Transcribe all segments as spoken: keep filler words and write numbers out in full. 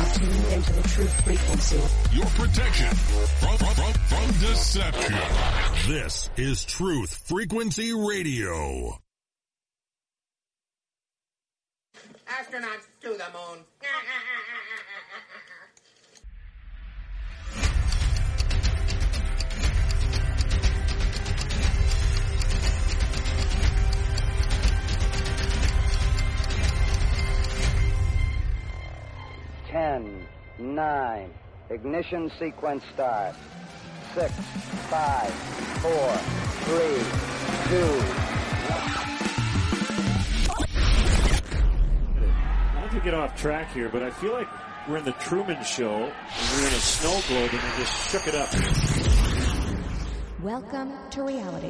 are tuned into the truth frequency. Your protection from, from, from deception. This is Truth Frequency Radio. Astronauts to the moon. Ten, nine, ignition sequence start. Six, five, four, three, two, Not to get off track here, but I feel like we're in the Truman Show, and we're in a snow globe, and we just shook it up. Welcome to reality.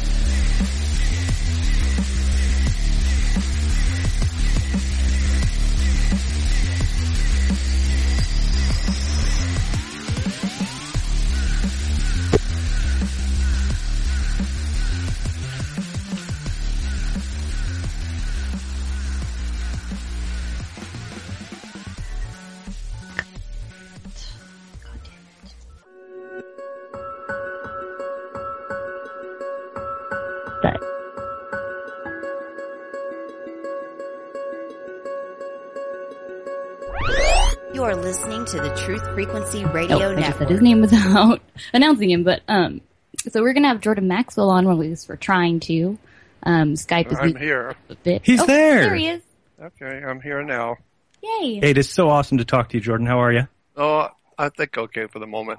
You are listening to the Truth Frequency Radio oh, I Network. just said his name without announcing him, but um, so we're gonna have Jordan Maxwell on, or at least we're trying to. Um, Skype is I'm here. A bit. He's oh, there. There he is. Okay, I'm here now. Yay! Hey, it is so awesome to talk to you, Jordan. How are you? Oh, I think okay for the moment.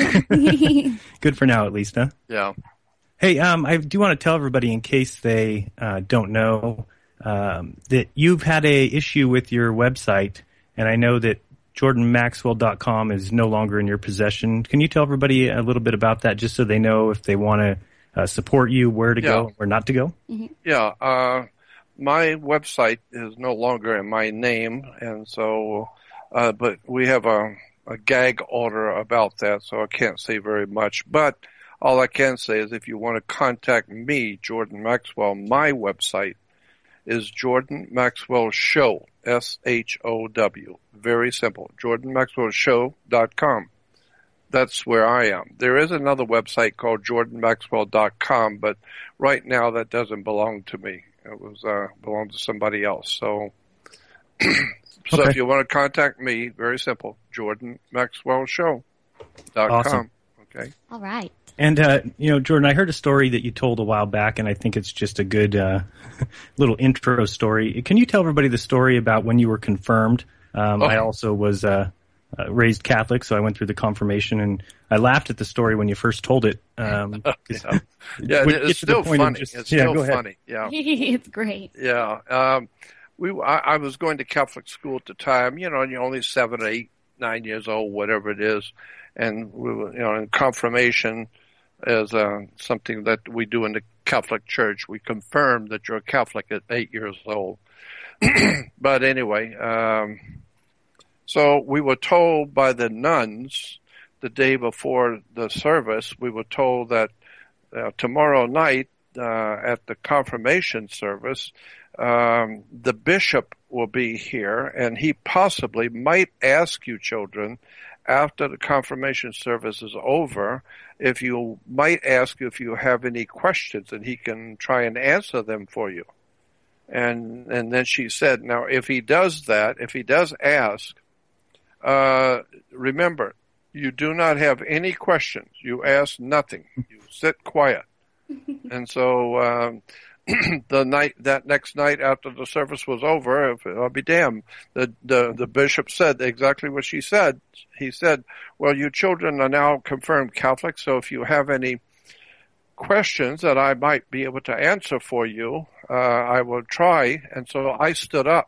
Good for now, at least, huh? Yeah. Hey, um, I do want to tell everybody, in case they uh, don't know, um, that you've had a issue with your website, and I know that Jordan Maxwell dot com is no longer in your possession. Can you tell everybody a little bit about that, just so they know if they want to uh, support you, where to yeah. go, or not to go? Mm-hmm. Yeah. Uh, my website is no longer in my name, and so, uh, but we have a, a gag order about that, so I can't say very much. But all I can say is if you want to contact me, Jordan Maxwell, my website is Jordan Maxwell Show, S H O W. Very simple. Jordan Maxwell Show dot com. That's where I am. There is another website called Jordan Maxwell dot com, but right now that doesn't belong to me. It was uh, belonged to somebody else. So, so Okay. if you want to contact me, very simple. Jordan Maxwell Show dot com. Awesome. Okay. All right. And, uh, you know, Jordan, I heard a story that you told a while back, and I think it's just a good uh, little intro story. Can you tell everybody the story about when you were confirmed? Um, Oh. I also was uh, uh, raised Catholic, so I went through the confirmation, and I laughed at the story when you first told it. Um, Yeah, yeah when you it's get to the still point of funny. just- it's yeah, still go ahead. funny. Yeah. It's great. Yeah. Um, we, I, I was going to Catholic school at the time, you know, and you're only seven, eight, nine years old, whatever it is. And we were, you know, in confirmation is, uh, something that we do in the Catholic Church. We confirm that you're a Catholic at eight years old. But anyway, um, so we were told by the nuns the day before the service, we were told that uh, tomorrow night, uh, at the confirmation service, um, the bishop will be here, and he possibly might ask you children after the confirmation service is over, if you might ask you if you have any questions, and he can try and answer them for you. And and then she said, now if he does that, if he does ask, uh, remember, you do not have any questions. You ask nothing. You sit quiet. And so, um, the night, that next night after the service was over, I'll be damned, the, the, the bishop said exactly what she said. He said, well, you children are now confirmed Catholics, so if you have any questions that I might be able to answer for you, uh, I will try. And so I stood up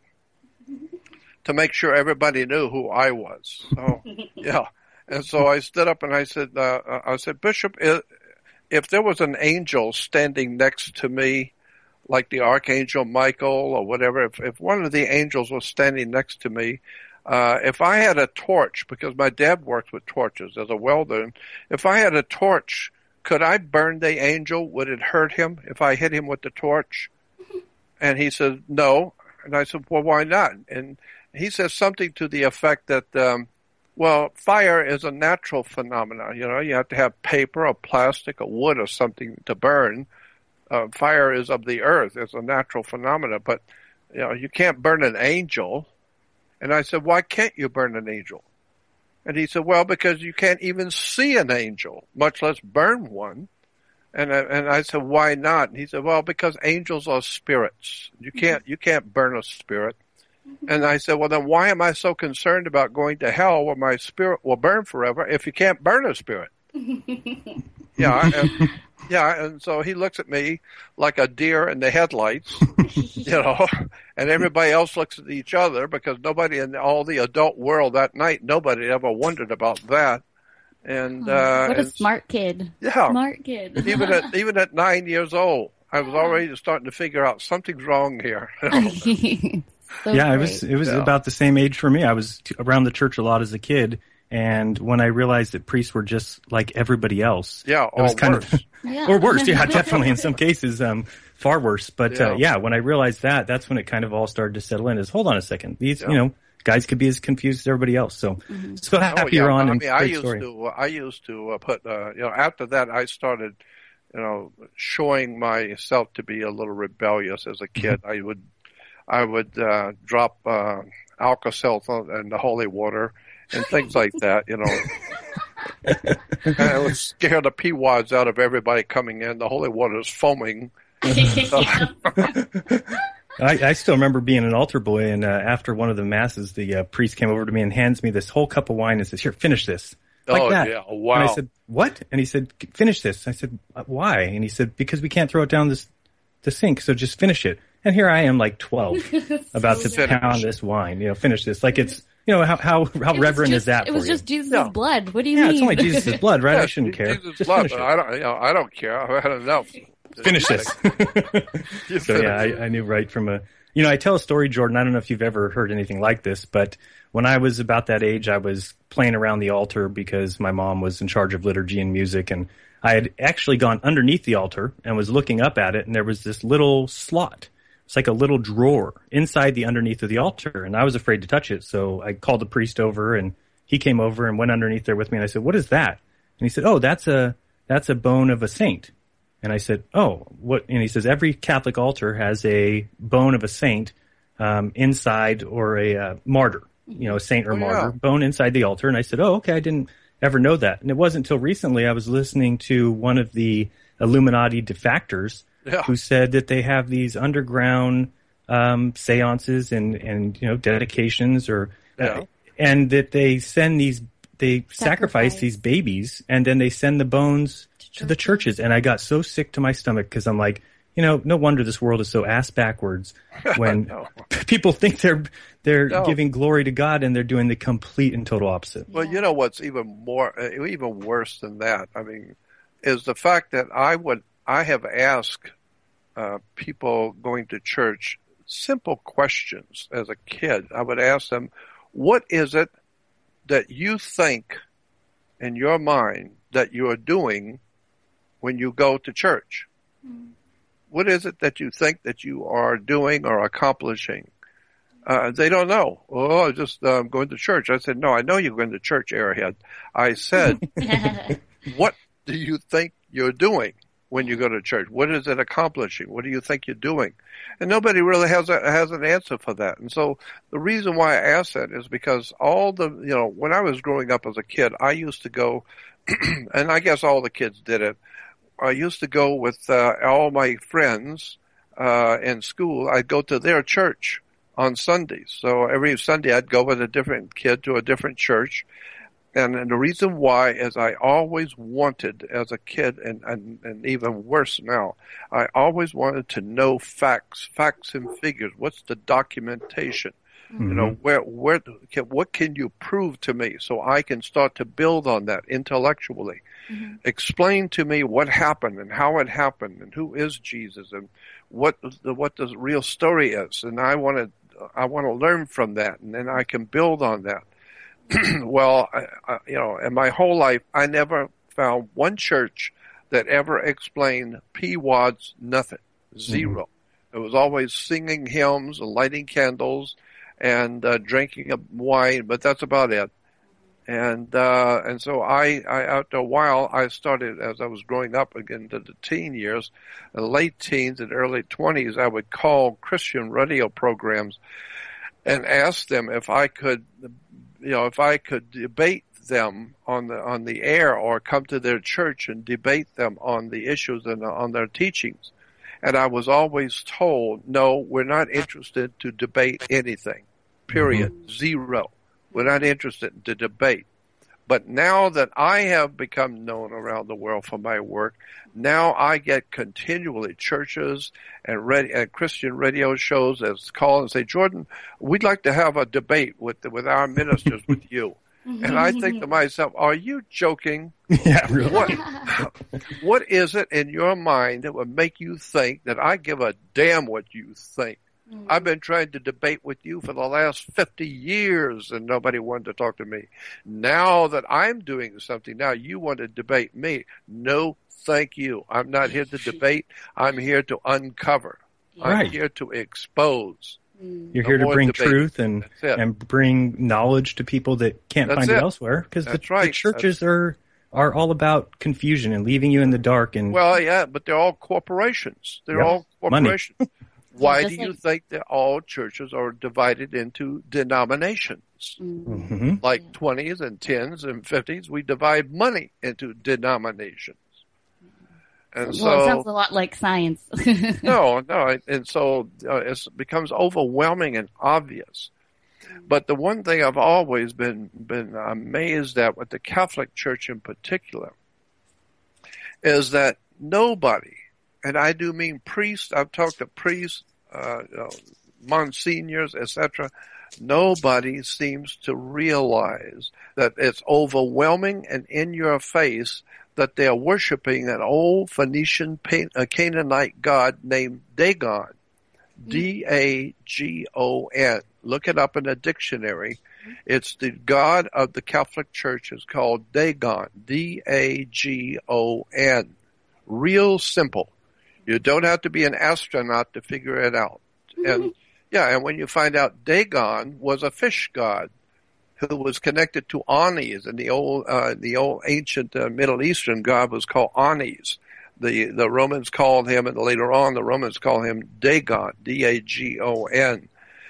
to make sure everybody knew who I was. So, yeah. And so I stood up and I said, uh, I said, Bishop, if there was an angel standing next to me, like the Archangel Michael or whatever, if, if one of the angels was standing next to me, uh, if I had a torch, because my dad worked with torches as a welder, if I had a torch, could I burn the angel? Would it hurt him if I hit him with the torch? And he said, no. And I said, well, why not? And he says something to the effect that, um, well, fire is a natural phenomenon. You know, you have to have paper or plastic or wood or something to burn. Uh, fire is of the earth. It's a natural phenomenon. But, you know, you can't burn an angel. And I said, why can't you burn an angel? And he said, well, because you can't even see an angel, much less burn one. And I, and I said, why not? And he said, well, because angels are spirits. You can't, you can't burn a spirit. And I said, well, then why am I so concerned about going to hell where my spirit will burn forever if you can't burn a spirit? yeah. And, yeah. And so he looks at me like a deer in the headlights, you know, and everybody else looks at each other because nobody in all the adult world that night, nobody ever wondered about that. And, uh, what a and, smart kid. Yeah. Smart kid. even at, even at nine years old, I was already starting to figure out something's wrong here. So yeah, great. it was it was Yeah. about the same age for me. I was t- around the church a lot as a kid, and when I realized that priests were just like everybody else, Yeah, it was or kind worse. of Yeah. or worse. Yeah, definitely in some cases, um, far worse. But Yeah. Uh, yeah, when I realized that, that's when it kind of all started to settle in. Is hold on a second, these Yeah. you know guys could be as confused as everybody else. So so happy Oh, yeah. you're on. I and mean, I great used story. to, I used to uh, put, uh, you know, after that, I started, you know, showing myself to be a little rebellious as a kid. I would, I would uh, drop uh, Alka-Seltzer and the holy water and things like that, you know. And it would scare the peawads out of everybody coming in. The holy water is foaming. I, I still remember being an altar boy, and uh, after one of the masses, the uh, priest came over to me and hands me this whole cup of wine and says, "Here, finish this." Like Oh, that. yeah. Wow. And I said, "What?" And he said, "Finish this." I said, "Why?" And he said, "Because we can't throw it down this the sink, so just finish it." And here I am, like twelve, about to Finish. pound this wine. You know, finish this. Like it's, you know, how how how It was reverent just- is that It for was you? just Jesus' Yeah. blood. What do you yeah, mean? it's only Jesus' blood, right? I Yeah, shouldn't care. Jesus' Just blood, finish but it. I don't, you know, I don't care. I've had enough. Finish this. You So yeah, finish. I, I knew right from a, you know, I tell a story, Jordan. I don't know if you've ever heard anything like this, but when I was about that age, I was playing around the altar because my mom was in charge of liturgy and music, and I had actually gone underneath the altar and was looking up at it, and there was this little slot. It's like a little drawer inside the underneath of the altar, and I was afraid to touch it, so I called the priest over, and he came over and went underneath there with me, and I said, "What is that?" And he said, "Oh, that's a that's a bone of a saint." And I said, "Oh, what?" And he says, "Every Catholic altar has a bone of a saint um, inside, or a uh, martyr, you know, a saint or Oh, martyr, yeah. bone inside the altar." And I said, "Oh, okay, I didn't ever know that." And it wasn't until recently I was listening to one of the Illuminati defactors Yeah. who said that they have these underground um, seances and, and you know dedications, or uh, Yeah. and that they send these they sacrifice. Sacrifice. these babies, and then they send the bones to the churches. And I got so sick to my stomach because I'm like, you know, no wonder this world is so ass backwards when No. people think they're they're No. giving glory to God and they're doing the complete and total opposite. Well, you know what's even more, uh, even worse than that, I mean, is the fact that I would, I have asked uh, people going to church simple questions as a kid. I would ask them, what is it that you think in your mind that you are doing when you go to church? What is it that you think that you are doing or accomplishing? Uh, they don't know. Oh, just uh, going to church. I said, no, I know you're going to church, airhead. I said, what do you think you're doing when you go to church? What is it accomplishing? What do you think you're doing? And nobody really has a, has an answer for that. And so the reason why I asked that is because all the, you know, when I was growing up as a kid, I used to go, and I guess all the kids did it. I used to go with uh, all my friends uh, in school. I'd go to their church on Sundays. So every Sunday I'd go with a different kid to a different church. And, and the reason why is I always wanted as a kid, and, and, and even worse now, I always wanted to know facts, facts and figures. What's the documentation? Mm-hmm. You know, where, where, what can you prove to me so I can start to build on that intellectually? Mm-hmm. Explain to me what happened and how it happened and who is Jesus and what the, what the real story is. And I want to, I want to learn from that, and then I can build on that. Well, I, I, you know, in my whole life, I never found one church that ever explained P W A Ds nothing, zero. Mm-hmm. It was always singing hymns and lighting candles and uh, drinking of wine, but that's about it. And uh, and so I, I, after a while, I started, as I was growing up again into the teen years, the late teens and early twenties, I would call Christian radio programs and ask them if I could, you know, if I could debate them on the on the air or come to their church and debate them on the issues and on their teachings. And I was always told, no, we're not interested to debate anything. Period. Mm-hmm. Zero. We're not interested to debate. But now that I have become known around the world for my work, now I get continually churches and, radio, and Christian radio shows that call and say, Jordan, we'd like to have a debate with with our ministers with you. And I think to myself, are you joking? Yeah, really. What, what is it in your mind that would make you think that I give a damn what you think? Mm-hmm. I've been trying to debate with you for the last fifty years and nobody wanted to talk to me. Now that I'm doing something, now you want to debate me. No, thank you. I'm not here to debate. I'm here to uncover. Right. I'm here to expose. You're here to bring debate. truth and and bring knowledge to people that can't That's find it, it elsewhere. Because the, right. the churches That's... are are all about confusion and leaving you in the dark. And well, yeah, but they're all corporations. They're yep. all corporations. Why do you think that all churches are divided into denominations? Mm-hmm. Like twenties and tens and fifties, we divide money into denominations. And well, so, it sounds a lot like science. no, no, and so uh, it becomes overwhelming and obvious. But the one thing I've always been been amazed at with the Catholic Church in particular is that nobody, and I do mean priests, I've talked to priests, uh, you know, monsignors, et cetera, nobody seems to realize that it's overwhelming and in your face that they're worshiping an old Phoenician Canaanite god named Dagon. D A G O N. Look it up in a dictionary. It's the god of the Catholic Church is called Dagon. D A G O N. Real simple. You don't have to be an astronaut to figure it out. And yeah, and when you find out Dagon was a fish god who was connected to Anis, and the old, uh, the old ancient uh, Middle Eastern god was called Anis. The, the Romans called him, and later on the Romans called him Dagon, D A G O N.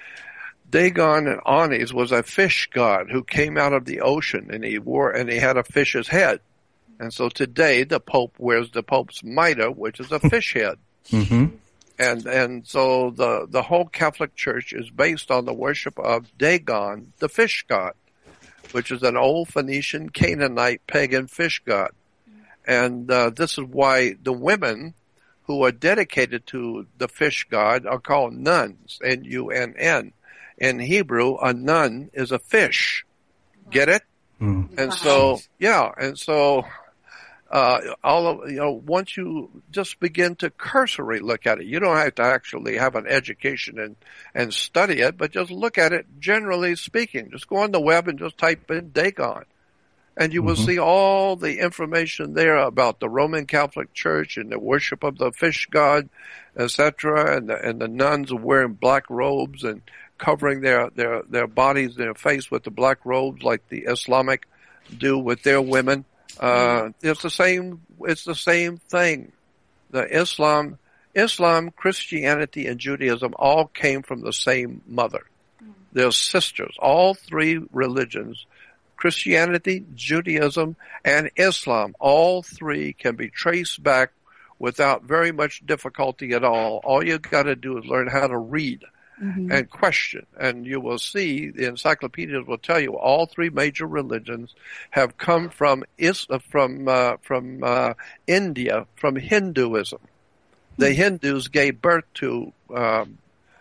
Dagon and Anis was a fish god who came out of the ocean, and he wore, and he had a fish's head. And so today the Pope wears the Pope's mitre, which is a fish head. Mm-hmm. And, and so the, the whole Catholic Church is based on the worship of Dagon, the fish god, which is an old Phoenician Canaanite pagan fish god. And, uh, this is why the women who are dedicated to the fish god are called nuns, N U N N. In Hebrew, a nun is a fish. Get it? Mm. And so, yeah, and so, Uh, all of, you know, once you just begin to cursory look at it, you don't have to actually have an education and, and study it, but just look at it generally speaking. Just go on the web and just type in Dagon. And you will mm-hmm. see all the information there about the Roman Catholic Church and the worship of the fish god, et cetera. And the, and the nuns are wearing black robes and covering their, their, their bodies, their face with the black robes like the Islamic do with their women. Uh, it's the same, it's the same thing. The Islam, Islam, Christianity, and Judaism all came from the same mother. They're sisters. All three religions, Christianity, Judaism, and Islam, all three can be traced back without very much difficulty at all. All you gotta do is learn how to read. Mm-hmm. And question, and you will see the encyclopedias will tell you all three major religions have come from is from uh, from uh, India, from Hinduism. The Hindus gave birth to um,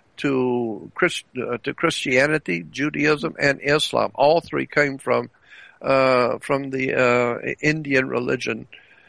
to Christ, uh, to Christianity, Judaism, and Islam. All three came from uh, from the uh, Indian religion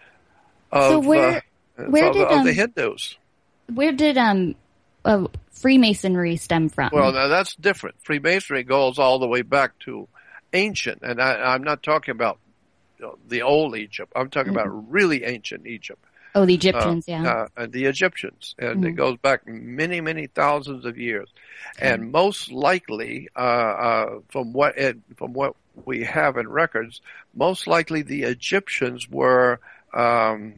of, so where, uh, where of, did, of um, the Hindus. Where did um uh, Freemasonry stem from? Well, now that's different. Freemasonry goes all the way back to ancient, and I, I'm not talking about you know, the old Egypt. I'm talking mm-hmm. about really ancient Egypt. Oh, the Egyptians, uh, yeah. Uh, and the Egyptians. And Mhm. it goes back many, many thousands of years. And most likely, uh, uh, from what it, from what we have in records, most likely the Egyptians were, um,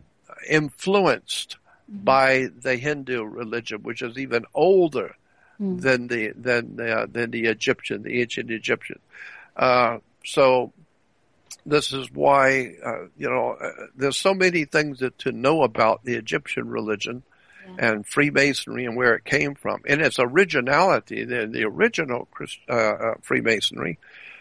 influenced Mhm. by the Hindu religion, which is even older Mm. than the, than the, uh, than the Egyptian, the ancient Egyptian. Uh, so, this is why, uh, you know, uh, there's so many things that to know about the Egyptian religion Yeah. and Freemasonry and where it came from. In its originality, the, the original Christ, uh, uh, Freemasonry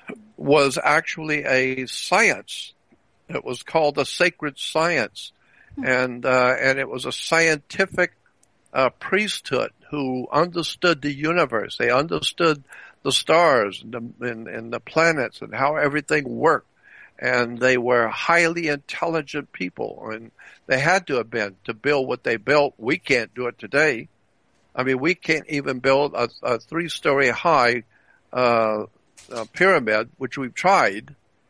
was actually a science. It was called a sacred science. And, uh, and it was a scientific, uh, priesthood who understood the universe. They understood the stars and the, and, and the planets and how everything worked. And they were highly intelligent people, and they had to have been to build what they built. We can't do it today. I mean, we can't even build a, a three-story high uh, uh, pyramid, which we've tried,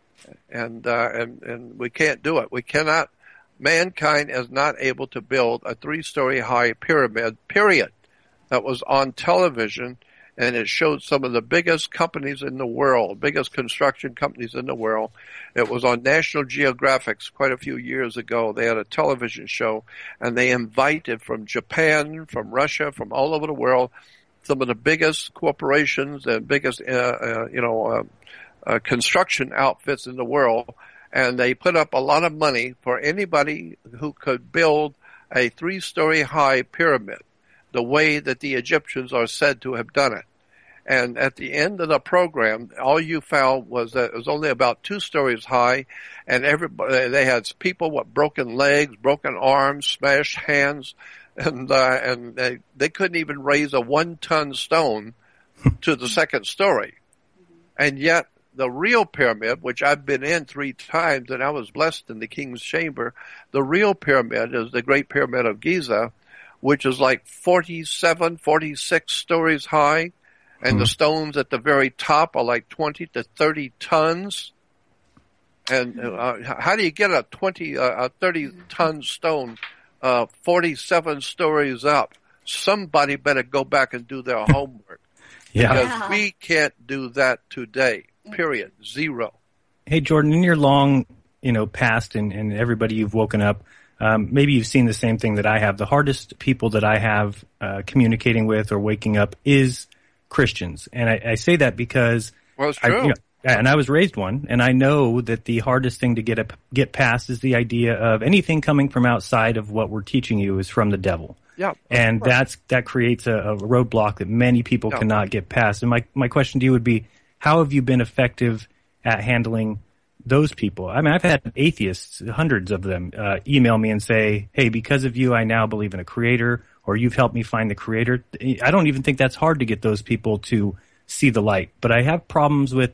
and, uh, and and we can't do it. We cannot. Mankind is not able to build a three-story high pyramid. Period. That was on television. And it showed some of the biggest companies in the world, biggest construction companies in the world. It was on National Geographic quite a few years ago. They had a television show, and they invited from Japan, from Russia, from all over the world, some of the biggest corporations and biggest, uh, uh, you know, uh, uh, construction outfits in the world. And they put up a lot of money for anybody who could build a three-story high pyramid, the way that the Egyptians are said to have done it. And at the end of the program, all you found was that it was only about two stories high, and everybody, they had people with broken legs, broken arms, smashed hands, and, uh, and they, they couldn't even raise a one-ton stone to the second story. And yet, the real pyramid, which I've been in three times, and I was blessed in the King's Chamber, the real pyramid is the Great Pyramid of Giza, which is like forty-seven, forty-six stories high, and mm. the stones at the very top are like twenty to thirty tons. And uh, how do you get a twenty, uh, a thirty ton stone, uh, forty-seven stories up? Somebody better go back and do their homework. Yeah. Because Yeah. we can't do that today. Period. Zero. Hey, Jordan, in your long, you know, past and, and everybody you've woken up, um, maybe you've seen the same thing that I have. The hardest people that I have uh, communicating with or waking up is Christians. And I, I say that because Well, it's I, true. you know, and I was raised one, and I know that the hardest thing to get up, get past is the idea of anything coming from outside of what we're teaching you is from the devil. Yeah. And Right. that's that creates a, a roadblock that many people Yeah. cannot get past. And my my question to you would be, how have you been effective at handling those people? I mean, I've had atheists, hundreds of them, uh, email me and say, hey, because of you, I now believe in a creator, or you've helped me find the creator. I don't even think that's hard to get those people to see the light. But I have problems with,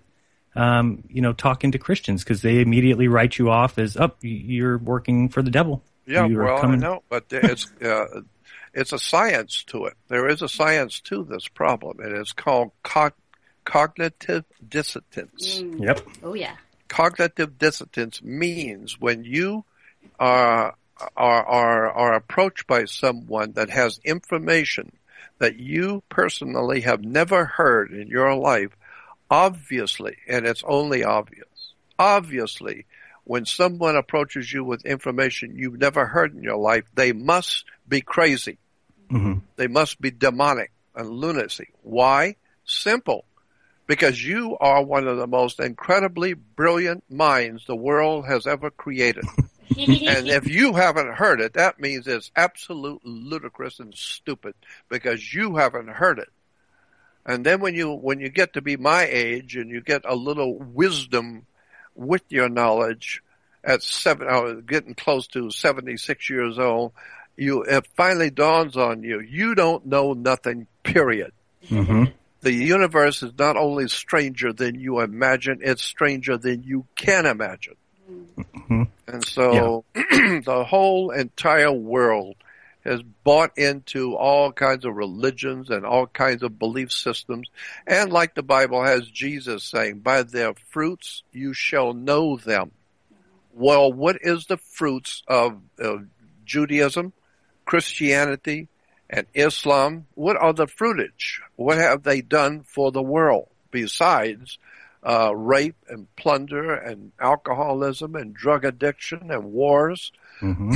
um, you know, talking to Christians because they immediately write you off as, oh, you're working for the devil. Yeah, You're well, coming- I know, but it's uh, it's a science to it. There is a science to this problem, and it's called co- cognitive dissonance. Yep. Oh, yeah. Cognitive dissonance means when you are are are, are approached by someone that has information that you personally have never heard in your life, obviously, and it's only obvious, obviously, when someone approaches you with information you've never heard in your life, they must be crazy. Mm-hmm. They must be demonic and lunacy. Why? Simple. Because you are one of the most incredibly brilliant minds the world has ever created. And if you haven't heard it, that means it's absolute ludicrous and stupid because you haven't heard it. And then when you, when you get to be my age and you get a little wisdom with your knowledge at seven, uh, getting close to seventy-six years old, you, it finally dawns on you, you don't know nothing, period. Mm-hmm. The universe is not only stranger than you imagine, it's stranger than you can imagine. Mm-hmm. And so the whole entire world has bought into all kinds of religions and all kinds of belief systems. And like the Bible has Jesus saying, by their fruits you shall know them. Well, what is the fruits of, of Judaism, Christianity, and Islam, what are the fruitage? What have they done for the world besides uh, rape and plunder and alcoholism and drug addiction and wars, mm-hmm.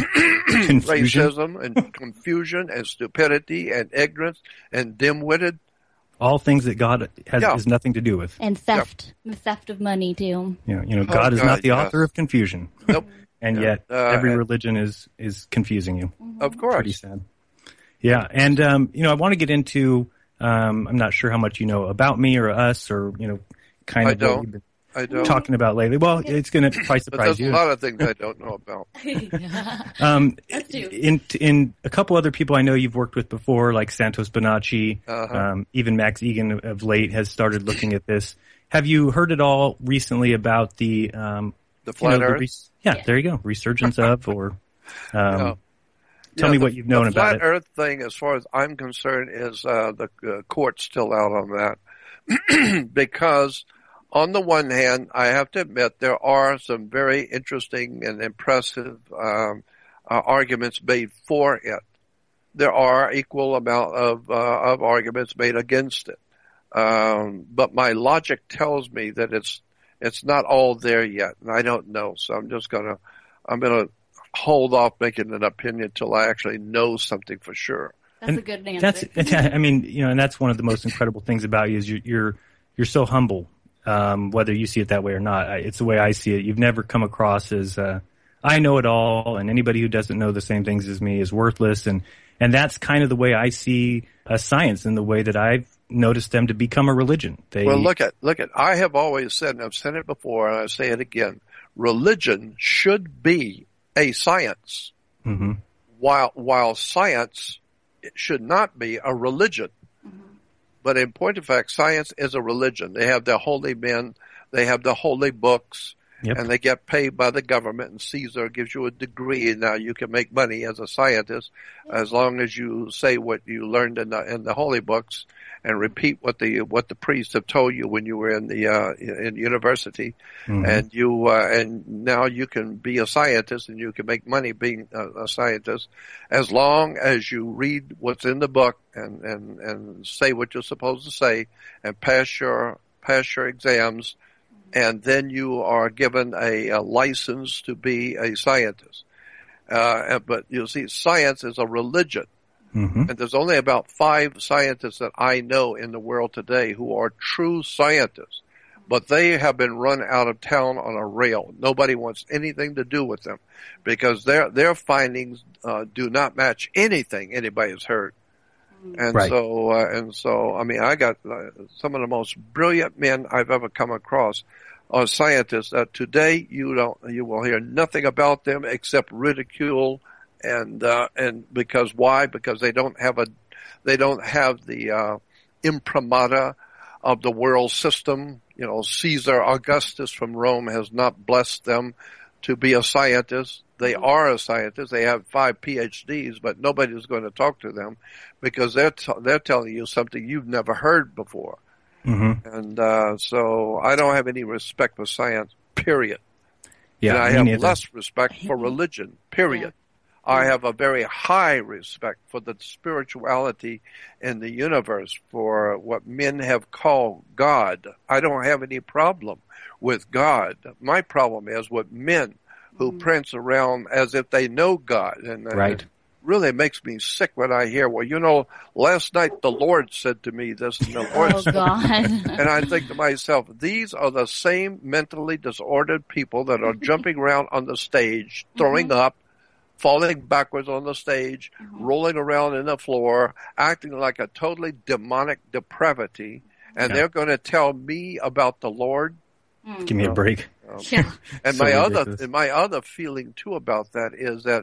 racism and confusion and stupidity and ignorance and dim-witted? All things that God has, Yeah. has nothing to do with. And theft, the theft of money too. You know, you know Oh, God is God, not the yes. author of confusion. Nope. And Yeah. yet Uh, every and- religion is, is confusing you. Of course. Pretty sad. Yeah, and um, you know, I want to get into. Um, I'm not sure how much you know about me or us, or you know, kind I of what don't. we've been I don't. talking about lately. Well, it's going to probably But surprise there's you. a lot of things I don't know about. Um, Us too. in in a couple other people I know you've worked with before, like Santos Bonacci, Uh-huh. um, even Max Egan of late has started looking at this. Have you heard at all recently about the um, The you know, flat the Earth? res- yeah, there you go, resurgence of or. Um, No. Tell Yeah, me the- what you've known the about flat it. Earth thing, as far as I'm concerned, is uh, the uh, court's still out on that. Because on the one hand, I have to admit there are some very interesting and impressive um, uh, arguments made for it. There are equal amount of uh, of arguments made against it. Um, but my logic tells me that it's it's not all there yet, and I don't know. So I'm just gonna I'm gonna hold off making an opinion till I actually know something for sure. That's And a good answer. That's, I mean, you know, and that's one of the most incredible things about you is you're you're, you're so humble. Um, whether you see it that way or not, I, it's the way I see it. You've never come across as uh, I know it all, and anybody who doesn't know the same things as me is worthless. And and that's kind of the way I see uh, science, and the way that I've noticed them to become a religion. They Well, look at look at. I have always said, and I've said it before, and I say it again: religion should be a science, hmm while while science should not be a religion. But in point of fact, science is a religion. They have their holy men, they have the holy books, Yep. and they get paid by the government, and Caesar gives you a degree, and now you can make money as a scientist as long as you say what you learned in the in the holy books and repeat what the what the priests have told you when you were in the uh, in university, Mhm. and you uh, and now you can be a scientist and you can make money being a, a scientist as long as you read what's in the book and and and say what you're supposed to say and pass your pass your exams. And then you are given a, a license to be a scientist. Uh, but you see, science is a religion. hmm And there's only about five scientists that I know in the world today who are true scientists. But they have been run out of town on a rail. Nobody wants anything to do with them because their their findings uh, do not match anything anybody has heard. And Right. so, uh, and so, I mean, I got uh, some of the most brilliant men I've ever come across are scientists that today you don't, you will hear nothing about them except ridicule and, uh, and because why? Because they don't have a, they don't have the, uh, imprimatur of the world system. You know, Caesar Augustus from Rome has not blessed them to be a scientist. They are a scientist. They have five P H Ds, but nobody's going to talk to them because they're t- they're telling you something you've never heard before. hmm And uh, so I don't have any respect for science. Period. Yeah, and I me have neither. less respect for religion. Period. I have a very high respect for the spirituality in the universe, for what men have called God. I don't have any problem with God. My problem is with men who prance around as if they know God. And uh, Right. it really makes me sick when I hear, well, you know, last night the Lord said to me this, and the Lord Oh said God. and I think to myself, these are the same mentally disordered people that are jumping around on the stage, throwing up, falling backwards on the stage, rolling around in the floor, acting like a totally demonic depravity, and Yeah. they're going to tell me about the Lord. Give me a break. Yeah. And So my other ridiculous. and my other feeling too about that is that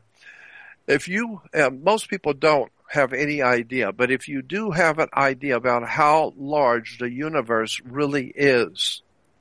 if you uh, most people don't have any idea, but if you do have an idea about how large the universe really is,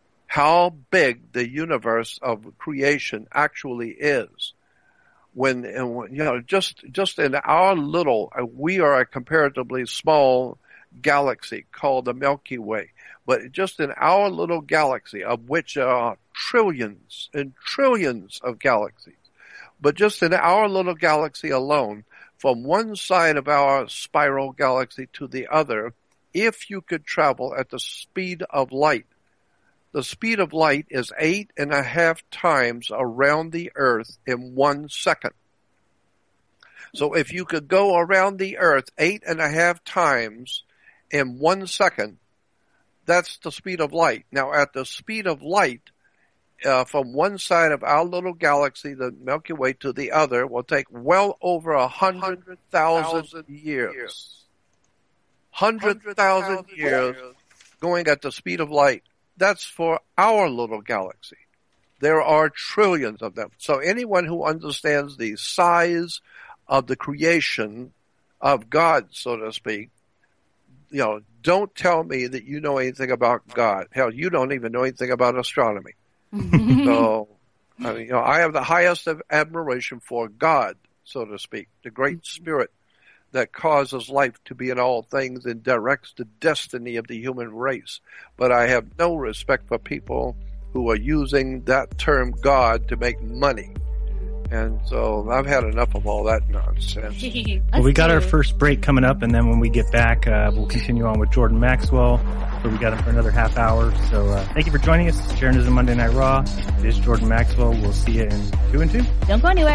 how big the universe of creation actually is, when, and when you know just just in our little, uh, we are a comparatively small galaxy called the Milky Way. But just in our little galaxy, of which there are trillions and trillions of galaxies, But just in our little galaxy alone, from one side of our spiral galaxy to the other, if you could travel at the speed of light, the speed of light is eight and a half times around the Earth in one second. So if you could go around the Earth eight and a half times in one second, that's the speed of light. Now, at the speed of light, uh, from one side of our little galaxy, the Milky Way, to the other, will take well over a hundred thousand years. Hundred thousand years going at the speed of light. That's for our little galaxy. There are trillions of them. So anyone who understands the size of the creation of God, so to speak, you know, don't tell me that you know anything about God. Hell, you don't even know anything about astronomy. So, I mean, you know, I have the highest of admiration for God, so to speak, the great spirit that causes life to be in all things and directs the destiny of the human race. But I have no respect for people who are using that term God to make money. And so I've had enough of all that nonsense. Well, we got our first break coming up, and then when we get back, uh, we'll continue on with Jordan Maxwell. So we got him for another half hour. So uh, thank you for joining us. It's Jeranism Monday Night Raw. It is Jordan Maxwell. We'll see you in two and two. Don't go anywhere.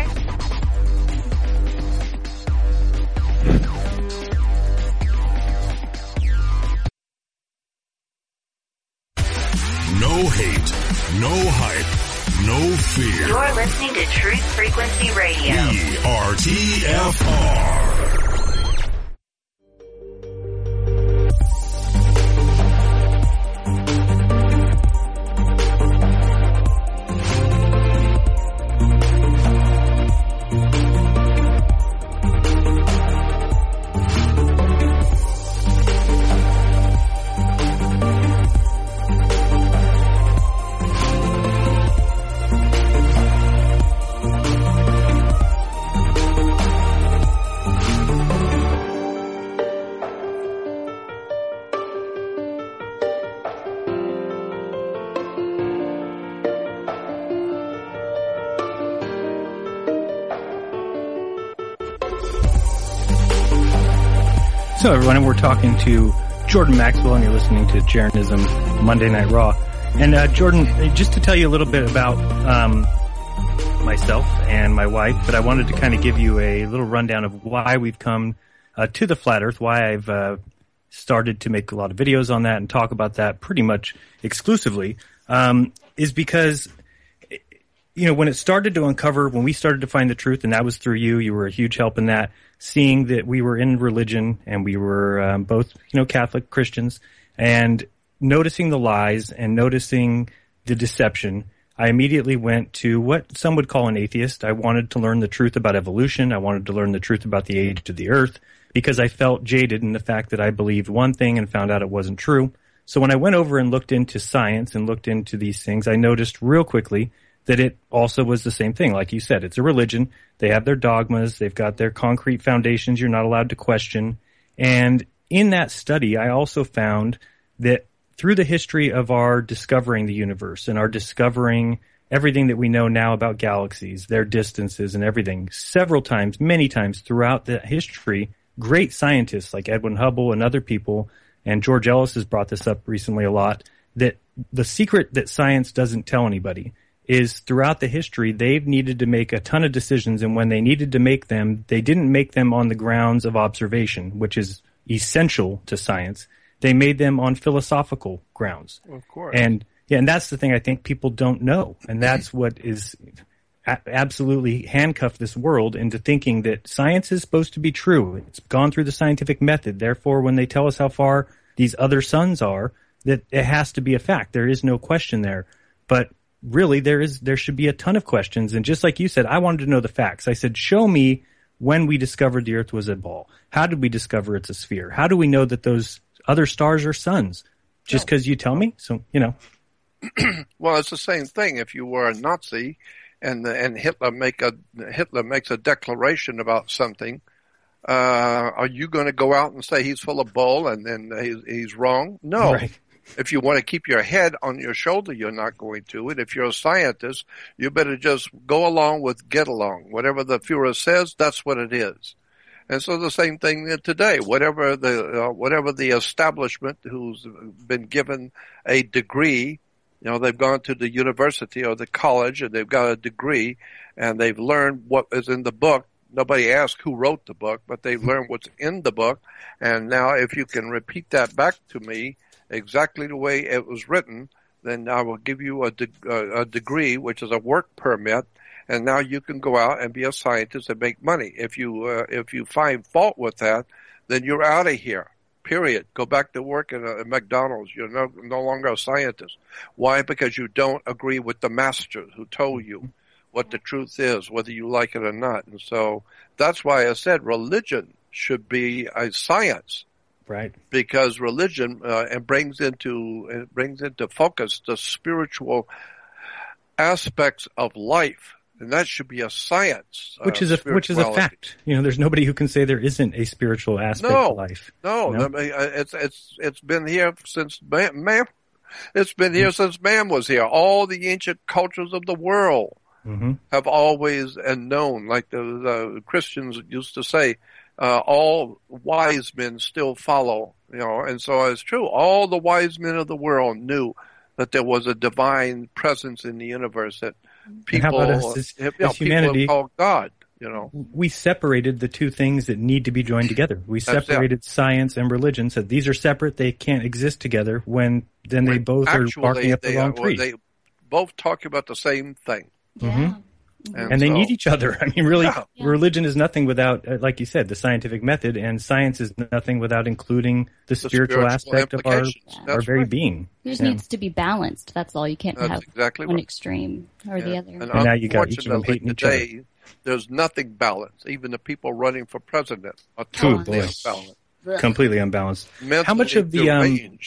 No hate, no hype, no fear. You're listening to Truth Frequency Radio. E R T F R. So everyone, we're talking to Jordan Maxwell, and you're listening to Jeranism Monday Night Raw. And uh, Jordan, just to tell you a little bit about um, myself and my wife, but I wanted to kind of give you a little rundown of why we've come uh, to the Flat Earth, why I've uh, started to make a lot of videos on that and talk about that pretty much exclusively, um, is because, you know, when it started to uncover, when we started to find the truth, and that was through you, you were a huge help in that, seeing that we were in religion and we were um, both, you know, Catholic Christians, and noticing the lies and noticing the deception, I immediately went to what some would call an atheist. I wanted to learn the truth about evolution. I wanted to learn the truth about the age of the earth, because I felt jaded in the fact that I believed one thing and found out it wasn't true. So when I went over and looked into science and looked into these things, I noticed real quickly that it also was the same thing. Like you said, it's a religion. They have their dogmas. They've got their concrete foundations you're not allowed to question. And in that study, I also found that through the history of our discovering the universe and our discovering everything that we know now about galaxies, their distances and everything, several times, many times throughout the history, great scientists like Edwin Hubble and other people, and George Ellis has brought this up recently a lot, that the secret that science doesn't tell anybody is throughout the history, they've needed to make a ton of decisions, and when they needed to make them, they didn't make them on the grounds of observation, which is essential to science. They made them on philosophical grounds. Of course. And yeah, and that's the thing I think people don't know, and that's what is a- absolutely handcuffed this world into thinking that science is supposed to be true. It's gone through the scientific method. Therefore, when they tell us how far these other suns are, that it has to be a fact. There is no question there. But really, there is there should be a ton of questions. And just like you said, I wanted to know the facts. I said, show me when we discovered the Earth was a ball. How did we discover it's a sphere? How do we know that those other stars are suns? Just because you tell me? So, you know. Well, it's the same thing. If you were a Nazi and and Hitler make a Hitler makes a declaration about something, uh, are you going to go out and say he's full of bull and then he's, he's wrong? No. Right. If you want to keep your head on your shoulder, you're not going to. And if you're a scientist, you better just go along with get along. Whatever the Führer says, that's what it is. And so the same thing today. Whatever the uh, whatever the establishment who's been given a degree, you know, they've gone to the university or the college and they've got a degree and they've learned what is in the book. Nobody asked who wrote the book, but they've learned what's in the book. And now if you can repeat that back to me exactly the way it was written, then I will give you a, de- uh, a degree, which is a work permit. And now you can go out and be a scientist and make money. If you uh, if you find fault with that, then you're out of here. Period. Go back to work at, uh, at McDonald's. You're no, no longer a scientist. Why? Because you don't agree with the masters who told you what the truth is, whether you like it or not. And so that's why I said religion should be a science. Right. Because religion uh, it brings into it brings into focus the spiritual aspects of life. And that should be a science, which uh, is a which is a fact. You know, there's nobody who can say there isn't a spiritual aspect no, to life. No, you know? I mean, it's it's it's been here since man. man it's been here mm-hmm. since man was here. All the ancient cultures of the world mm-hmm. have always and known, like the, the Christians used to say, uh, all wise men still follow. You know, and so it's true. All the wise men of the world knew that there was a divine presence in the universe that. People, and how about us as, you know, as humanity, call God, you know. We separated the two things that need to be joined together. We separated That's, yeah. science and religion, said these are separate, they can't exist together, when then when they both actually, are barking up the they, wrong well, tree. They both talk about the same thing. Yeah. Mm-hmm. And, and they so, need each other. I mean, really, yeah. religion is nothing without, uh, like you said, the scientific method, and science is nothing without including the, the spiritual, spiritual aspect of our, yeah. our very right. being. It just yeah. needs to be balanced. That's all. You can't That's have exactly one right. extreme or yeah. the other. And, and now you got each of them hating each other. Today, there's nothing balanced. Even the people running for president are Ooh, totally boy. unbalanced. Completely unbalanced. Mentally how much of the um,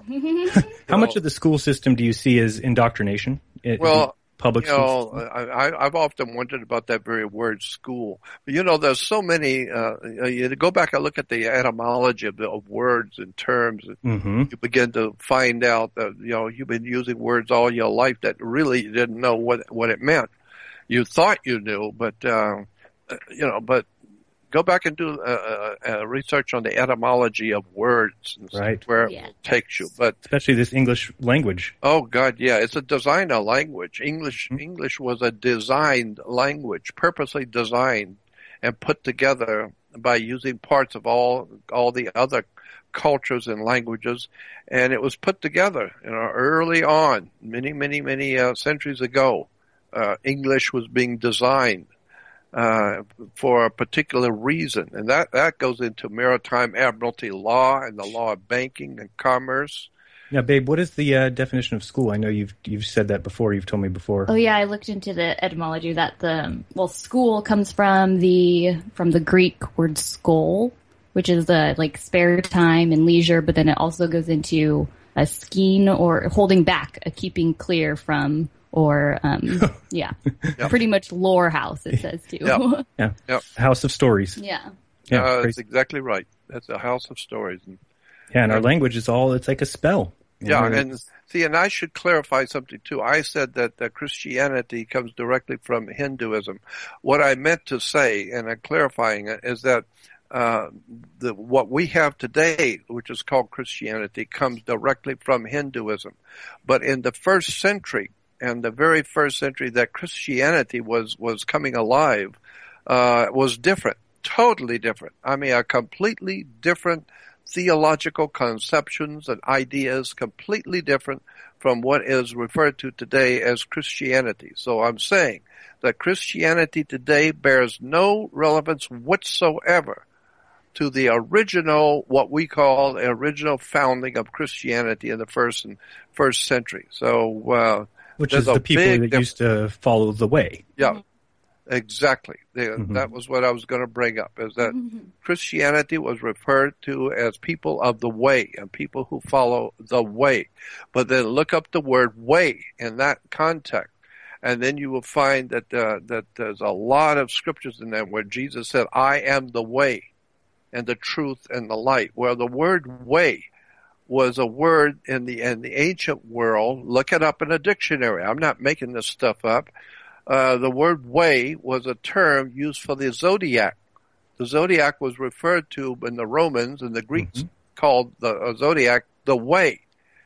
how know, much of the school system do you see as indoctrination? It, well, public you know, I, I've often wondered about that very word, school. But, you know, there's so many. Uh, you go back and look at the etymology of, the, of words and terms, and mm-hmm. you begin to find out that you know you've been using words all your life that really you didn't know what what it meant. You thought you knew, but uh, you know, but. Go back and do uh, uh, research on the etymology of words and right. where yeah. it takes you. But especially this English language. Oh God, yeah, it's a designer language. English mm-hmm. English was a designed language, purposely designed and put together by using parts of all all the other cultures and languages, and it was put together. You know, early on, many many many uh, centuries ago, uh, English was being designed. Uh, for a particular reason. And that, that goes into maritime admiralty law and the law of banking and commerce. Now, babe, what is the uh, definition of school? I know you've you've said that before. You've told me before. Oh yeah, I looked into the etymology that the well, school comes from the from the Greek word skol, which is the like spare time and leisure, but then it also goes into a skeen or holding back, a keeping clear from. Or, um, yeah, yep. pretty much lore house, it says too. Yep. yeah. Yep. House of stories. Yeah. Yeah. Uh, that's exactly right. That's a house of stories. And, yeah, and our language is all, it's like a spell. Yeah, know, and see, and I should clarify something too. I said that uh, Christianity comes directly from Hinduism. What I meant to say, and I'm clarifying it, is that uh, the, what we have today, which is called Christianity, comes directly from Hinduism. But in the first century, and the very first century that Christianity was, was coming alive, uh, was different, totally different. I mean, a completely different theological conceptions and ideas, completely different from what is referred to today as Christianity. So I'm saying that Christianity today bears no relevance whatsoever to the original, what we call the original founding of Christianity in the first and first century. So, uh, Which is the people that difference. used to follow the way. Yeah, exactly. They, mm-hmm. That was what I was going to bring up, is that mm-hmm. Christianity was referred to as people of the way and people who follow the way. But then look up the word way in that context, and then you will find that uh, that there's a lot of scriptures in there where Jesus said, I am the way and the truth and the light, where the word way was a word in the in the ancient world. Look it up in a dictionary. I'm not making this stuff up. Uh, the word way was a term used for the zodiac. The zodiac was referred to in the Romans and the Greeks mm-hmm. called the uh, zodiac the way.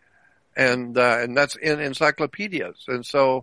And, uh, and that's in encyclopedias. And so,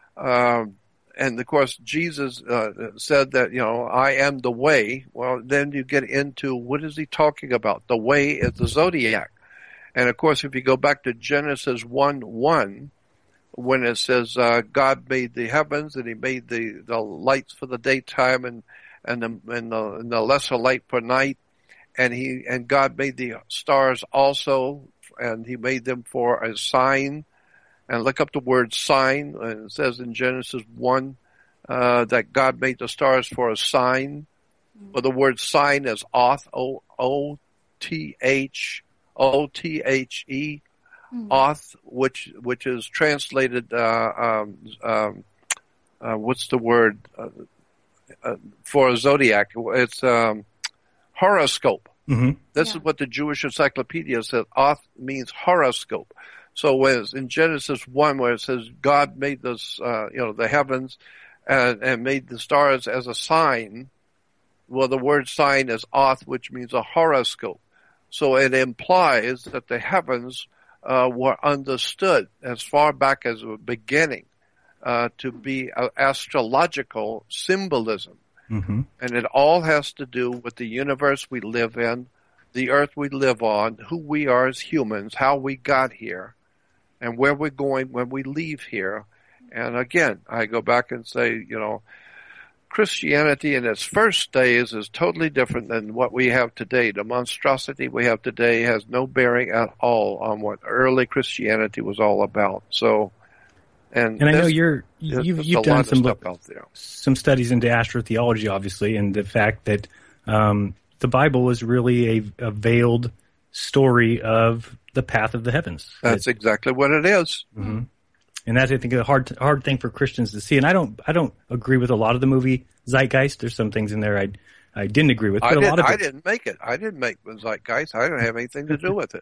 um, and of course Jesus, uh, said that, you know, I am the way. Well, then you get into what is he talking about? The way is the zodiac. And of course, if you go back to Genesis one one, when it says, uh, God made the heavens and he made the, the lights for the daytime and, and the, and the, and the lesser light for night. And he, and God made the stars also, and he made them for a sign. And look up the word sign. And it says in Genesis one, uh, that God made the stars for a sign. Well, the word sign is oth, O, O, T, H, O, T, H, E. Mm-hmm. Oth, which which is translated, uh, um, um, uh, what's the word uh, uh, for a zodiac? It's um, horoscope. Mm-hmm. This yeah. is what the Jewish Encyclopedia says. Oth means horoscope. So when in Genesis one, where it says God made this, uh, you know, the heavens and, and made the stars as a sign, well, the word sign is oth, which means a horoscope. So it implies that the heavens Uh, were understood as far back as the beginning uh, to be uh, astrological symbolism. Mm-hmm. And it all has to do with the universe we live in, the earth we live on, who we are as humans, how we got here, and where we're going when we leave here. And again, I go back and say, you know, Christianity in its first days is totally different than what we have today. The monstrosity we have today has no bearing at all on what early Christianity was all about. So, and, and I know you're you've you've done some look, out there. some studies into astrotheology, obviously, and the fact that um, the Bible is really a, a veiled story of the path of the heavens. That's it, exactly what it is. Mm-hmm. And that's, I think, a hard hard thing for Christians to see. And I don't I don't agree with a lot of the movie Zeitgeist. There's some things in there I I didn't agree with. But I, a did, lot of I it, didn't make it. I didn't make Zeitgeist. I didn't have anything to do with it.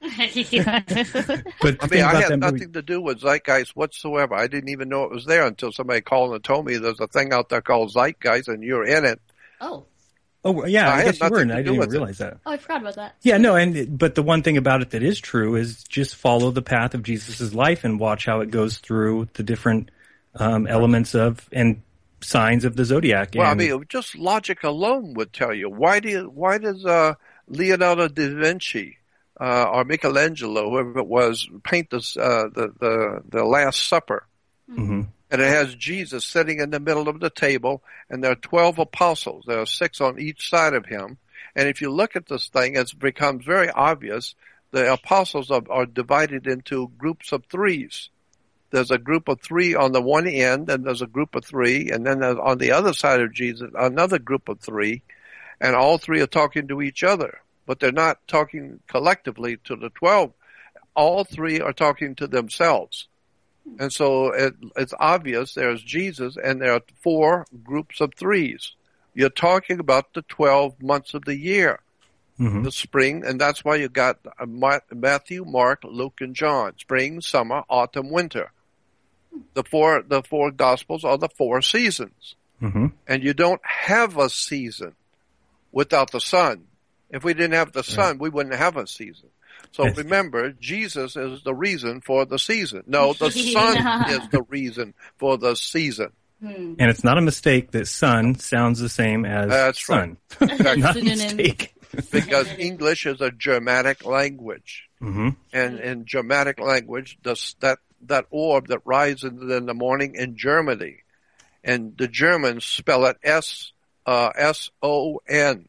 but I mean, I had nothing to do with Zeitgeist whatsoever. I didn't even know it was there until somebody called and told me there's a thing out there called Zeitgeist and you're in it. Oh. Oh, yeah, I I guess you were, and I didn't even it. realize that. Oh, I forgot about that. Yeah, no, and but the one thing about it that is true is just follow the path of Jesus' life and watch how it goes through the different um, elements of and signs of the zodiac. Well, and, I mean, just logic alone would tell you why do you, why does uh, Leonardo da Vinci uh, or Michelangelo, whoever it was, paint this, uh, the the the Last Supper? Mm-hmm. And it has Jesus sitting in the middle of the table, and there are twelve apostles. There are six on each side of him. And if you look at this thing, it becomes very obvious the apostles are, are divided into groups of threes. There's a group of three on the one end, and there's a group of three, and then there's on the other side of Jesus, another group of three, and all three are talking to each other. But they're not talking collectively to the twelve. All three are talking to themselves. And so it, it's obvious there's Jesus and there are four groups of threes. You're talking about the twelve months of the year, mm-hmm. the spring, and that's why you got Matthew, Mark, Luke, and John. Spring, summer, autumn, winter. The four, the four gospels are the four seasons. Mm-hmm. And you don't have a season without the sun. If we didn't have the sun, right. we wouldn't have a season. So remember, Jesus is the reason for the season. No, the sun yeah. is the reason for the season. Hmm. And it's not a mistake that sun sounds the same as That's sun. Right. Not a mistake. Because English is a Germanic language. Mm-hmm. And in Germanic language, the, that, that orb that rises in the morning in Germany, and the Germans spell it S, uh, S O N,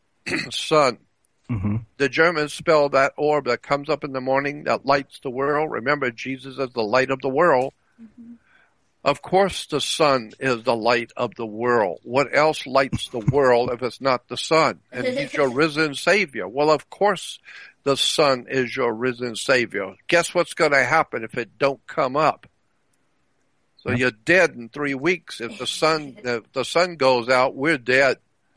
sun. Mm-hmm. The Germans spell that orb that comes up in the morning that lights the world. Remember, Jesus is the light of the world. Mm-hmm. Of course, the sun is the light of the world. What else lights the world if it's not the sun? And he's your risen Savior. Well, of course, the sun is your risen Savior. Guess what's going to happen if it don't come up? So you're dead in three weeks. If the sun, if the sun goes out, we're dead.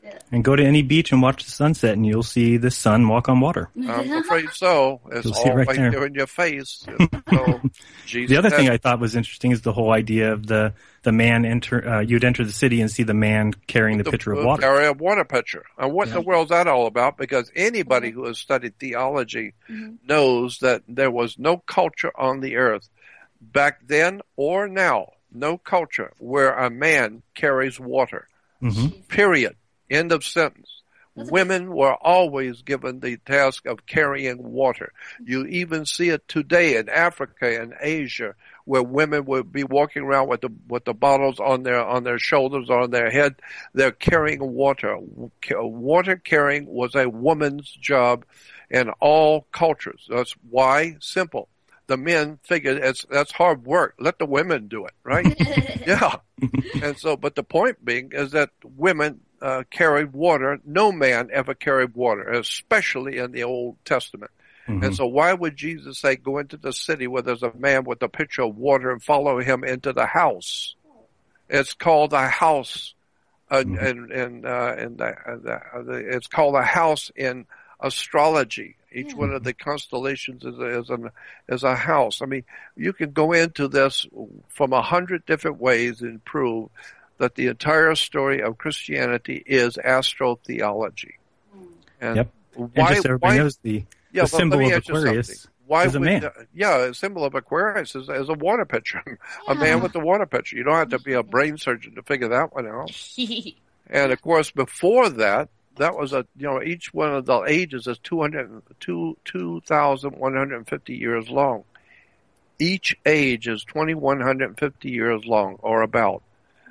And go to any beach and watch the sunset, and you'll see the sun walk on water. I'm afraid so. It's You'll all see it right right there. there in your face. So, Jesus The other thing has- I thought was interesting is the whole idea of the the man enter. Uh, you'd enter the city and see the man carrying the, pitcher of water. Carry a water pitcher. And what in the world's that all about? Because anybody who has studied theology knows that there was no culture on the earth back then or now, no culture where a man carries water. Mm-hmm. Period. End of sentence. Women were always given the task of carrying water. You even see it today in Africa and Asia, where women would be walking around with the with the bottles on their on their shoulders or on their head. They're carrying water. Water carrying was a woman's job in all cultures. That's why simple. The men figured it's that's hard work. Let the women do it, right? Yeah. And so, but the point being is that women uh, carried water. No man ever carried water, especially in the Old Testament. Mm-hmm. And so why would Jesus say, go into the city where there's a man with a pitcher of water and follow him into the house? It's called a house. Uh, mm-hmm. and, and, uh, and the, the, the, it's called a house in astrology. Each one of the constellations is a, is, an, is a house. I mean, you can go into this from a hundred different ways and prove that the entire story of Christianity is astrotheology. And yep. why, and just so everybody why, knows the, yeah, the symbol of Aquarius Why is a would, man. Uh, yeah, a symbol of Aquarius is, is a water pitcher. A man with a water pitcher. You don't have to be a brain surgeon to figure that one out. And of course, before that, that was a, you know, each one of the ages is two hundred, two thousand one hundred fifty years long. Each age is two thousand one hundred fifty years long, or about.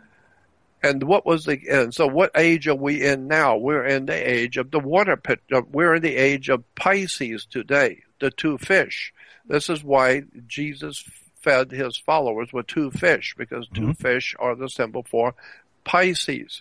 And what was the, and so what age are we in now? We're in the age of the water pit. We're in the age of Pisces today, the two fish. This is why Jesus fed his followers with two fish, because two mm-hmm. fish are the symbol for Pisces.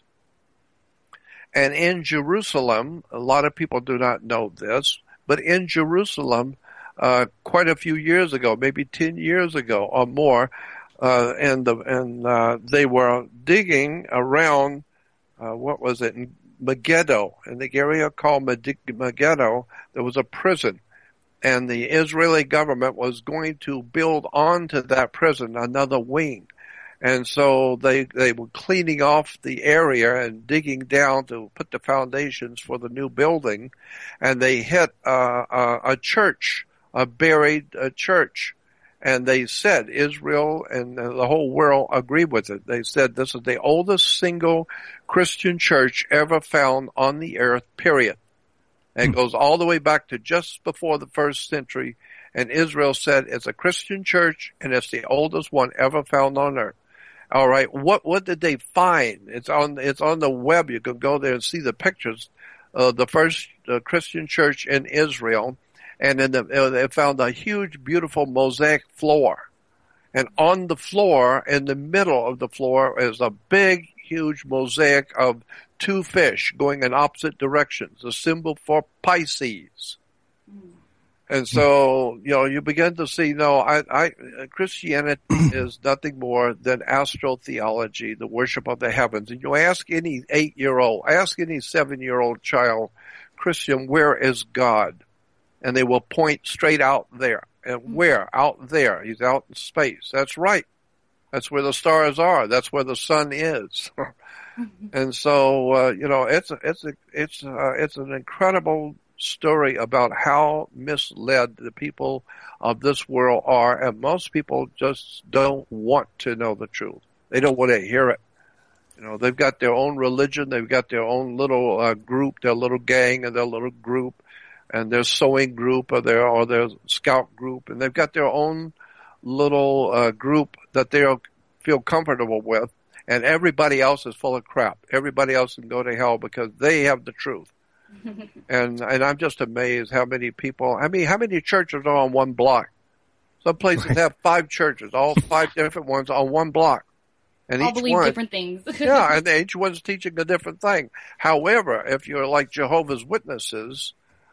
And in Jerusalem, a lot of people do not know this, but in Jerusalem, uh, quite a few years ago, maybe ten years ago or more, uh, and the, and, uh, they were digging around, uh, what was it, in Megiddo, in the area called Megiddo, there was a prison. And the Israeli government was going to build onto that prison another wing. And so they, they were cleaning off the area and digging down to put the foundations for the new building. And they hit uh, a, a church, a buried a church. And they said, Israel and the whole world agreed with it. They said this is the oldest single Christian church ever found on the earth, period. And it goes all the way back to just before the first century. And Israel said it's a Christian church and it's the oldest one ever found on earth. All right. What, what did they find? It's on, it's on the web. You can go there and see the pictures of the first uh, Christian church in Israel. And then the, uh, they found a huge, beautiful mosaic floor. And on the floor, in the middle of the floor, is a big, huge mosaic of two fish going in opposite directions, a symbol for Pisces. Mm. And so, you know, you begin to see, no, I, I, Christianity is nothing more than astrotheology, the worship of the heavens. And you ask any eight-year-old, ask any seven-year-old child, Christian, where is God? And they will point straight out there. And where? Out there. He's out in space. That's right. That's where the stars are. That's where the sun is. And so, uh, you know, it's a, it's a, it's a, it's an incredible story about how misled the people of this world are, and most people just don't want to know the truth. They don't want to hear it. You know, they've got their own religion, they've got their own little uh, group, their little gang and their little group, and their sewing group or their or their scout group, and they've got their own little uh, group that they feel comfortable with. And everybody else is full of crap. Everybody else can go to hell because they have the truth. and and I'm just amazed how many people, I mean, how many churches are on one block? Some places have five churches, all five different ones on one block. And all each believe one, different things. yeah, and each one's teaching a different thing. However, if you're like Jehovah's Witnesses,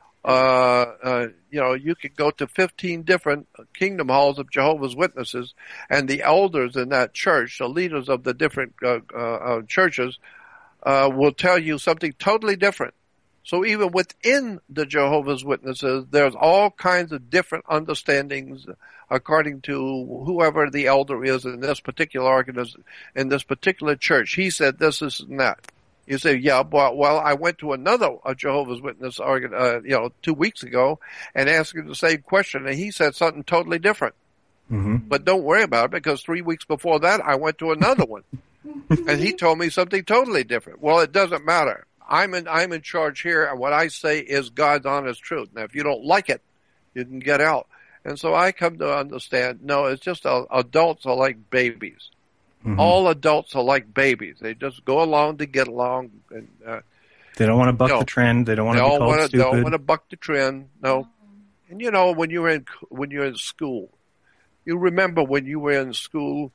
Uh, uh, you know, you could go to fifteen different kingdom halls of Jehovah's Witnesses, and the elders in that church, the leaders of the different uh, uh, uh, churches, uh, will tell you something totally different. So even within the Jehovah's Witnesses, there's all kinds of different understandings according to whoever the elder is in this particular organization, in this particular church. He said this, this, and that. You say, yeah, well, well I went to another a Jehovah's Witness, organ, uh, you know, two weeks ago and asked him the same question, and he said something totally different. Mm-hmm. But don't worry about it, because three weeks before that, I went to another one, and he told me something totally different. Well, it doesn't matter. I'm in, I'm in charge here, and what I say is God's honest truth. Now, if you don't like it, you can get out. And so I come to understand, no, it's just uh, adults are like babies. Mm-hmm. All adults are like babies. They just go along to get along. And, uh, they don't want to buck you know, the trend. They don't want to be called wanna, stupid. They don't want to buck the trend. No. And you know, when you're in when you're in school, you remember when you were in school,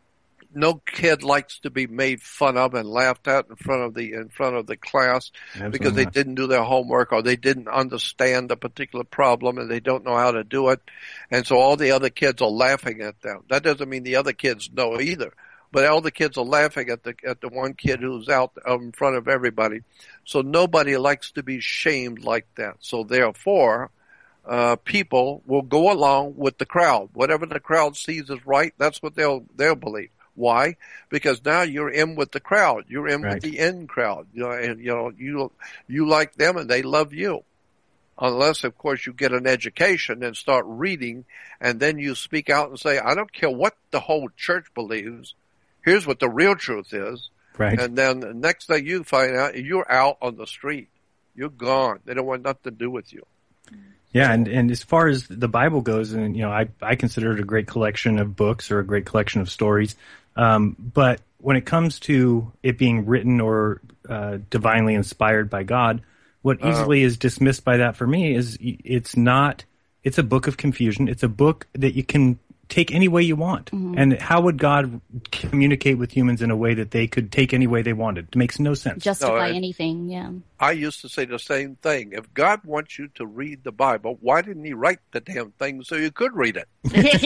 no kid likes to be made fun of and laughed at in front of the in front of the class Absolutely because they not. didn't do their homework or they didn't understand a particular problem and they don't know how to do it, and so all the other kids are laughing at them. That doesn't mean the other kids know either, but all the kids are laughing at the at the one kid who's out in front of everybody. So nobody likes to be shamed like that. So therefore, uh people will go along with the crowd. Whatever the crowd sees is right, that's what they'll they'll believe. Why? Because now you're in with the crowd. You're in Right. with the in crowd. You know, and you know, you you like them and they love you. Unless, of course, you get an education and start reading, and then you speak out and say, I don't care what the whole church believes. Here's what the real truth is. Right. And then the next thing you find out, you're out on the street. You're gone. They don't want nothing to do with you. Yeah, and, and as far as the Bible goes, and you know, I, I consider it a great collection of books or a great collection of stories. Um, but when it comes to it being written or uh, divinely inspired by God, what Uh-huh. easily is dismissed by that for me is it's not. It's a book of confusion. It's a book that you can take any way you want. Mm-hmm. And how would God communicate with humans in a way that they could take any way they wanted? It makes no sense. Justify No, I- anything, yeah. I used to say the same thing. If God wants you to read the Bible, why didn't he write the damn thing so you could read it?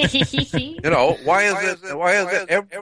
You know, why is it, why is it, every,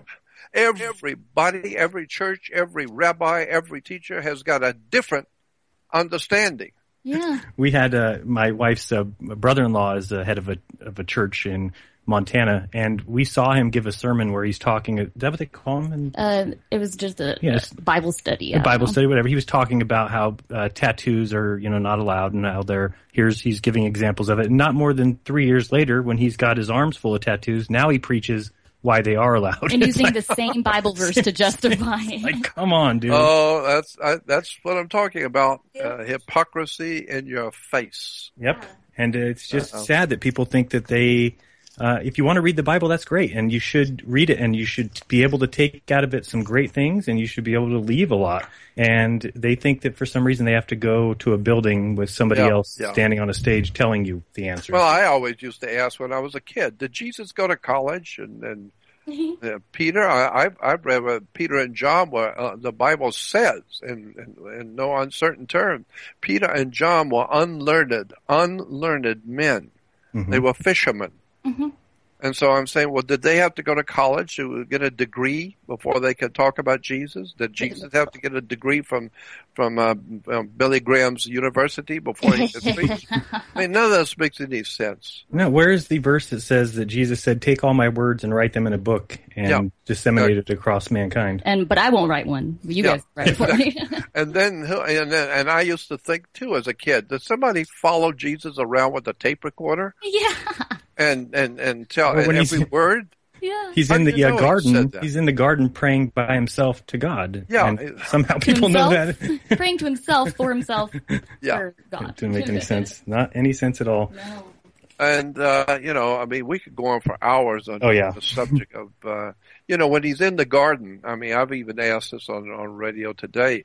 everybody, every church, every rabbi, every teacher has got a different understanding. Yeah. We had uh, my wife's uh, brother-in-law is the head of a of a church in Montana, and we saw him give a sermon where he's talking. Is that what they call him? Uh, it was just a, Yes. a Bible study. A I Bible don't know. study, whatever. He was talking about how uh, tattoos are, you know, not allowed, and how they're here's he's giving examples of it. And not more than three years later, when he's got his arms full of tattoos, now he preaches why they are allowed. And It's using like, the same Bible verse to justify it. like, come on, dude. Oh, that's I, that's what I'm talking about. Uh, hypocrisy in your face. Yep. And it's just Uh-oh. sad that people think that they, uh, if you want to read the Bible, that's great. And you should read it and you should be able to take out of it some great things and you should be able to leave a lot. And they think that for some reason they have to go to a building with somebody Yeah, else yeah. standing on a stage telling you the answer. Well, I always used to ask when I was a kid, did Jesus go to college? And, and uh, Peter, I, I've, I've read what Peter and John were, uh, the Bible says, in, in, in no uncertain terms, Peter and John were unlearned, unlearned men. Mhm. They were fishermen. Mm-hmm. And so I'm saying, well, did they have to go to college to get a degree before they could talk about Jesus? Did Jesus have to get a degree from from uh, um, Billy Graham's university before he could preach? I mean, none of this makes any sense. No, where is the verse that says that Jesus said, take all my words and write them in a book and Yeah. disseminate it across mankind? And but I won't write one. You Yeah. guys write it for me. And then, who- and then, and I used to think too, as a kid, did somebody follow Jesus around with a tape recorder yeah. and and and tell Well, when and he's- every word? Yeah. He's How in do the you uh, know he garden. said that? He's in the garden praying by himself to God. Yeah. And somehow To people know himself? that. Praying to himself, for himself, Yeah. for God. It didn't make any sense. Not any sense at all. No. And, uh, you know, I mean, we could go on for hours on Oh, yeah. the subject of, uh, you know, when he's in the garden, I mean, I've even asked this on, on radio today.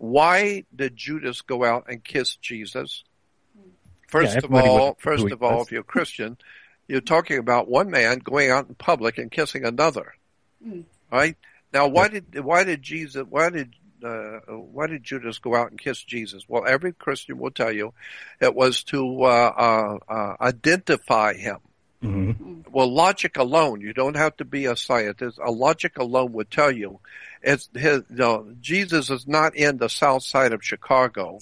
Why did Judas go out and kiss Jesus? First Yeah, of everybody all, would- who first he of all, was. if you're a Christian, you're talking about one man going out in public and kissing another. Mm. Right? Now, why did, why did Jesus, why did, uh, why did Judas go out and kiss Jesus? Well, every Christian will tell you it was to, uh, uh, uh, identify him. Mm-hmm. Well, logic alone, you don't have to be a scientist. A logic alone would tell you, it's his, you know, Jesus is not in the south side of Chicago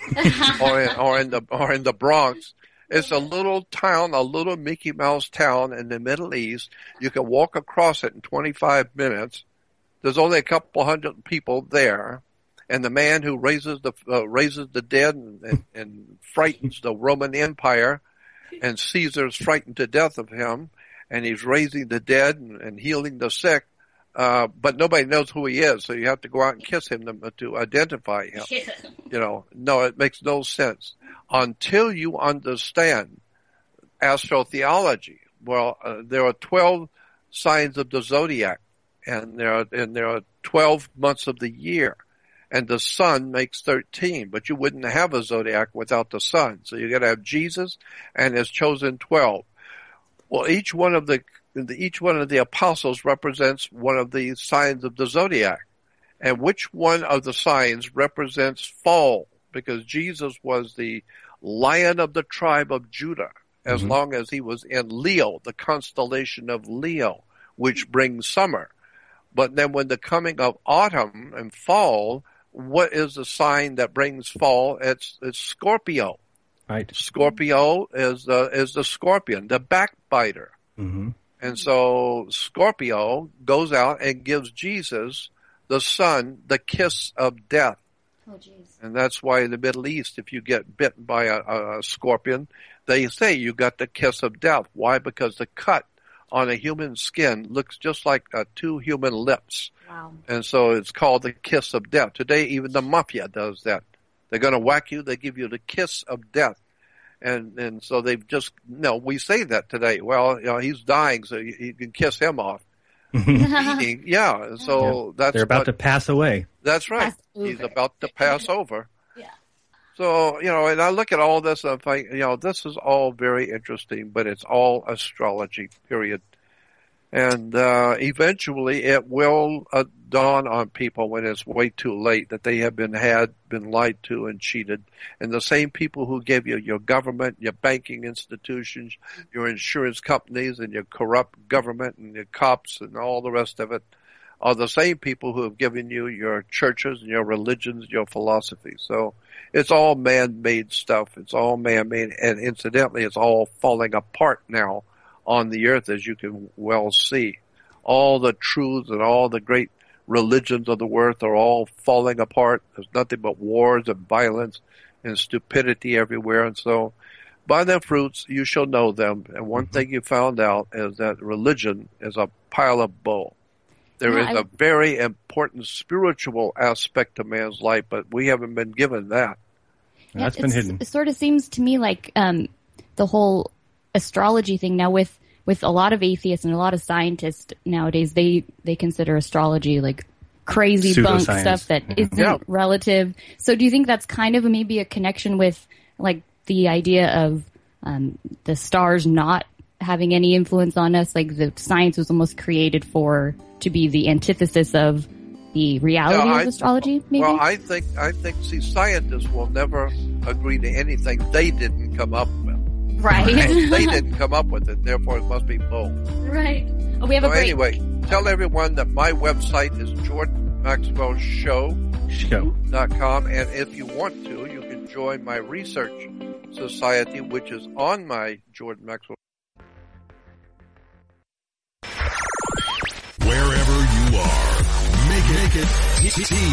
or in, or in the or in the Bronx. It's a little town, a little Mickey Mouse town in the Middle East. You can walk across it in twenty-five minutes. There's only a couple hundred people there, and the man who raises the uh, raises the dead and, and, and frightens the Roman Empire, and Caesar's frightened to death of him, and he's raising the dead and, and healing the sick. Uh, but nobody knows who he is, so you have to go out and kiss him to, to identify him. Yeah. You know, no, it makes no sense until you understand astrotheology. Well, uh, there are twelve signs of the zodiac, and there are and there are twelve months of the year, and the sun makes thirteen. But you wouldn't have a zodiac without the sun, so you got to have Jesus and His chosen twelve. Well, each one of the each one of the apostles represents one of the signs of the zodiac. And which one of the signs represents fall? Because Jesus was the Lion of the tribe of Judah, as mm-hmm. long as he was in Leo, the constellation of Leo, which brings summer. But then when the coming of autumn and fall, what is the sign that brings fall? It's, it's Scorpio. Right. Scorpio is the, is the scorpion, the backbiter. Mm-hmm. And so Scorpio goes out and gives Jesus, the sun, the kiss of death. Oh, jeez. And that's why in the Middle East, if you get bitten by a, a scorpion, they say you got the kiss of death. Why? Because the cut on a human skin looks just like uh, two human lips. Wow. And so it's called the kiss of death. Today, even the mafia does that. They're going to whack you. They give you the kiss of death. And and so they've just, no, we say that today. Well, you know, he's dying, so you, you can kiss him off. Eating, yeah, so yeah. that's They're about what, to pass away. That's right. Pass He's about to pass over. Yeah. So, you know, and I look at all this and I think, you know, this is all very interesting, but it's all astrology, period. And uh eventually it will uh, dawn on people when it's way too late that they have been had, been lied to and cheated. And the same people who gave you your government, your banking institutions, your insurance companies, and your corrupt government and your cops and all the rest of it are the same people who have given you your churches and your religions, your philosophy. So it's all man-made stuff. It's all man-made, and incidentally, it's all falling apart now on the earth, as you can well see. All the truths and all the great religions of the earth are all falling apart. There's nothing but wars and violence and stupidity everywhere. And so by their fruits you shall know them. And one thing you found out is that religion is a pile of bull. There yeah, is I... a very important spiritual aspect to man's life, but we haven't been given that. Yeah, That's been hidden. It sort of seems to me like um, the whole astrology thing now with, with a lot of atheists and a lot of scientists nowadays, they, they consider astrology like crazy bunk stuff that mm-hmm. isn't yeah. relative. So do you think that's kind of a, maybe a connection with like the idea of um, the stars not having any influence on us? Like the science was almost created for to be the antithesis of the reality yeah, of I, astrology, maybe? Well, I think, I think, see, scientists will never agree to anything they didn't come up with. Right. And they didn't come up with it, therefore it must be bull. Right. Oh, we have so a break. Anyway, tell everyone that my website is Jordan Maxwell Show dot com, and if you want to, you can join my research society, which is on my Jordan Maxwell. Wherever you are, make it, make it T T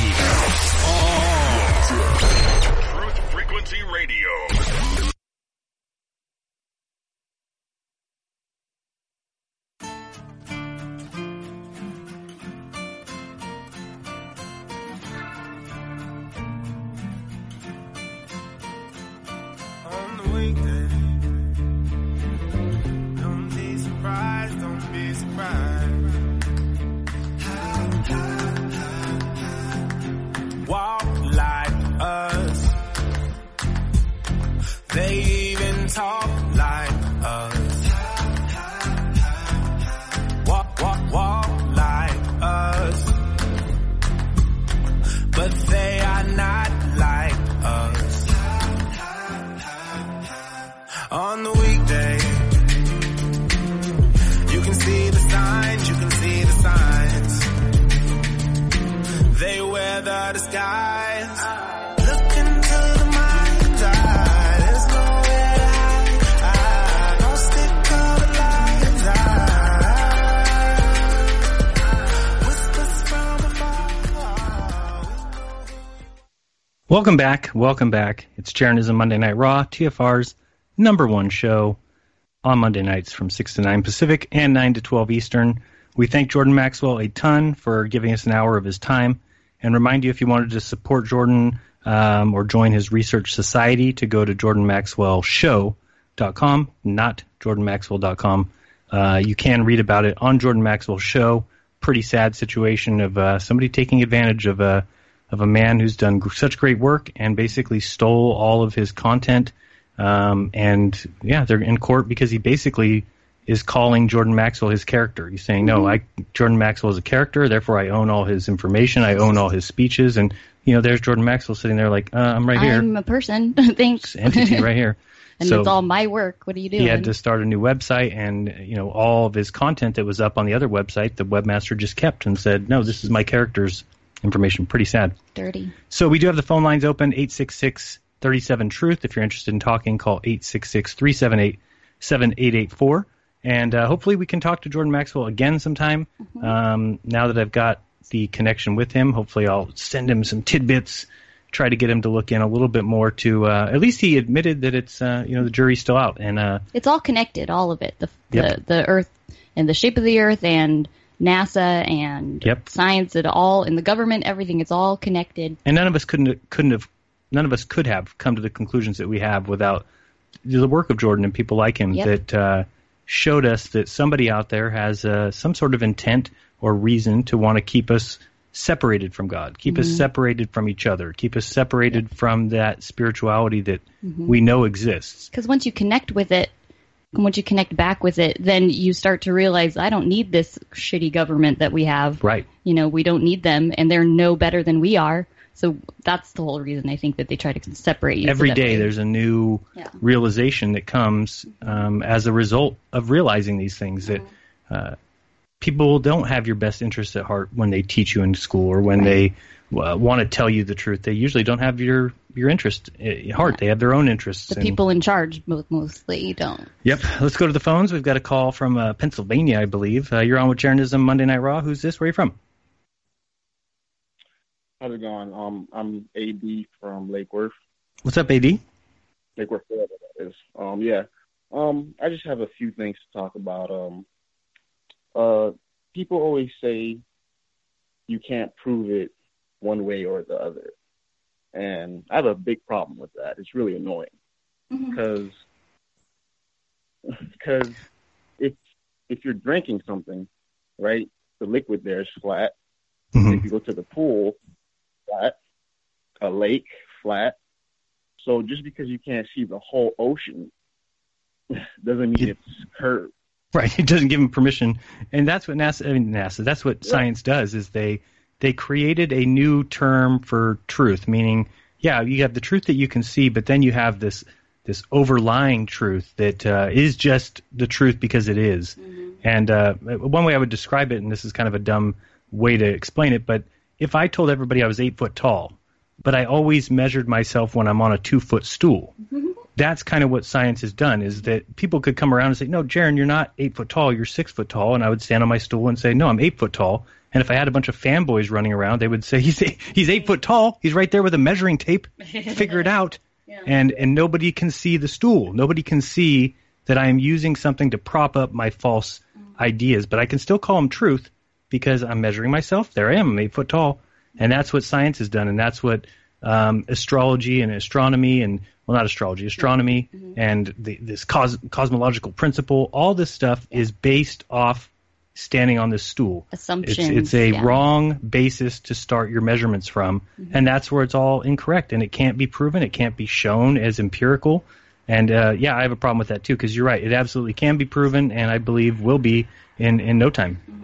Truth Frequency Radio. Walk like us. They even talk like us. Walk, walk, walk like us. But they are not like us. Welcome back. Welcome back. It's Jeranism Monday Night Raw, T F R's number one show on Monday nights from six to nine Pacific and nine to twelve Eastern. We thank Jordan Maxwell a ton for giving us an hour of his time, and remind you, if you wanted to support Jordan um, or join his research society, to go to jordan maxwell show dot com, not jordan maxwell dot com. Uh, you can read about it on Jordan Maxwell Show. Pretty sad situation of uh, somebody taking advantage of a of a man who's done g- such great work and basically stole all of his content. Um, and yeah, they're in court because he basically is calling Jordan Maxwell his character. He's saying, no, I Jordan Maxwell is a character, therefore I own all his information, I own all his speeches. And you know, there's Jordan Maxwell sitting there like, uh, I'm right here. I'm a person. Thanks. Entity right here. And so it's all my work. What are you doing? He had to start a new website, and you know, all of his content that was up on the other website, the webmaster just kept and said, no, this is my character's information. Pretty sad. Dirty. So we do have the phone lines open, eight six six, three seven, truth. If you're interested in talking, call eight six six, three seven eight, seven eight eight four. And uh, hopefully we can talk to Jordan Maxwell again sometime. Mm-hmm. Um, now that I've got the connection with him, hopefully I'll send him some tidbits, try to get him to look in a little bit more to, uh, at least he admitted that it's, uh, you know, the jury's still out. And uh, it's all connected, all of it. The, yep. the, the Earth and the shape of the Earth and NASA and yep. science, it all, and the government, everything, it's all connected. And none of us couldn't, couldn't have, none of us could have come to the conclusions that we have without the work of Jordan and people like him yep. that uh, showed us that somebody out there has uh, some sort of intent or reason to want to keep us separated from God, keep mm-hmm. us separated from each other, keep us separated yep. from that spirituality that mm-hmm. we know exists. Because once you connect with it, and once you connect back with it, then you start to realize, I don't need this shitty government that we have. Right. You know, we don't need them, and they're no better than we are. So that's the whole reason I think that they try to separate you. Every so day way. There's a new yeah. realization that comes um, as a result of realizing these things, that uh, people don't have your best interests at heart when they teach you in school or when right. they uh, want to tell you the truth. They usually don't have your, your interest at heart. Yeah. They have their own interests. The and, people in charge mostly don't. Yep. Let's go to the phones. We've got a call from uh, Pennsylvania, I believe. Uh, you're on with Jeranism Monday Night Raw. Who's this? Where are you from? How's it going? Um, I'm A D from Lake Worth. What's up, A D? Lake Worth, whatever that is. Um, yeah. Um, I just have a few things to talk about. Um, uh, people always say you can't prove it one way or the other, and I have a big problem with that. It's really annoying because because if if you're drinking something, right, the liquid there is flat. Mm-hmm. If you go to the pool, flat, a lake, flat. So just because you can't see the whole ocean doesn't mean it's curved. Right. It doesn't give them permission. And that's what NASA, I mean, NASA, that's what yeah. science does, is they, they created a new term for truth, meaning, yeah, you have the truth that you can see, but then you have this, this overlying truth that uh, is just the truth because it is. Mm-hmm. And uh, one way I would describe it, and this is kind of a dumb way to explain it, but if I told everybody I was eight foot tall, but I always measured myself when I'm on a two foot stool, mm-hmm. that's kind of what science has done, is that people could come around and say, no, Jaron, you're not eight foot tall, you're six foot tall. And I would stand on my stool and say, no, I'm eight foot tall. And if I had a bunch of fanboys running around, they would say, he's eight, he's eight foot tall. He's right there with a measuring tape. Figure it out. Yeah. And, and nobody can see the stool. Nobody can see that I am using something to prop up my false mm-hmm. ideas, but I can still call them truth, because I'm measuring myself. There I am. I'm eight foot tall. And that's what science has done. And that's what um, astrology and astronomy and, well, not astrology, astronomy mm-hmm. and the, this cos- cosmological principle, all this stuff yeah. is based off standing on this stool. Assumptions. It's, it's a yeah. wrong basis to start your measurements from. Mm-hmm. And that's where it's all incorrect. And it can't be proven. It can't be shown as empirical. And, uh, yeah, I have a problem with that, too, because you're right. It absolutely can be proven, and I believe will be in, in no time. Mm-hmm.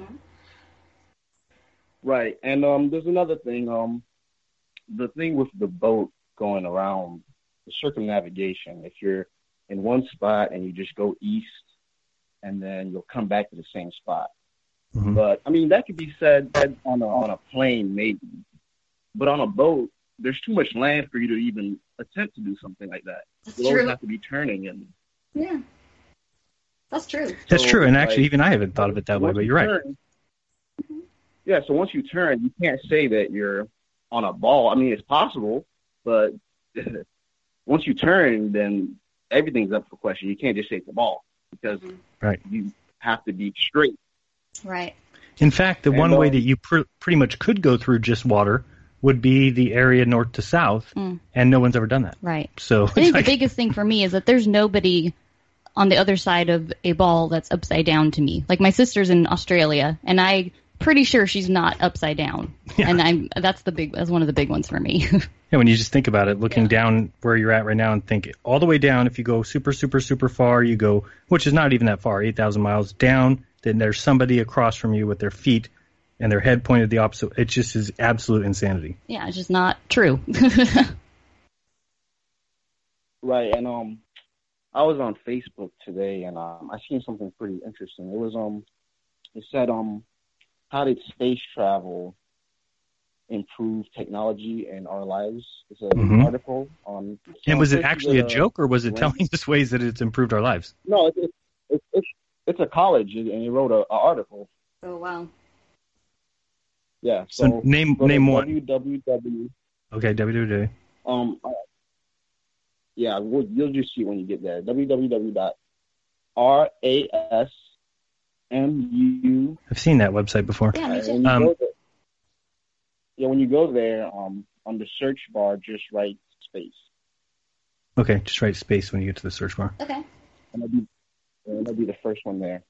Right, and um, there's another thing. Um, the thing with the boat going around, the circumnavigation. If you're in one spot and you just go east, and then you'll come back to the same spot. Mm-hmm. But I mean, that could be said on a on a plane, maybe. But on a boat, there's too much land for you to even attempt to do something like that. That's You'll true. always have to be turning and. Yeah, that's true. That's so, true, and actually, like, even I haven't thought of it that way. But you're right. Turn, Yeah, so once you turn, you can't say that you're on a ball. I mean, it's possible, But once you turn, then everything's up for question. You can't just say it's the ball because right. you have to be straight. Right. In fact, the And, one way um, that you pr- pretty much could go through just water would be the area north to south, Mm. and no one's ever done that. Right. So I think like, the biggest thing for me is that there's nobody on the other side of a ball that's upside down to me. Like my sister's in Australia, and I'm pretty sure she's not upside down. Yeah. And I'm that's the big that's one of the big ones for me. yeah, when you just think about it, looking down where you're at right now and think all the way down, if you go super, super, super far, you go, which is not even that far, eight thousand miles down, then there's somebody across from you with their feet and their head pointed the opposite. It just is absolute insanity. Yeah, it's just not true. Right, and um, I was on Facebook today, and um, I seen something pretty interesting. It was um, it said um, how did space travel improve technology in our lives? It's an Mhm. article on. And was it so actually a the- joke, or was it telling us ways that it's improved our lives? No, it's it's it's, it's, it's a college, and he wrote a, a article. Oh wow. Yeah. So, So, name go to name one. w w w Okay, W W W. Um. uh, Yeah, we'll, you'll just see when you get there. w w w dot r a s m u. I've seen that website before. Yeah, me Uh, too. when you Um, go there, yeah, when you go there, um, on the search bar, just write space, Okay, just write space when you get to the search bar. Okay. and that'll be, and that'll be the first one there.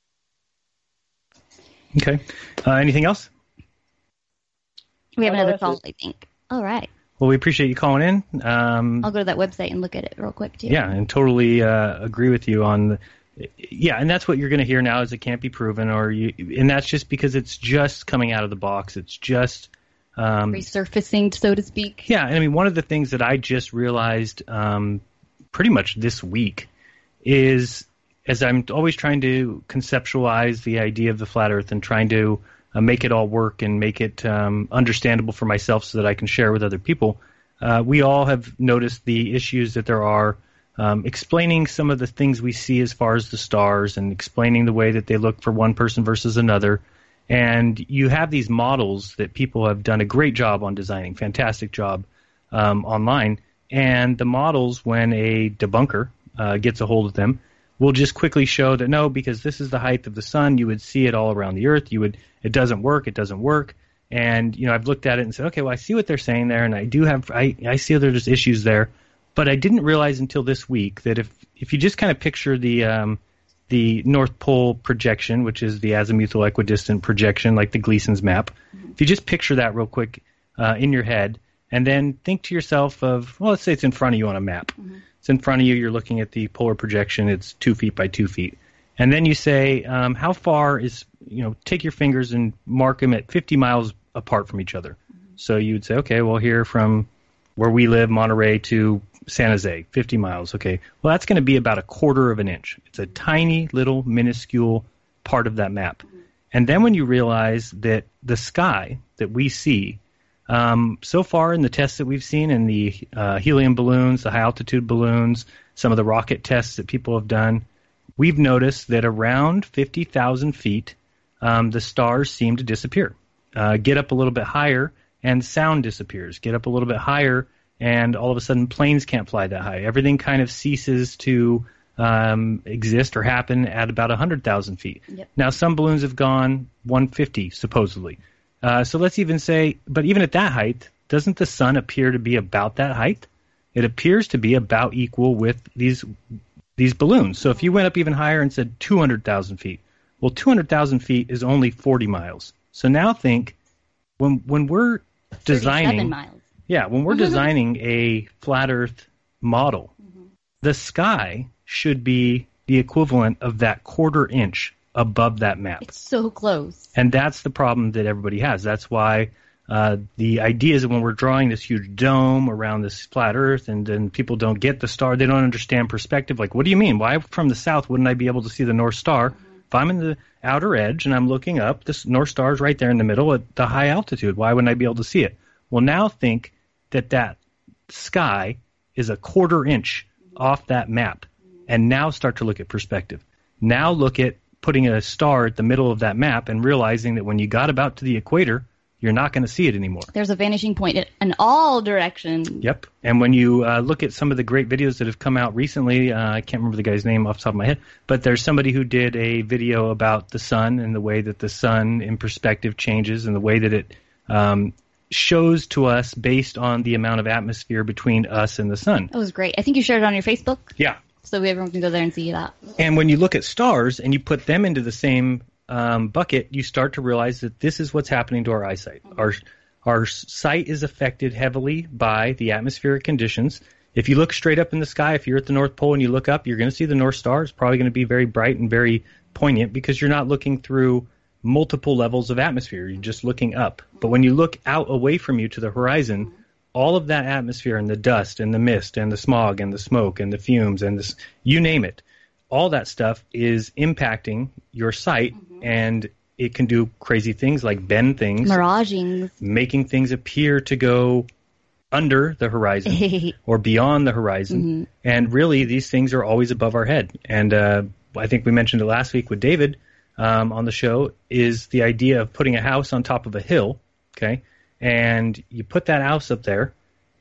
Okay. Uh, anything else? We have Oh, no, another that's call, it. I think. All right. Well, we appreciate you calling in. Um, I'll go to that website and look at it real quick too. yeah, and totally uh, agree with you on the, yeah, and that's what you're going to hear now is it can't be proven, or you, and that's just because it's just coming out of the box. It's just um, Resurfacing, so to speak. yeah. I mean, one of the things that I just realized um, pretty much this week is, as I'm always trying to conceptualize the idea of the flat Earth and trying to uh, make it all work and make it um, understandable for myself so that I can share with other people. Uh, we all have noticed the issues that there are. Um, explaining some of the things we see as far as the stars and explaining the way that they look for one person versus another. And you have these models that people have done a great job on designing, fantastic job um, online. And the models, when a debunker uh, gets a hold of them, will just quickly show that no, because this is the height of the sun, you would see it all around the Earth. You would, it doesn't work, it doesn't work. And, you know, I've looked at it and said, okay, well, I see what they're saying there, and I do have, I, I see that there's issues there. But I didn't realize until this week that if, if you just kind of picture the um, the North Pole projection, which is the azimuthal equidistant projection, like the Gleason's map, mm-hmm. if you just picture that real quick uh, in your head, and then think to yourself of, well, let's say it's in front of you on a map. Mm-hmm. It's in front of you, you're looking at the polar projection, it's two feet by two feet. And then you say, um, how far is, you know, take your fingers and mark them at fifty miles apart from each other. Mm-hmm. So you would say, okay, well, here from where we live, Monterey, to San Jose, fifty miles. Okay, well, that's going to be about a quarter of an inch. It's a tiny little minuscule part of that map. And then when you realize that the sky that we see, um, so far in the tests that we've seen in the uh, helium balloons, the high altitude balloons, some of the rocket tests that people have done, we've noticed that around fifty thousand feet, um, the stars seem to disappear. Uh, get up a little bit higher, and sound disappears. Get up a little bit higher, and all of a sudden planes can't fly that high. Everything kind of ceases to um, exist or happen at about one hundred thousand feet. Yep. Now, some balloons have gone one hundred fifty, supposedly. Uh, so let's even say, but even at that height, doesn't the sun appear to be about that height? It appears to be about equal with these these balloons. So if you went up even higher and said two hundred thousand feet, well, two hundred thousand feet is only forty miles. So now think, when when we're designing... miles. Yeah, when we're designing a flat Earth model, mm-hmm. the sky should be the equivalent of that quarter inch above that map. It's so close. And that's the problem that everybody has. That's why uh, the idea is that when we're drawing this huge dome around this flat Earth and then people don't get the star, they don't understand perspective. Like, what do you mean? Why from the south wouldn't I be able to see the North Star? Mm-hmm. If I'm in the outer edge and I'm looking up, this North Star is right there in the middle at the high altitude. Why wouldn't I be able to see it? Well, now think that that sky is a quarter inch off that map, and now start to look at perspective. Now look at putting a star at the middle of that map and realizing that when you got about to the equator, you're not going to see it anymore. There's a vanishing point in, in all directions. Yep. And when you uh, look at some of the great videos that have come out recently, uh, I can't remember the guy's name off the top of my head, but there's somebody who did a video about the sun and the way that the sun in perspective changes and the way that it um, shows to us based on the amount of atmosphere between us and the sun. That was great. I think you shared it on your Facebook. Yeah. So everyone can go there and see that. And when you look at stars and you put them into the same um, bucket, you start to realize that this is what's happening to our eyesight. Mm-hmm. Our our sight is affected heavily by the atmospheric conditions. If you look straight up in the sky, if you're at the North Pole and you look up, you're going to see the North Star. It's probably going to be very bright and very poignant because you're not looking through multiple levels of atmosphere. You're just looking up. But when you look out away from you to the horizon, all of that atmosphere and the dust and the mist and the smog and the smoke and the fumes and this, you name it, all that stuff is impacting your sight, mm-hmm. and it can do crazy things like bend things, miraging, making things appear to go under the horizon or beyond the horizon. Mm-hmm. And really, these things are always above our head. And uh, I think we mentioned it last week with David um, on the show, is the idea of putting a house on top of a hill, okay? And you put that house up there,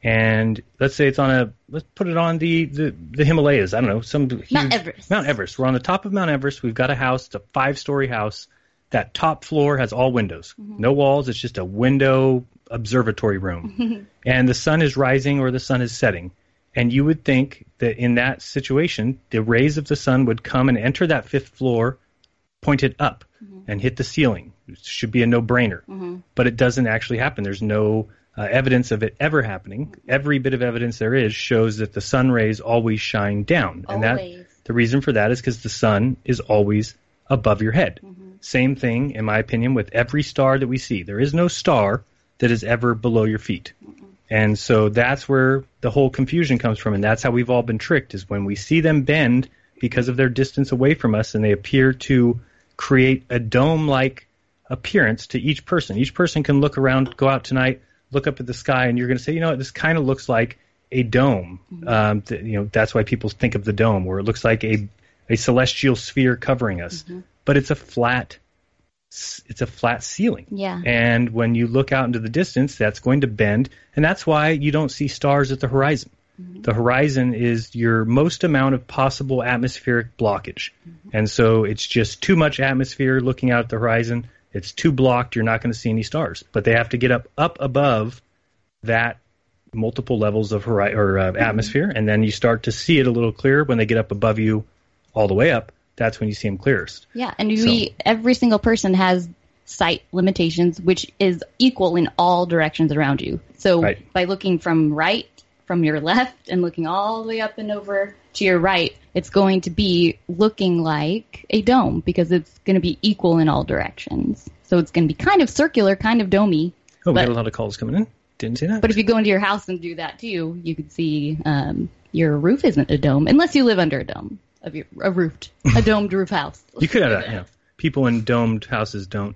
and let's say it's on a, let's put it on the, the, the Himalayas. I don't know, some huge, Mount Everest. Mount Everest. We're on the top of Mount Everest. We've got a house. It's a five-story house. That top floor has all windows. Mm-hmm. No walls. It's just a window observatory room. And the sun is rising or the sun is setting. And you would think that in that situation, the rays of the sun would come and enter that fifth floor, pointed up, mm-hmm. and hit the ceiling. It should be a no-brainer. Mm-hmm. But it doesn't actually happen. There's no uh, evidence of it ever happening. Mm-hmm. Every bit of evidence there is shows that the sun rays always shine down. Always. And that the reason for that is because the sun is always above your head. Mm-hmm. Same thing, in my opinion, with every star that we see. There is no star that is ever below your feet. Mm-hmm. And so that's where the whole confusion comes from, and that's how we've all been tricked, is when we see them bend because of their distance away from us, and they appear to create a dome-like appearance to each person. Each person can look around, go out tonight, look up at the sky, and you're going to say, you know what, this kind of looks like a dome. Mm-hmm. Um, th- you know, that's why people think of the dome, where it looks like a, a celestial sphere covering us. Mm-hmm. But it's a flat it's a flat ceiling. Yeah. And when you look out into the distance, that's going to bend, and that's why you don't see stars at the horizon. Mm-hmm. The horizon is your most amount of possible atmospheric blockage. Mm-hmm. And so it's just too much atmosphere looking out at the horizon. It's too blocked. You're not going to see any stars. But they have to get up up above that multiple levels of hori- or uh, atmosphere, and then you start to see it a little clearer when they get up above you all the way up. That's when you see them clearest. Yeah, and we, so, every single person has sight limitations, which is equal in all directions around you. So right. by looking from right, from your left, and looking all the way up and over to your right, it's going to be looking like a dome because it's going to be equal in all directions. So it's going to be kind of circular, kind of domey. Oh, we but, got a lot of calls coming in. Didn't see that. But if you go into your house and do that too, you could see um, your roof isn't a dome, unless you live under a dome. Of your, a roofed, a domed roof house. You could have that. Yeah. People in domed houses don't,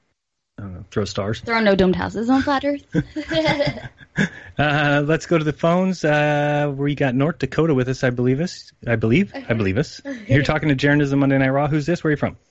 I don't know, throw stars. There are no domed houses on flat Earth. uh, let's go to the phones. Uh, we got North Dakota with us, I believe us. I believe. I believe us. You're talking to Jaron on Monday Night Raw. Who's this? Where are you from?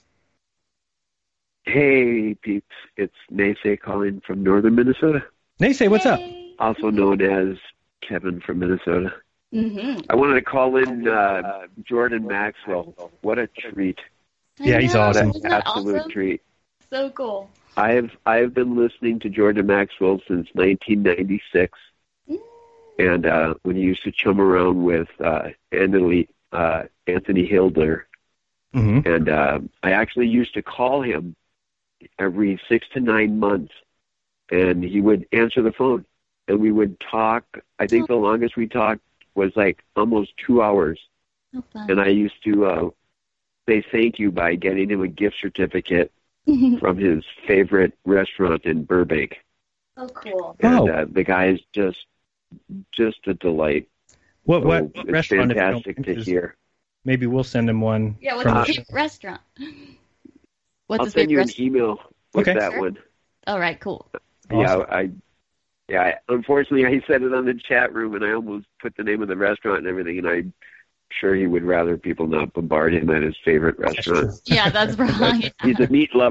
Hey, peeps. It's Naysay calling from northern Minnesota. Naysay, what's up? Also known as Kevin from Minnesota. Mm-hmm. I wanted to call in uh, Jordan Maxwell. What a treat! Yeah, he's awesome. What an absolute awesome? treat. So cool. I have I have been listening to Jordan Maxwell since nineteen ninety-six, mm. and uh, when he used to chum around with uh, Anthony uh, Anthony Hilder, mm-hmm. and uh, I actually used to call him every six to nine months, and he would answer the phone, and we would talk. I think the longest we talked was like almost two hours. Oh, and I used to uh, say thank you by getting him a gift certificate from his favorite restaurant in Burbank. Oh, cool. And oh. uh, the guy is just just a delight. What, so what it's restaurant? fantastic to hear. Maybe we'll send him one. Yeah, what's from his favorite restaurant? What's I'll his send you favorite an email with okay. that sure. one. All right, cool. Awesome. Yeah, I... Yeah, unfortunately, I said it on the chat room, and I almost put the name of the restaurant and everything, and I'm sure he would rather people not bombard him at his favorite restaurant. Yeah, that's right. He's a meat lover.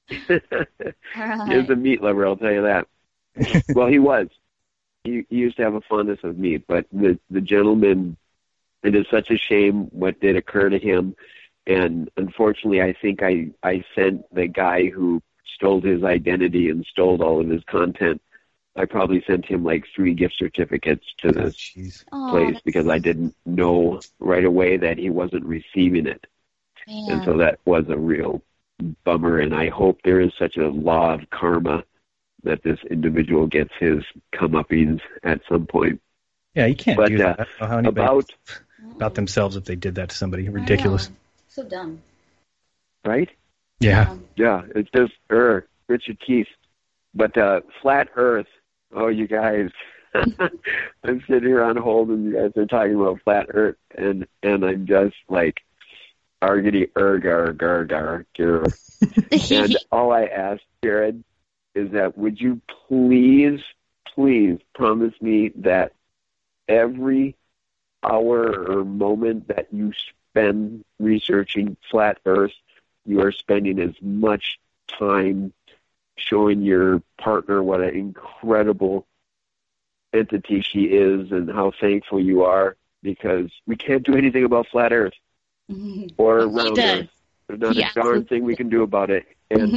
He is a meat lover, I'll tell you that. Well, he was. He, he used to have a fondness of meat, but the the gentleman, it is such a shame what did occur to him. And unfortunately, I think I, I sent the guy who stole his identity and stole all of his content, I probably sent him like three gift certificates to this oh, place because I didn't know right away that he wasn't receiving it. Man. And so that was a real bummer. And I hope there is such a law of karma that this individual gets his comeuppings at some point. Yeah, you can't but, do that. Uh, I don't know how anybody about, about themselves if they did that to somebody. Ridiculous. So dumb. Right? Yeah. Yeah, it's just, er, Richard Keith. But uh, Flat Earth, oh, you guys, I'm sitting here on hold and you guys are talking about Flat Earth, and, and I'm just like, argity, ergar, gar, gar, gar. And all I asked, Jared, is that would you please, please promise me that every hour or moment that you spend researching Flat Earth, you are spending as much time showing your partner what an incredible entity she is and how thankful you are, because we can't do anything about Flat Earth or round Earth. There's not Yeah. a darn thing we can do about it. And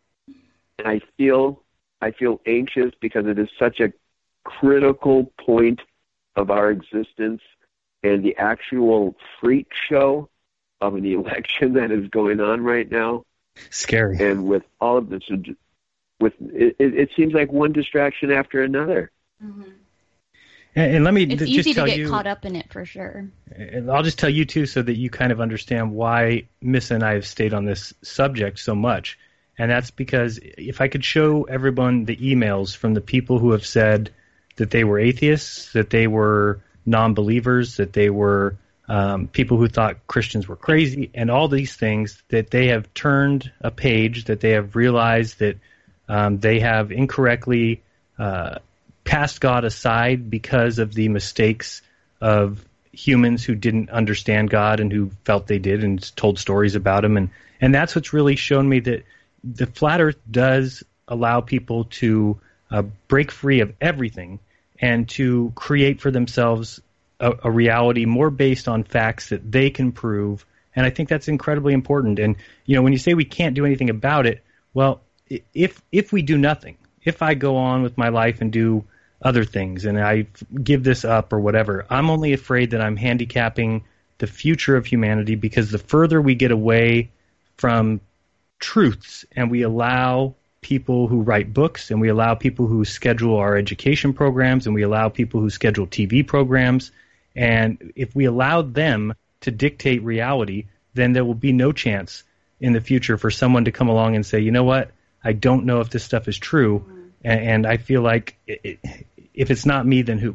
and I feel I feel anxious because it is such a critical point of our existence, and the actual freak show of an election that is going on right now. Scary. And with all of this, with it, it seems like one distraction after another. Mm-hmm. And, and let me It's th- easy just to tell get you, caught up in it for sure. and I'll just tell you too, so that you kind of understand why Miss and I have stayed on this subject so much. And that's because if I could show everyone the emails from the people who have said that they were atheists, that they were non-believers, that they were um, people who thought Christians were crazy, and all these things, that they have turned a page, that they have realized that um, they have incorrectly uh, cast God aside because of the mistakes of humans who didn't understand God and who felt they did and told stories about him. And, and that's what's really shown me that the Flat Earth does allow people to uh, break free of everything and to create for themselves a, a reality more based on facts that they can prove. And I think that's incredibly important. And, you know, when you say we can't do anything about it, well, if if we do nothing, if I go on with my life and do other things and I give this up or whatever, I'm only afraid that I'm handicapping the future of humanity, because the further we get away from truths and we allow people who write books and we allow people who schedule our education programs and we allow people who schedule T V programs, and if we allow them to dictate reality, then there will be no chance in the future for someone to come along and say, you know what, I don't know if this stuff is true, and, and I feel like it, it, if it's not me, then who?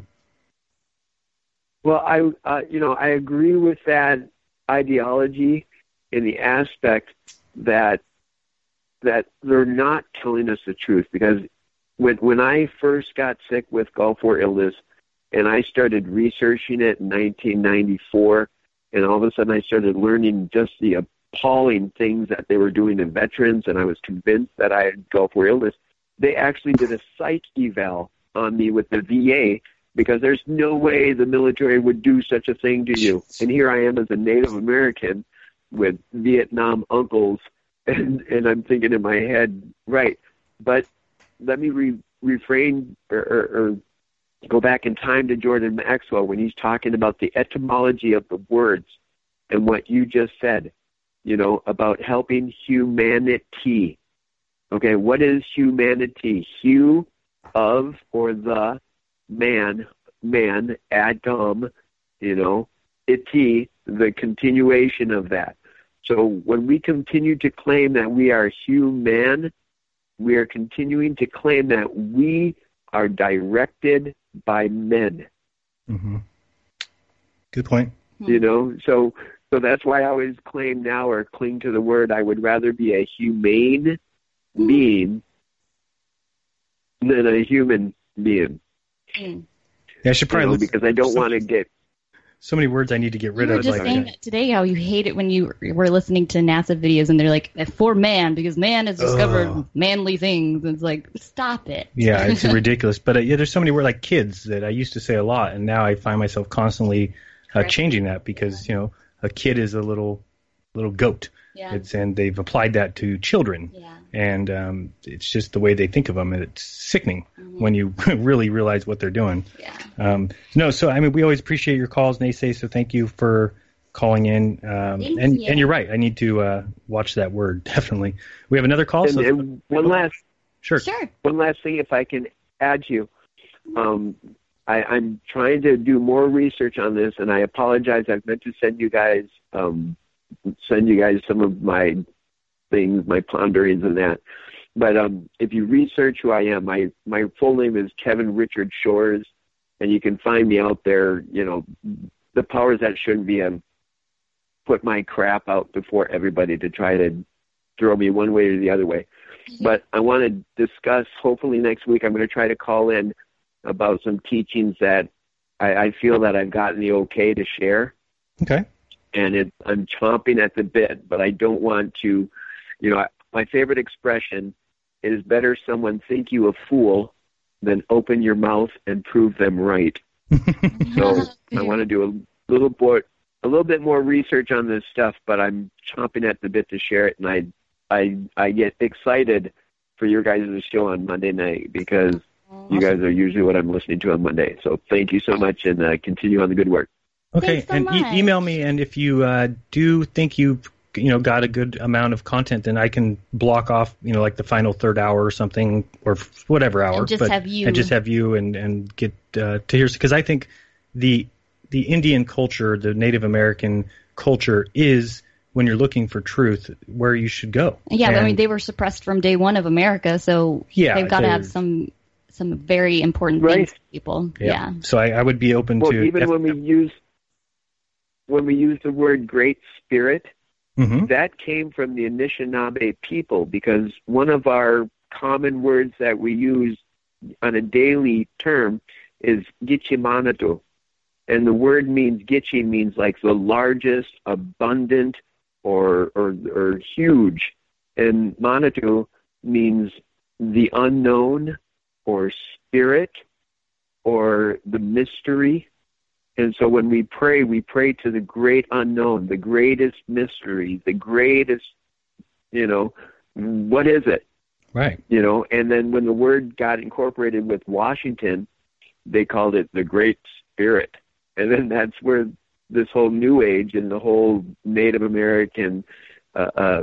Well, I uh, you know I agree with that ideology in the aspect that that they're not telling us the truth, because when when I first got sick with Gulf War illness and I started researching it in nineteen ninety-four, and all of a sudden I started learning just the appalling things that they were doing to veterans, and I was convinced that I had Gulf War illness. They actually did a psych eval on me with the V A, because there's no way the military would do such a thing to you. And here I am as a Native American with Vietnam uncles, and, and I'm thinking in my head, right, but let me re- refrain or, or, or go back in time to Jordan Maxwell when he's talking about the etymology of the words and what you just said, you know, about helping humanity. Okay, what is humanity? Hue of or the man, man, Adam, you know, iti, the continuation of that. So when we continue to claim that we are human, we are continuing to claim that we are directed by men. Mm-hmm. Good point. You know, so so that's why I always claim now, or cling to the word, I would rather be a humane being than a human being. Yeah, I should probably You know, look- because I don't so- want to get so many words I need to get rid You were of. just like saying that. that today how you hate it when you were listening to NASA videos and they're like, for man, because man has discovered Ugh. manly things. And it's like, stop it. Yeah, it's ridiculous. But uh, yeah, there's so many words like kids that I used to say a lot, and now I find myself constantly uh, changing that because, you know, a kid is a little little goat. Yeah. It's and they've applied that to children. Yeah. And um, it's just the way they think of them, and it's sickening Mm-hmm. when you really realize what they're doing. Yeah. Um, no, so I mean, we always appreciate your calls, Naysay. So thank you for calling in. Um, Thank and you. and you're right. I need to uh, watch that word definitely. We have another call. And, so and one last, sure, Sure. one last thing, if I can add to you. Um, I, I'm trying to do more research on this, and I apologize. I've meant to send you guys um, send you guys some of my things, my ponderings and that. But um, if you research who I am, my, my full name is Kevin Richard Shores, and you can find me out there. You know, the powers that shouldn't be have put my crap out before everybody to try to throw me one way or the other way. But I want to discuss, hopefully next week, I'm going to try to call in about some teachings that I, I feel that I've gotten the okay to share. Okay. And it, I'm chomping at the bit, but I don't want to, you know, I, my favorite expression is better someone think you a fool than open your mouth and prove them right. So I want to do a little more, a little bit more research on this stuff, but I'm chomping at the bit to share it, and I, I, I get excited for your guys' show on Monday night because you guys are usually what I'm listening to on Monday. So thank you so much, and uh, continue on the good work. Okay, Thanks so and much. e- email me, and if you uh, do think you've you know got a good amount of content, then I can block off you know like the final third hour or something, or f- whatever hour, And just but have you- and just have you and and get uh, to hear, because I think the the Indian culture, the Native American culture, is when you're looking for truth where you should go. Yeah, but I And- mean, they were suppressed from day one of America, so Yeah, they've got to have they're- some some very important Right. things to people. Yeah. So I, I would be open Well, to even if- when we use when we use the word Great Spirit, Mhm. that came from the Anishinaabe people, because one of our common words that we use on a daily term is Gichimanatu. And the word means, Gichi means like the largest, abundant, or, or, or huge. And Manatu means the unknown, or spirit, or the mystery. And so when we pray, we pray to the great unknown, the greatest mystery, the greatest, you know, what is it? Right. You know, and then when the word got incorporated with Washington, they called it the Great Spirit. And then that's where this whole New Age and the whole Native American uh, uh,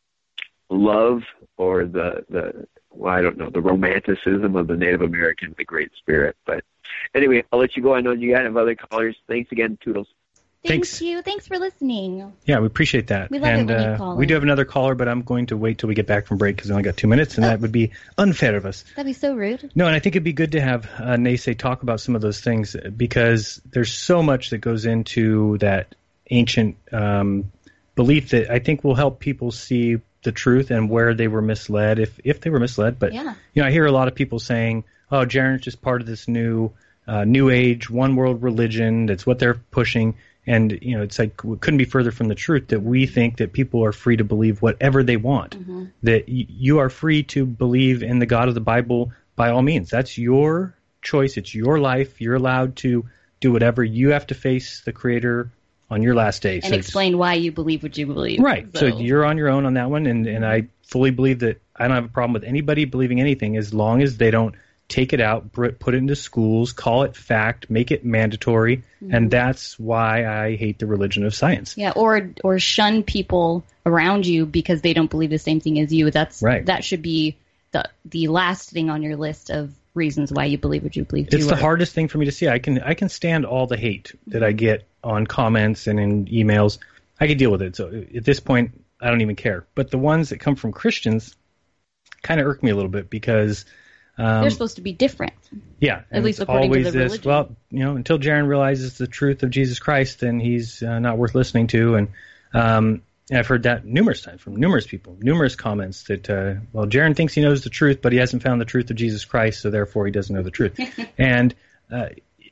love, or the, the well, I don't know, the romanticism of the Native American, the Great Spirit. But anyway, I'll let you go. I know you got to have other callers. Thanks again, Toodles. Thank Thanks. you. Thanks for listening. Yeah, we appreciate that. We love it and when you uh, call we in. do have another caller, but I'm going to wait till we get back from break because we only got two minutes, and that would be unfair of us. That'd be so rude. No, and I think it'd be good to have uh, Naysay talk about some of those things, because there's so much that goes into that ancient um, belief that I think will help people see the truth and where they were misled, if if they were misled. But Yeah. you know, I hear a lot of people saying, "Oh, Jaren's just part of this new uh, new age, one world religion. That's what they're pushing." And you know, it's like it couldn't be further from the truth that we think that people are free to believe whatever they want. Mm-hmm. That y- you are free to believe in the God of the Bible by all means. That's your choice. It's your life. You're allowed to do whatever. You have to face the Creator on your last day. And So it's- explain why you believe what you believe. Right. So. you're on your own on that one, and, and I fully believe that I don't have a problem with anybody believing anything as long as they don't take it out, br- put it into schools, call it fact, make it mandatory, Mhm. and that's why I hate the religion of science. Yeah, or or shun people around you because they don't believe the same thing as you. That's Right. That should be the the last thing on your list of reasons why you believe what you believe. It's too, the or- hardest thing for me to see. I can I can stand all the hate that I get on comments and in emails. I can deal with it. So at this point, I don't even care. But the ones that come from Christians kind of irk me a little bit because um, They're supposed to be different. yeah, At and least it's according to always the this. religion. Well, you know, until Jaren realizes the truth of Jesus Christ, then he's uh, not worth listening to. And um, and I've heard that numerous times from numerous people, numerous comments that, uh, well, Jaren thinks he knows the truth, but he hasn't found the truth of Jesus Christ, so therefore he doesn't know the truth. And uh,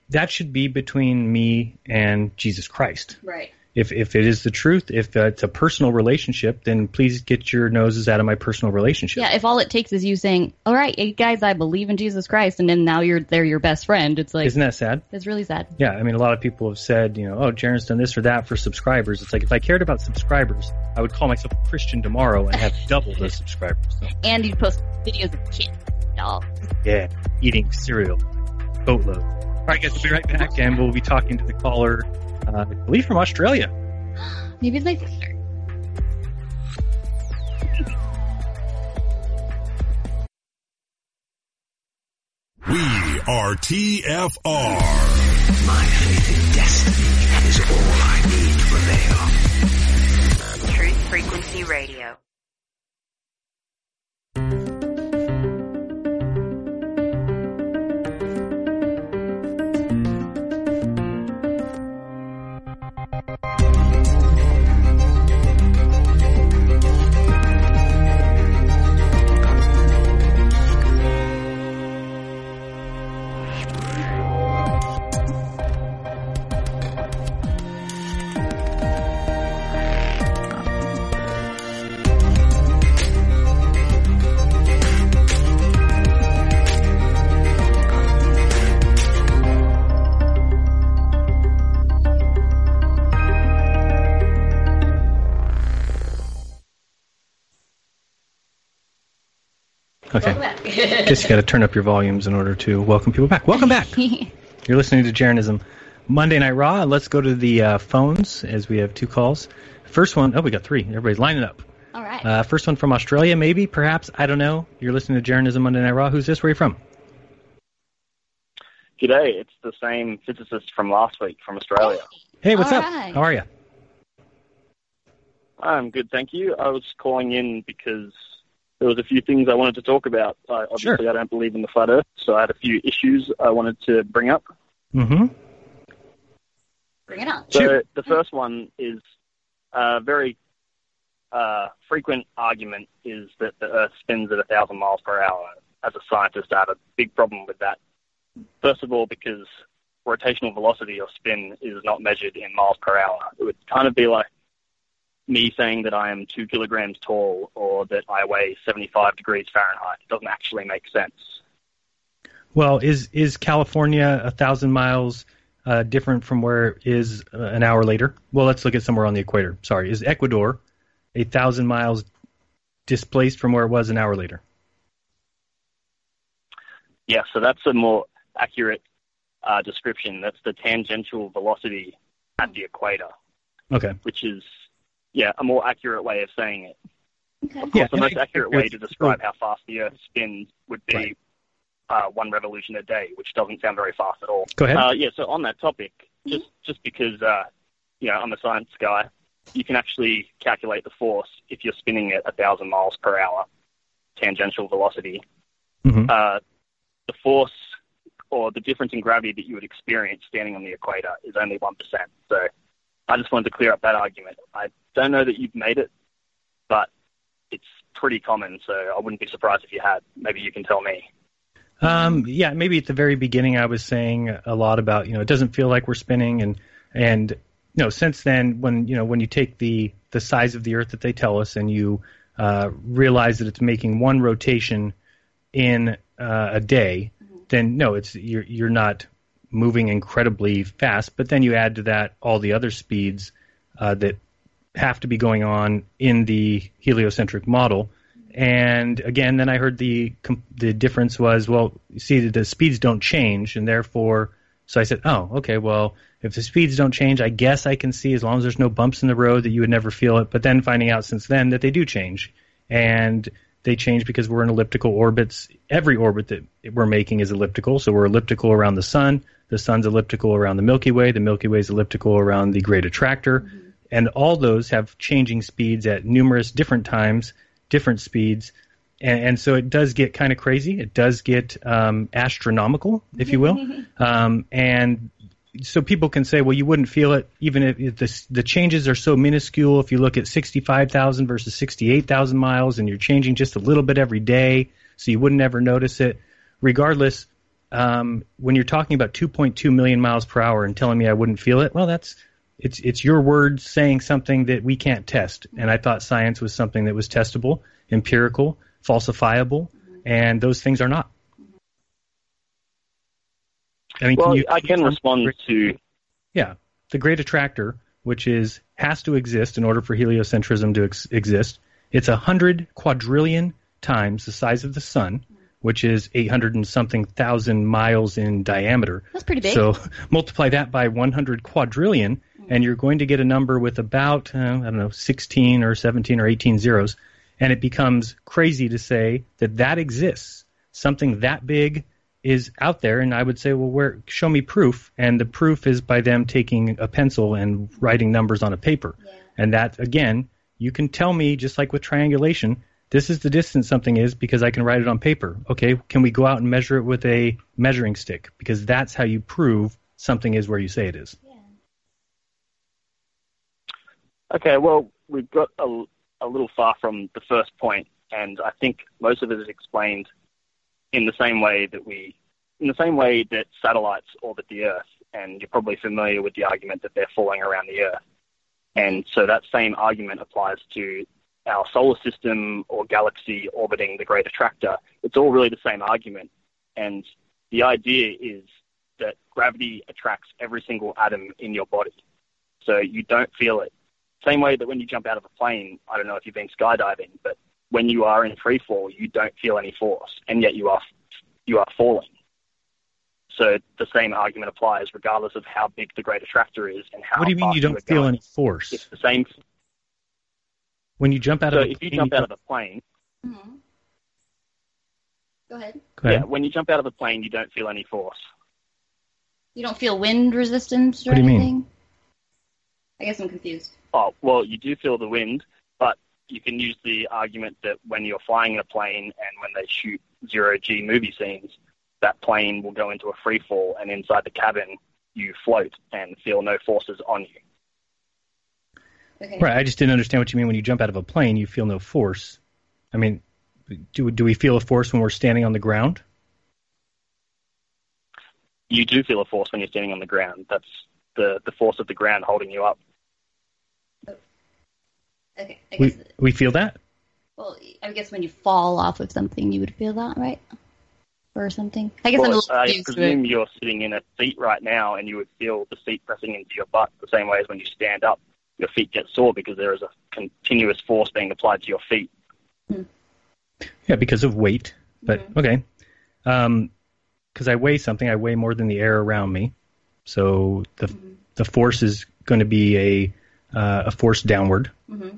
that should be between me and Jesus Christ. Right. If if it is the truth, if uh, it's a personal relationship, then please get your noses out of my personal relationship. Yeah, if all it takes is you saying, all right, hey guys, I believe in Jesus Christ, and then now you're they're your best friend, it's like... Isn't that sad? It's really sad. Yeah, I mean, a lot of people have said, you know, oh, Jaren's done this or that for subscribers. It's like, if I cared about subscribers, I would call myself a Christian tomorrow and have double the subscribers. So. And you'd post videos of kids. Oh. Yeah, eating cereal. Boatload. All right, guys, we'll be right back, and we'll be talking to the caller, uh, I believe from Australia. Maybe it's my sister. We are T F R. My faith in destiny is all I need to prevail. Truth Frequency Radio. Okay. Guess you got to turn up your volumes in order to welcome people back. Welcome back. You're listening to Jarenism Monday Night Raw. Let's go to the uh, phones as we have two calls. First one, oh, we got three. Everybody's lining up. All right. Uh, first one from Australia, maybe, perhaps. I don't know. You're listening to Jarenism Monday Night Raw. Who's this? Where are you from? G'day. It's the same physicist from last week from Australia. Hey, what's All up? right. How are you? I'm good, thank you. I was calling in because there was a few things I wanted to talk about. Uh, obviously, Sure. I don't believe in the flat Earth, so I had a few issues I wanted to bring up. Mm-hmm. Bring it on. So the first one is a very uh, frequent argument is that the Earth spins at a thousand miles per hour. As a scientist, I have a big problem with that. First of all, because rotational velocity or spin is not measured in miles per hour. It would kind of be like me saying that I am two kilograms tall or that I weigh seventy-five degrees Fahrenheit. It doesn't actually make sense. Well, is is California a thousand miles uh, different from where it is uh, an hour later? Well, let's look at somewhere on the equator. Sorry, is Ecuador a thousand miles displaced from where it was an hour later? Yeah, so that's a more accurate uh, description. That's the tangential velocity at the equator, Okay. which is, yeah, a more accurate way of saying it. Okay. Of course, Yeah, the and most I- accurate way to describe how fast the Earth spins would be Right. uh, one revolution a day, which doesn't sound very fast at all. Go ahead. Uh, yeah, so on that topic, just just because uh, you know I'm a science guy, you can actually calculate the force if you're spinning at a thousand miles per hour, tangential velocity. Mm-hmm. Uh, the force or the difference in gravity that you would experience standing on the equator is only one percent. So I just wanted to clear up that argument. I don't know that you've made it, but it's pretty common, so I wouldn't be surprised if you had. Maybe you can tell me. Um, yeah, maybe at the very beginning I was saying a lot about, you know, it doesn't feel like we're spinning, and and you know, since then, when you know when you take the the size of the Earth that they tell us and you uh, realize that it's making one rotation in uh, a day, then no, it's you're you're not moving incredibly fast. But then you add to that all the other speeds uh, that have to be going on in the heliocentric model. And again, then I heard the the difference was, well, you see, the speeds don't change, and therefore, so I said, oh, okay, well, if the speeds don't change, I guess I can see, as long as there's no bumps in the road, that you would never feel it. But then finding out since then that they do change, and they change because we're in elliptical orbits. Every orbit that we're making is elliptical, so we're elliptical around the sun. The sun's elliptical around the Milky Way. The Milky Way is elliptical around the Great Attractor. Mm-hmm. And all those have changing speeds at numerous different times, different speeds, and, and so it does get kind of crazy. It does get um, astronomical, if you will. Um, and so people can say, well, you wouldn't feel it even if, if the, the changes are so minuscule. If you look at sixty-five thousand versus sixty-eight thousand miles, and you're changing just a little bit every day, so you wouldn't ever notice it. Regardless, um, when you're talking about two point two million miles per hour and telling me I wouldn't feel it, well, that's it's it's your words saying something that we can't test. And I thought science was something that was testable, empirical, falsifiable, and those things are not. I mean, well, can you, I can respond to... Yeah, the great attractor, which is has to exist in order for heliocentrism to ex- exist. It's a hundred quadrillion times the size of the sun, which is eight hundred and something thousand miles in diameter. That's pretty big. So multiply that by one hundred quadrillion, and you're going to get a number with about, uh, I don't know, sixteen or seventeen or eighteen zeros. And it becomes crazy to say that that exists. Something that big is out there, and I would say, well, where? Show me proof. And the proof is by them taking a pencil and writing numbers on a paper. Yeah. And that, again, you can tell me, just like with triangulation, this is the distance something is because I can write it on paper. Okay, can we go out and measure it with a measuring stick? Because that's how you prove something is where you say it is. Yeah. Okay, well, we've got a, a little far from the first point, and I think most of it is explained in the same way that we, in the same way that satellites orbit the Earth, and you're probably familiar with the argument that they're falling around the Earth. And so that same argument applies to our solar system or galaxy orbiting the Great Attractor. It's all really the same argument. And the idea is that gravity attracts every single atom in your body. So you don't feel it. Same way that when you jump out of a plane, I don't know if you've been skydiving, but when you are in free fall, you don't feel any force, and yet you are you are falling. So the same argument applies regardless of how big the Great Attractor is and how. What do you mean you don't feel going. any force? It's the same. When you jump out so of a if plane, you jump you out of a plane. Mm-hmm. Go ahead. Go ahead. Yeah, when you jump out of a plane, you don't feel any force. You don't feel wind resistance or What do you mean? anything? I guess I'm confused. Oh, well, you do feel the wind, but you can use the argument that when you're flying in a plane and when they shoot zero-G movie scenes, that plane will go into a free fall, and inside the cabin, you float and feel no forces on you. Okay. Right, I just didn't understand what you mean when you jump out of a plane, you feel no force. I mean, do do we feel a force when we're standing on the ground? You do feel a force when you're standing on the ground. That's the, the force of the ground holding you up. Okay, I We guess. we feel that? Well, I guess when you fall off of something, you would feel that, right? Or something. I guess Well, I'm a little I confused. presume with- you're sitting in a seat right now, and you would feel the seat pressing into your butt the same way as when you stand up. Your feet get sore because there is a continuous force being applied to your feet. Yeah, because of weight. But Mm-hmm. okay, um, because I weigh something, I weigh more than the air around me, so the Mm-hmm. the force is going to be a uh, a force downward. Mm-hmm.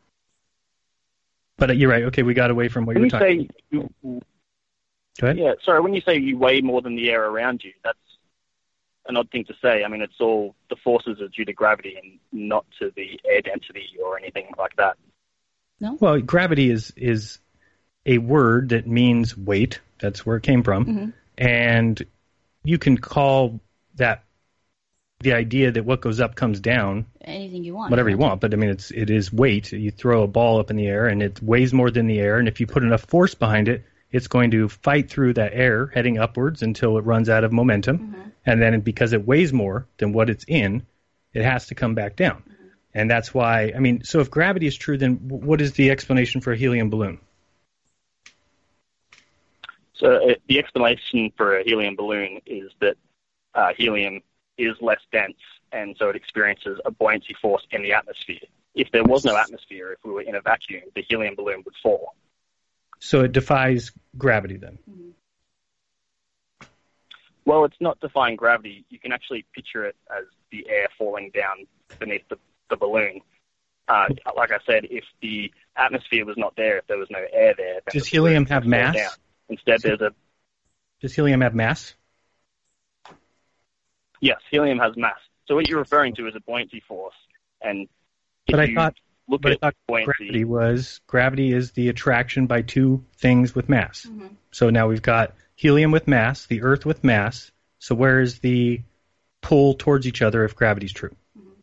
But you're right. Okay, we got away from what When you you were talking. say you, Go ahead. yeah, sorry, when you say you weigh more than the air around you, that's an odd thing to say. I mean, it's all the forces are due to gravity and not to the air density or anything like that. No. Well, gravity is is a word that means weight. That's where it came from. Mm-hmm. And you can call that the idea that what goes up comes down, Anything you want. whatever you want. But I mean, it's it is weight. You throw a ball up in the air, and it weighs more than the air. And if you put enough force behind it, it's going to fight through that air heading upwards until it runs out of momentum. Mm-hmm. And then because it weighs more than what it's in, it has to come back down. Mm-hmm. And that's why, I mean, so if gravity is true, then what is the explanation for a helium balloon? So uh, the explanation for a helium balloon is that uh, helium is less dense, and so it experiences a buoyancy force in the atmosphere. If there was no atmosphere, if we were in a vacuum, the helium balloon would fall. So it defies gravity then? Mm-hmm. Well, it's not defying gravity. You can actually picture it as the air falling down beneath the, the balloon. Uh, like I said, if the atmosphere was not there, if there was no air there... then Does the helium balloon have would fall mass? down. Instead, there's a... Does helium have mass? Yes, helium has mass. So what you're referring to is a buoyancy force. And if But I you thought, look but I at thought buoyancy... gravity was gravity is the attraction by two things with mass. Mm-hmm. So now we've got helium with mass, the Earth with mass. So where is the pull towards each other if gravity's true?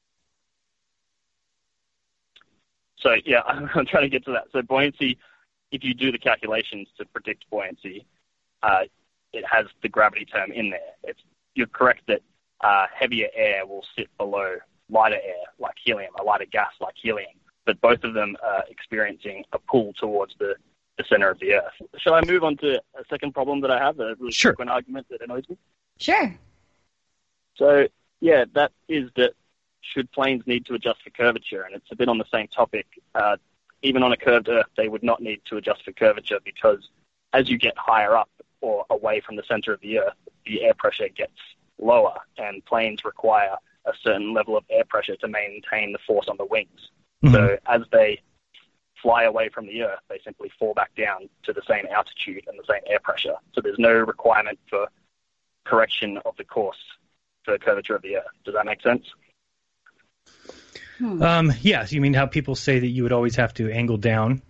So, yeah, I'm trying to get to that. So buoyancy, if you do the calculations to predict buoyancy, uh, it has the gravity term in there. It's, you're correct that uh, heavier air will sit below lighter air, like helium, a lighter gas like helium, but both of them are experiencing a pull towards the, the center of the Earth. Shall I move on to a second problem that I have, a really sure. frequent argument that annoys me? Sure. So, yeah, that is that should planes need to adjust for curvature? And it's a bit on the same topic. Uh, even on a curved Earth, they would not need to adjust for curvature because as you get higher up or away from the center of the Earth, the air pressure gets lower, and planes require a certain level of air pressure to maintain the force on the wings. Mm-hmm. So as they fly away from the Earth, they simply fall back down to the same altitude and the same air pressure. So there's no requirement for correction of the course for the curvature of the Earth. Does that make sense? Hmm. Um, yes, you mean how people say that you would always have to angle down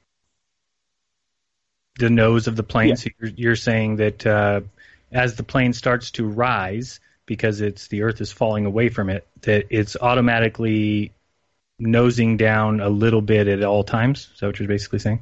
the nose of the plane? Yeah. So you're, you're saying that uh, as the plane starts to rise, because it's the Earth is falling away from it, that it's automatically nosing down a little bit at all times? Is that what you're basically saying?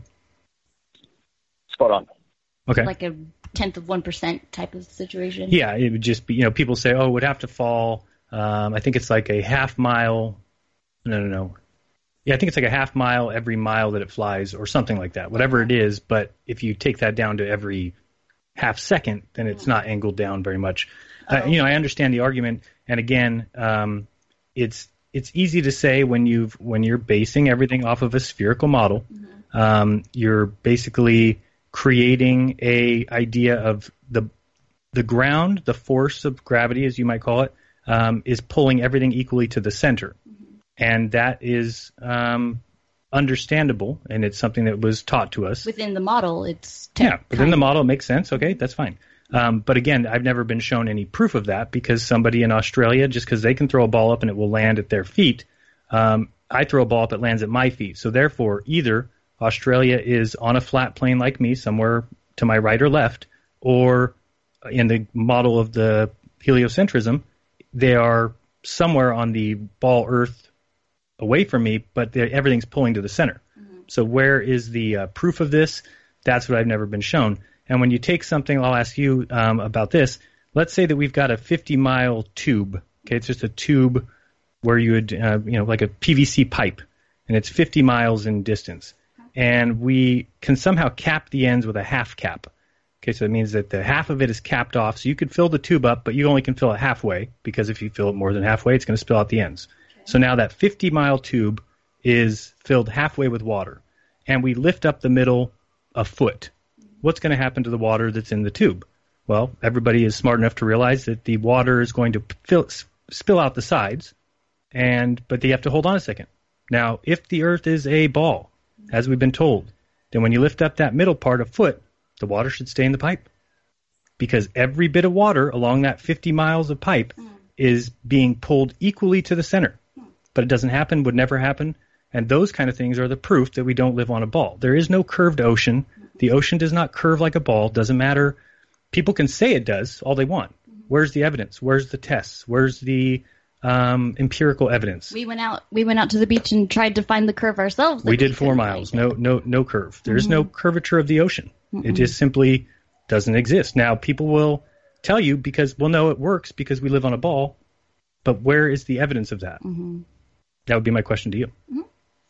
Spot on. Okay. Like a tenth of one percent type of situation? Yeah, it would just be, you know, people say, oh, it would have to fall, um, I think it's like a half mile, no, no, no. Yeah, I think it's like a half mile every mile that it flies or something like that, whatever it is. But if you take that down to every half second, then it's not angled down very much. Uh, you know, I understand the argument. And again, um, it's it's easy to say when you've when you're basing everything off of a spherical model, mm-hmm. um, you're basically creating a idea of the the ground, the force of gravity, as you might call it, um, is pulling everything equally to the center. Mm-hmm. And that is um, understandable, and it's something that was taught to us. Within the model, it's... Te- yeah, within the model, it makes sense. Okay, that's fine. Um, but again, I've never been shown any proof of that because somebody in Australia, just because they can throw a ball up and it will land at their feet, um, I throw a ball up, it lands at my feet. So therefore, either Australia is on a flat plane like me, somewhere to my right or left, or in the model of the heliocentrism, they are somewhere on the ball Earth away from me, but everything's pulling to the center. Mm-hmm. So where is the uh, proof of this? That's what I've never been shown. And when you take something, I'll ask you um, about this. Let's say that we've got a fifty-mile tube. Okay, it's just a tube where you would, uh, you know, like a P V C pipe, and it's fifty miles in distance. And we can somehow cap the ends with a half cap. Okay, so that means that the half of it is capped off. So you could fill the tube up, but you only can fill it halfway, because if you fill it more than halfway, it's going to spill out the ends. Okay. So now that fifty-mile tube is filled halfway with water, and we lift up the middle a foot. What's going to happen to the water that's in the tube? Well, everybody is smart enough to realize that the water is going to fill, spill out the sides, and but they have to hold on a second. Now, if the Earth is a ball, as we've been told, then when you lift up that middle part a foot, the water should stay in the pipe, because every bit of water along that fifty miles of pipe mm. is being pulled equally to the center. Mm. But it doesn't happen, would never happen, and those kind of things are the proof that we don't live on a ball. There is no curved ocean. The ocean does not curve like a ball. Doesn't matter. People can say it does all they want. Where's the evidence? Where's the tests? Where's the um, empirical evidence? We went out. We went out to the beach and tried to find the curve ourselves. We did four miles. No, no, no curve. There is mm-hmm. no curvature of the ocean. Mm-hmm. It just simply doesn't exist. Now, people will tell you because, well, no, it works because we live on a ball. But where is the evidence of that? Mm-hmm. That would be my question to you. Mm-hmm.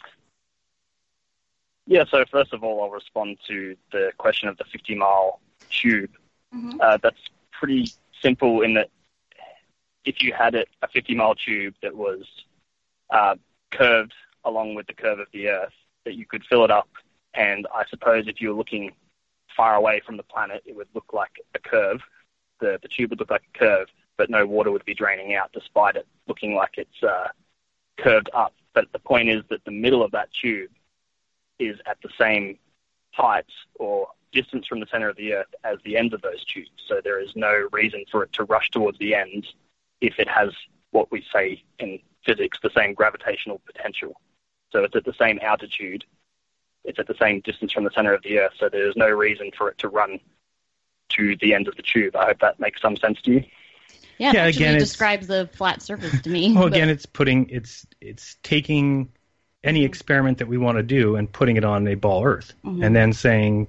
Yeah, so first of all, I'll respond to the question of the fifty-mile tube. Mm-hmm. Uh, that's pretty simple in that if you had it, a fifty-mile tube that was uh, curved along with the curve of the Earth, that you could fill it up, and I suppose if you were looking far away from the planet, it would look like a curve. The, the tube would look like a curve, but no water would be draining out despite it looking like it's uh, curved up. But the point is that the middle of that tube is at the same height or distance from the center of the Earth as the ends of those tubes. So there is no reason for it to rush towards the ends if it has what we say in physics, the same gravitational potential. So it's at the same altitude. It's at the same distance from the center of the Earth. So there's no reason for it to run to the end of the tube. I hope that makes some sense to you. Yeah, yeah it actually again, describes the flat surface to me. Well, but... again, it's putting, it's, it's taking any experiment that we want to do and putting it on a ball Earth, mm-hmm. and then saying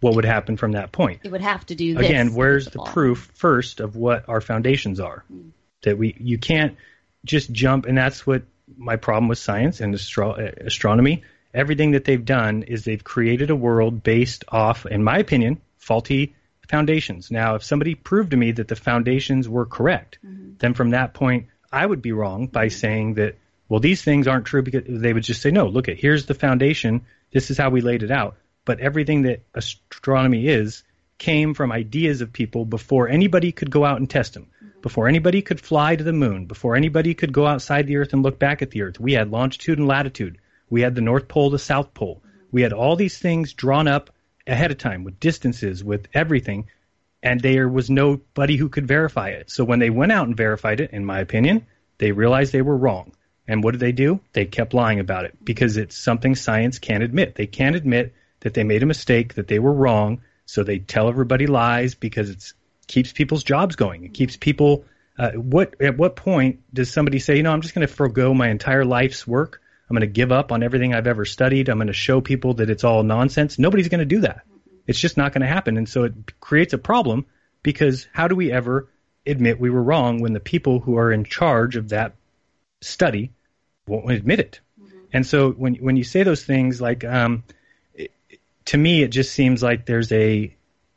what would happen from that point? It would have to do this. Again, where's the ball. proof first of what our foundations are? Mm. That we you can't just jump, and that's what my problem with science and astro- astronomy. Everything that they've done is they've created a world based off, in my opinion, faulty foundations. Now, if somebody proved to me that the foundations were correct, mm-hmm. then from that point, I would be wrong by saying that, well, these things aren't true, because they would just say, no, look, at here's the foundation. This is how we laid it out. But everything that astronomy is came from ideas of people before anybody could go out and test them, mm-hmm. before anybody could fly to the moon, before anybody could go outside the Earth and look back at the Earth. We had longitude and latitude. We had the North Pole, the South Pole. We had all these things drawn up ahead of time with distances, with everything, and there was nobody who could verify it. So when they went out and verified it, in my opinion, they realized they were wrong. And what did they do? They kept lying about it, because it's something science can't admit. They can't admit that they made a mistake, that they were wrong, so they tell everybody lies because it keeps people's jobs going. It keeps people... Uh, what at what point does somebody say, you know, I'm just going to forego my entire life's work? I'm going to give up on everything I've ever studied. I'm going to show people that it's all nonsense. Nobody's going to do that. It's just not going to happen. And so it creates a problem, because how do we ever admit we were wrong when the people who are in charge of that study won't admit it? Mm-hmm. And so when when you say those things, like, um, it, to me, it just seems like there's a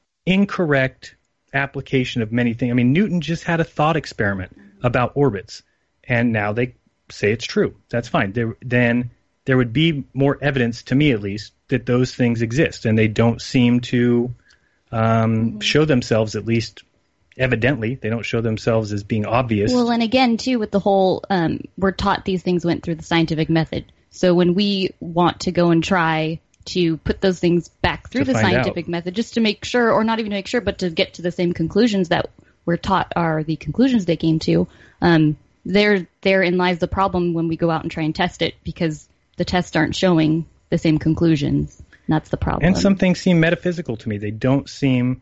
incorrect application of many things. I mean, Newton just had a thought experiment mm-hmm. about orbits, and now they say it's true. That's fine. There, then there would be more evidence, to me at least, that those things exist, and they don't seem to um, mm-hmm. show themselves, at least evidently, they don't show themselves as being obvious. Well, and again, too, with the whole, um, we're taught these things went through the scientific method. So when we want to go and try to put those things back through To the find scientific out. method, just to make sure, or not even to make sure, but to get to the same conclusions that we're taught are the conclusions they came to, um, there, therein lies the problem when we go out and try and test it, because the tests aren't showing the same conclusions. And that's the problem. And some things seem metaphysical to me. They don't seem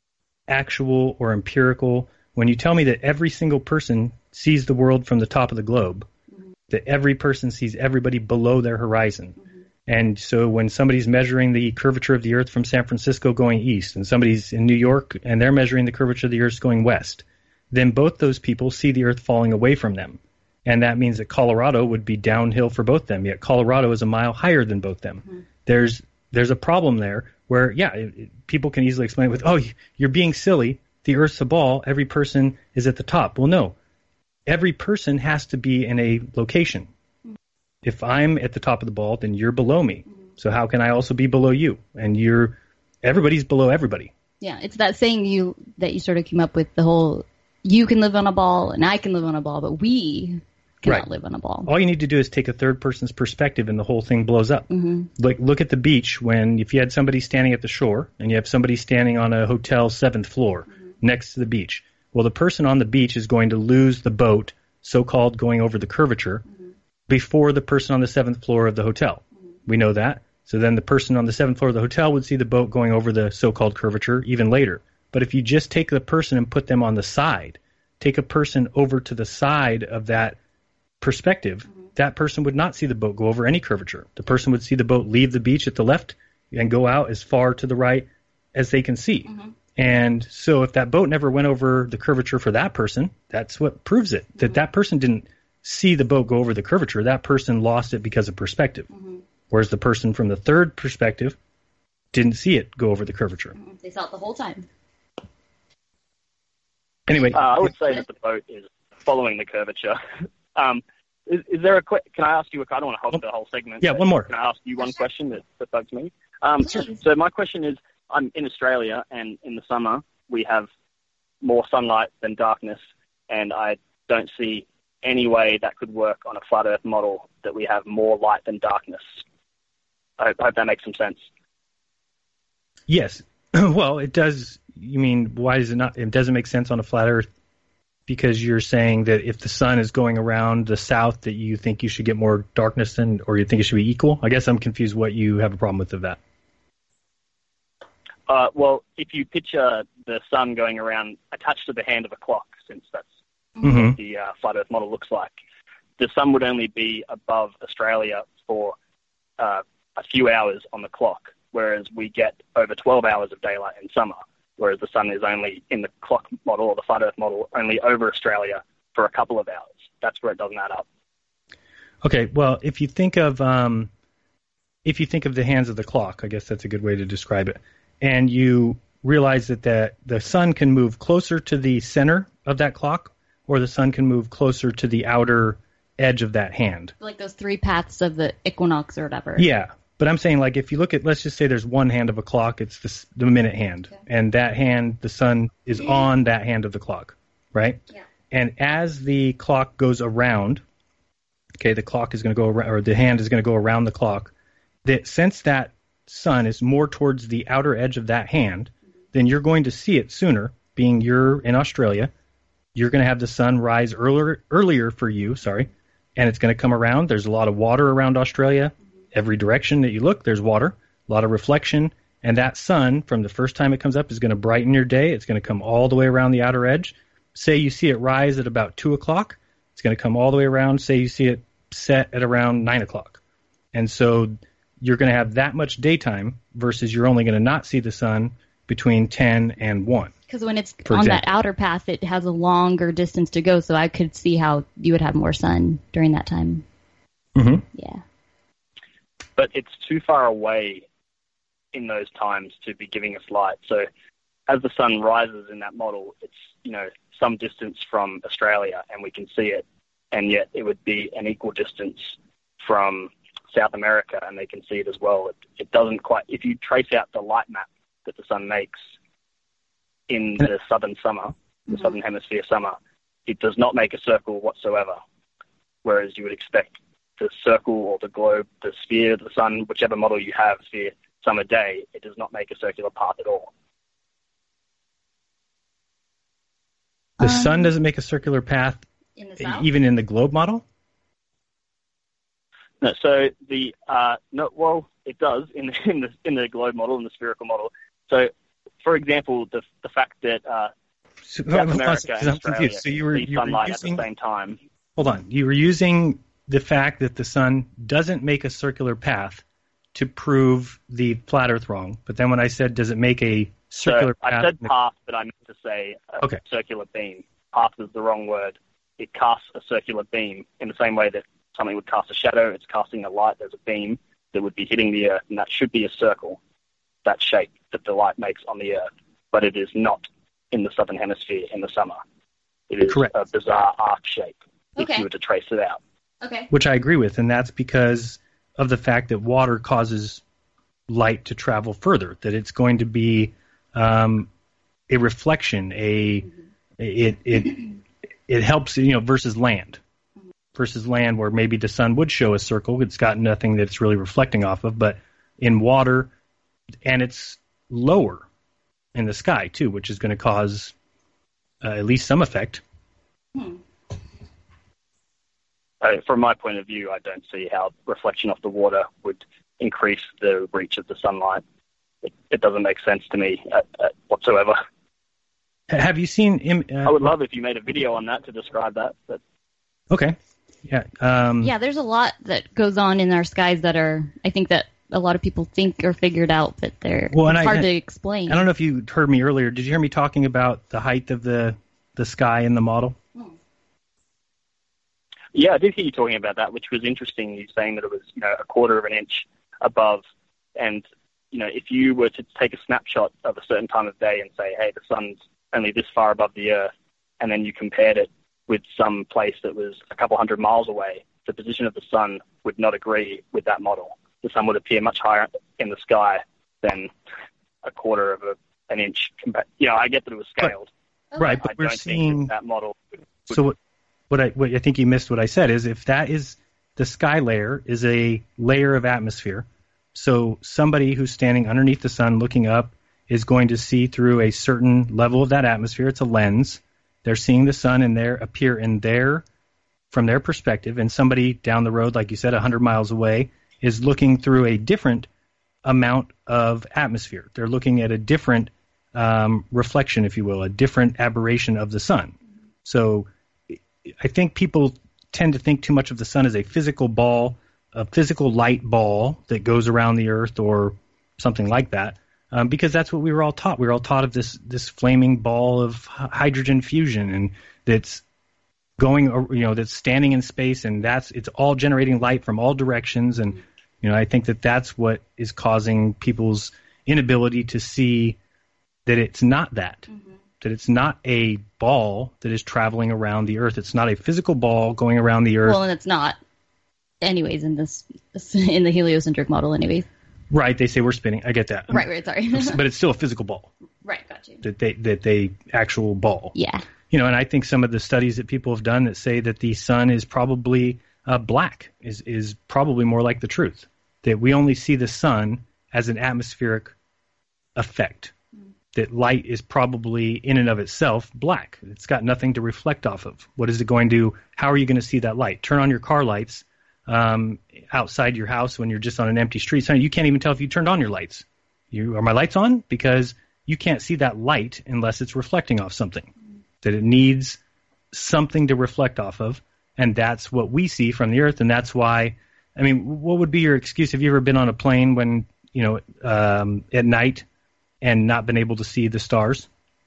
actual or empirical. When you tell me that every single person sees the world from the top of the globe, mm-hmm. that every person sees everybody below their horizon. Mm-hmm. And so when somebody's measuring the curvature of the Earth from San Francisco going east, and somebody's in New York and they're measuring the curvature of the Earth going west, then both those people see the Earth falling away from them. And that means that Colorado would be downhill for both them, yet Colorado is a mile higher than both them. Mm-hmm. There's there's a problem there where, yeah, it, it, people can easily explain it with, oh, you're being silly. The Earth's a ball. Every person is at the top. Well, no. Every person has to be in a location. Mm-hmm. If I'm at the top of the ball, then you're below me. Mm-hmm. So how can I also be below you? And you're everybody's below everybody. Yeah, it's that saying you that you sort of came up with, the whole, you can live on a ball and I can live on a ball, but we cannot right. live on a ball. All you need to do is take a third person's perspective and the whole thing blows up. Mm-hmm. Like, look at the beach when, if you had somebody standing at the shore and you have somebody standing on a hotel's seventh floor mm-hmm. next to the beach. Well, the person on the beach is going to lose the boat, so-called going over the curvature, mm-hmm. before the person on the seventh floor of the hotel. Mm-hmm. We know that. So then the person on the seventh floor of the hotel would see the boat going over the so-called curvature even later. But if you just take the person and put them on the side, take a person over to the side of that perspective, mm-hmm. that person would not see the boat go over any curvature. The person would see the boat leave the beach at the left and go out as far to the right as they can see. Mm-hmm. And so if that boat never went over the curvature for that person, that's what proves it, that mm-hmm. that person didn't see the boat go over the curvature. That person lost it because of perspective. Mm-hmm. Whereas the person from the third perspective didn't see it go over the curvature. Mm-hmm. They saw it the whole time. Anyway. Uh, I would say that the boat is following the curvature. Um, is, is there a que- can I ask you a, I don't want to hold the whole segment. Yeah, one more. Can I ask you one question that, that bugs me? Um, so my question is, I'm in Australia, and in the summer we have more sunlight than darkness, and I don't see any way that could work on a flat Earth model that we have more light than darkness. I, I hope that makes some sense. Yes. Well, it does. You mean, why does it not? It doesn't make sense on a flat Earth because you're saying that if the sun is going around the south, that you think you should get more darkness than, or you think it should be equal? I guess I'm confused what you have a problem with of that. Uh, well, if you picture the sun going around attached to the hand of a clock, since that's mm-hmm. what the uh, flat Earth model looks like, the sun would only be above Australia for uh, a few hours on the clock. whereas we get over twelve hours of daylight in summer, whereas the sun is only in the clock model or the flat Earth model only over Australia for a couple of hours. That's where it doesn't add up. Okay, well, if you think of um, if you think of the hands of the clock, I guess that's a good way to describe it, and you realize that the, the sun can move closer to the center of that clock, or the sun can move closer to the outer edge of that hand. Like those three paths of the equinox or whatever. Yeah, but I'm saying, like, if you look at, let's just say there's one hand of a clock, it's the, the minute hand, okay. And that hand, the sun is on that hand of the clock, right? Yeah. And as the clock goes around, okay, the clock is going to go around, or the hand is going to go around the clock, that since that sun is more towards the outer edge of that hand, then you're going to see it sooner, being you're in Australia. You're going to have the sun rise earlier, earlier for you, sorry, and it's going to come around. There's a lot of water around Australia. Every direction that you look, there's water, a lot of reflection, and that sun, from the first time it comes up, is going to brighten your day. It's going to come all the way around the outer edge. Say you see it rise at about two o'clock. It's going to come all the way around. Say you see it set at around nine o'clock. And so you're going to have that much daytime versus you're only going to not see the sun between ten and one. Because when it's for on example. that outer path, it has a longer distance to go, so I could see how you would have more sun during that time. Mm-hmm. Yeah. But it's too far away in those times to be giving us light. So as the sun rises in that model, it's, you know, some distance from Australia and we can see it, and yet it would be an equal distance from South America and they can see it as well. It, it doesn't quite, if you trace out the light map that the sun makes in the southern summer, the mm-hmm. southern hemisphere summer, it does not make a circle whatsoever, whereas you would expect the circle or the globe, the sphere, the sun, whichever model you have for summer day, it does not make a circular path at all. The um, sun doesn't make a circular path in the south? Even in the globe model? No, so the uh, no, well, it does in the, in the in the globe model, in the spherical model. So, for example, the the fact that uh, so, South America I'm and Australia so you were, see you were sunlight using, at the same time. Hold on. You were using the fact that the sun doesn't make a circular path to prove the flat Earth wrong. But then when I said, does it make a circular so path? I said path, but I meant to say a okay. circular beam. Path is the wrong word. It casts a circular beam in the same way that something would cast a shadow. It's casting a light. There's a beam that would be hitting the Earth, and that should be a circle, that shape that the light makes on the Earth. But it is not in the southern hemisphere in the summer. It is Correct. a bizarre arc shape if Okay. you were to trace it out. Okay. Which I agree with, and that's because of the fact that water causes light to travel further, that it's going to be um, a reflection, a it it it helps, you know, versus land. Versus land where maybe the sun would show a circle. It's got nothing that it's really reflecting off of, but in water, and it's lower in the sky too, which is going to cause uh, at least some effect. Hmm. Uh, from my point of view, I don't see how reflection off the water would increase the reach of the sunlight. It, it doesn't make sense to me uh, uh, whatsoever. Have you seen? Im- uh, I would love if you made a video on that to describe that. But okay. Yeah. Um, yeah, there's a lot that goes on in our skies that are, I think that a lot of people think are figured out, but they're well, and it's I, hard to explain. I don't know if you heard me earlier. Did you hear me talking about the height of the, the sky in the model? Hmm. Yeah, I did hear you talking about that, which was interesting. You saying that it was, you know, a quarter of an inch above. And, you know, if you were to take a snapshot of a certain time of day and say, hey, the sun's only this far above the Earth, and then you compared it with some place that was a couple hundred miles away, the position of the sun would not agree with that model. The sun would appear much higher in the sky than a quarter of a, an inch. You know, I get that it was scaled. Right, right but I we're don't seeing think that, that model would, would so what, what I what I think you missed what I said is if that is the sky layer is a layer of atmosphere, so somebody who's standing underneath the sun looking up is going to see through a certain level of that atmosphere. It's a lens. They're seeing the sun and there appear in their, from their perspective, and somebody down the road, like you said, one hundred miles away, is looking through a different amount of atmosphere. They're looking at a different um, reflection, if you will, a different aberration of the sun. So I think people tend to think too much of the sun as a physical ball, a physical light ball that goes around the Earth, or something like that, um, because that's what we were all taught. We were all taught of this this flaming ball of hydrogen fusion, and that's going, you know, that's standing in space, and that's it's all generating light from all directions. And you know, I think that that's what is causing people's inability to see that it's not that. Mm-hmm. That it's not a ball that is traveling around the Earth. It's not a physical ball going around the Earth. Well, and it's not, anyways, in this in the heliocentric model, anyways. Right, they say we're spinning. I get that. Right, right, sorry. But it's still a physical ball. Right, got you. That they that they actual ball. Yeah. You know, and I think some of the studies that people have done that say that the sun is probably uh, black is is probably more like the truth. That we only see the sun as an atmospheric effect. That light is probably in and of itself black. It's got nothing to reflect off of. What is it going to, how are you going to see that light? Turn on your car lights um, outside your house when you're just on an empty street. So you can't even tell if you turned on your lights. You, are my lights on? Because you can't see that light unless it's reflecting off something. That it needs something to reflect off of, and that's what we see from the Earth, and that's why, I mean, what would be your excuse? Have you ever been on a plane when, you know, um, at night, and not been able to see the stars?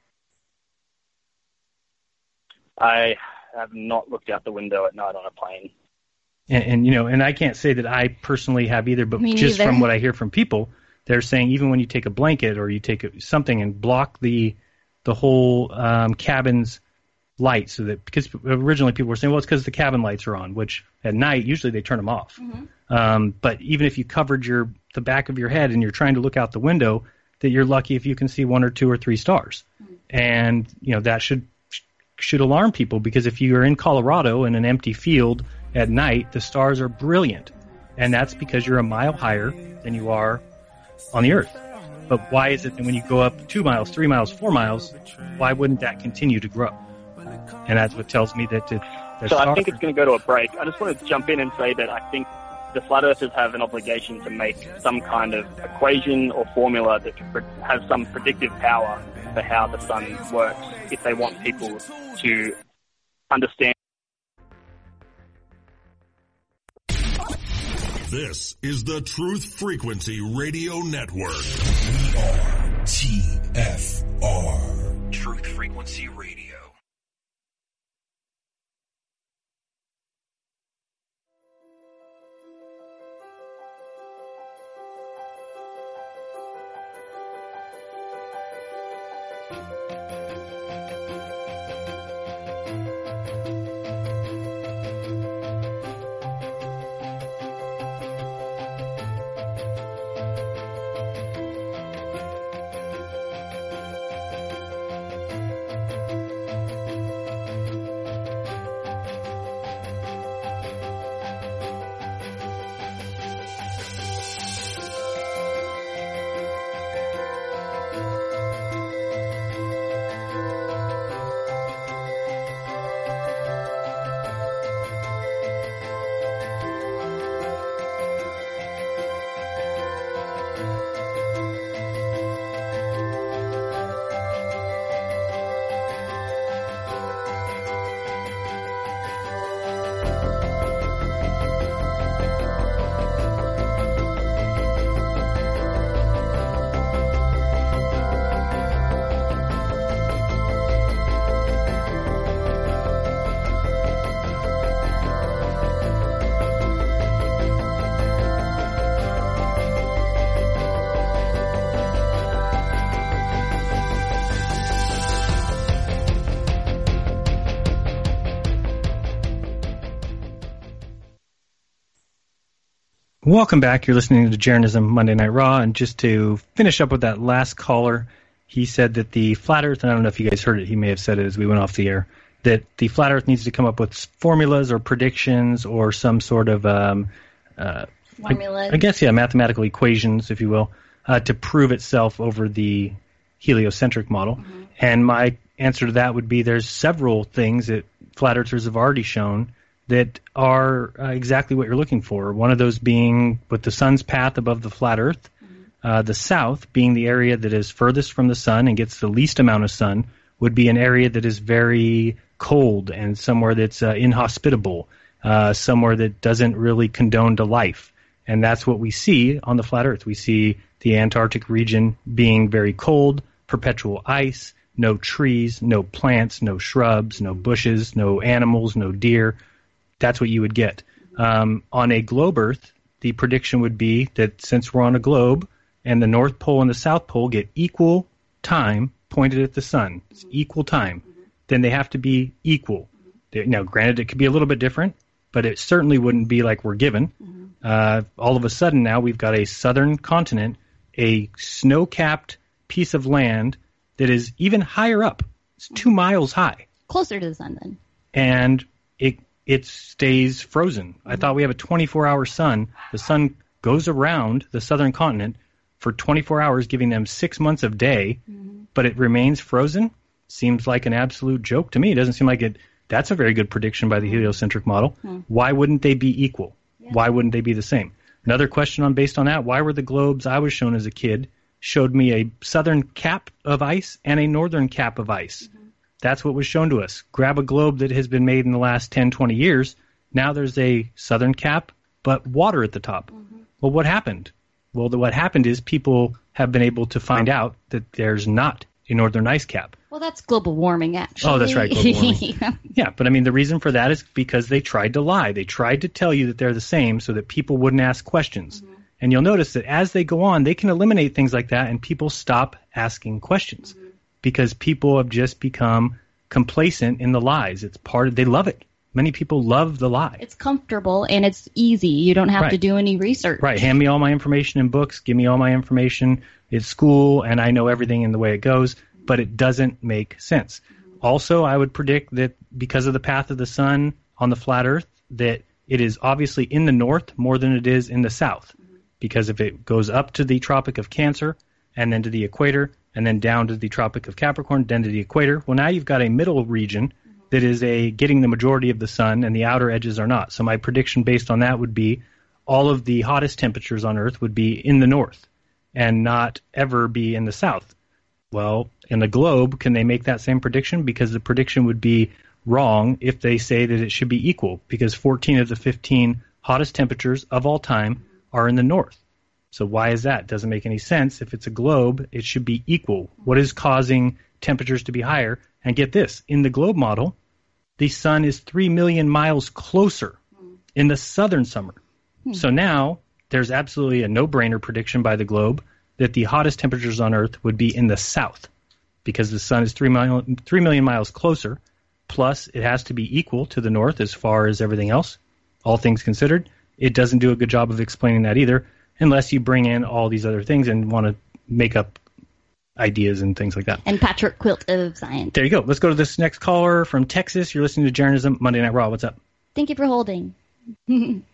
I have not looked out the window at night on a plane. And, and you know, and I can't say that I personally have either, but Me just neither. from what I hear from people, they're saying even when you take a blanket or you take a, something and block the the whole um, cabin's light, so that, because originally people were saying, well, it's because the cabin lights are on, which at night usually they turn them off. Mm-hmm. Um, but even if you covered your the back of your head and you're trying to look out the window, that you're lucky if you can see one or two or three stars. Mm-hmm. And, you know, that should should alarm people, because if you are in Colorado in an empty field at night, the stars are brilliant. And that's because you're a mile higher than you are on the Earth. But why is it that when you go up two miles, three miles, four miles, why wouldn't that continue to grow? And that's what tells me that... It, so I think it's going to go to a break. I just want to jump in and say that I think the flat earthers have an obligation to make some kind of equation or formula that has some predictive power for how the sun works if they want people to understand. This is the Truth Frequency Radio Network. We are T F R. Truth Frequency Radio. Welcome back. You're listening to Jeranism Monday Night Raw, and just to finish up with that last caller, he said that the flat Earth, and I don't know if you guys heard it, he may have said it as we went off the air, that the flat Earth needs to come up with formulas or predictions or some sort of um, uh, formulas. I, I guess, yeah, mathematical equations, if you will, uh, to prove itself over the heliocentric model. Mm-hmm. And my answer to that would be there's several things that flat Earthers have already shown that are uh, exactly what you're looking for. One of those being with the sun's path above the flat Earth, mm-hmm. uh, the south being the area that is furthest from the sun and gets the least amount of sun, would be an area that is very cold and somewhere that's uh, inhospitable, uh, somewhere that doesn't really condone to life. And that's what we see on the flat Earth. We see the Antarctic region being very cold, perpetual ice, no trees, no plants, no shrubs, no bushes, no animals, no deer. That's what you would get. Um, on a globe Earth, the prediction would be that since we're on a globe and the North Pole and the South Pole get equal time pointed at the sun, it's equal time, then they have to be equal. They, now, granted, it could be a little bit different, but it certainly wouldn't be like we're given. Uh, all of a sudden now we've got a southern continent, a snow-capped piece of land that is even higher up. It's two miles high. Closer to the sun, then. And it it stays frozen. Mm-hmm. I thought we have a twenty-four hour sun. The sun goes around the southern continent for twenty-four hours, giving them six months of day, mm-hmm. but it remains frozen. Seems like an absolute joke to me. It doesn't seem like it. That's a very good prediction by the heliocentric model. Mm-hmm. Why wouldn't they be equal? Yeah. Why wouldn't they be the same? Another question on based on that, why were the globes I was shown as a kid showed me a southern cap of ice and a northern cap of ice? Mm-hmm. That's what was shown to us. Grab a globe that has been made in the last ten, twenty years. Now there's a southern cap, but water at the top. Mm-hmm. Well, what happened? Well, the, what happened is people have been able to find out that there's not a northern ice cap. Well, that's global warming, actually. Oh, that's right, global warming. Yeah, but I mean, the reason for that is because they tried to lie. They tried to tell you that they're the same so that people wouldn't ask questions. Mm-hmm. And you'll notice that as they go on, they can eliminate things like that, and people stop asking questions mm-hmm. because people have just become complacent in the lies. It's part of, they love it. Many people love the lie. It's comfortable and it's easy. You don't have right. to do any research. Right. Hand me all my information in books. Give me all my information at school, and I know everything in the way it goes, but it doesn't make sense. Mm-hmm. Also, I would predict that because of the path of the sun on the flat Earth, that it is obviously in the north more than it is in the south. Mm-hmm. Because if it goes up to the Tropic of Cancer and then to the equator and then down to the Tropic of Capricorn, then to the equator, well, now you've got a middle region that is a getting the majority of the sun, and the outer edges are not. So my prediction based on that would be all of the hottest temperatures on Earth would be in the north and not ever be in the south. Well, in the globe, can they make that same prediction? Because the prediction would be wrong if they say that it should be equal, because fourteen of the fifteen hottest temperatures of all time are in the north. So why is that? Doesn't make any sense. If it's a globe, it should be equal. What is causing temperatures to be higher? And get this, in the globe model, the sun is three million miles closer in the southern summer. Hmm. So now there's absolutely a no-brainer prediction by the globe that the hottest temperatures on Earth would be in the south because the sun is three, mile, three million miles closer, plus it has to be equal to the north as far as everything else, all things considered. It doesn't do a good job of explaining that either unless you bring in all these other things and want to make up ideas and things like that. And Patrick Quilt of Science. There you go. Let's go to this next caller from Texas. You're listening to Journalism Monday Night Raw. What's up? Thank you for holding. Oh,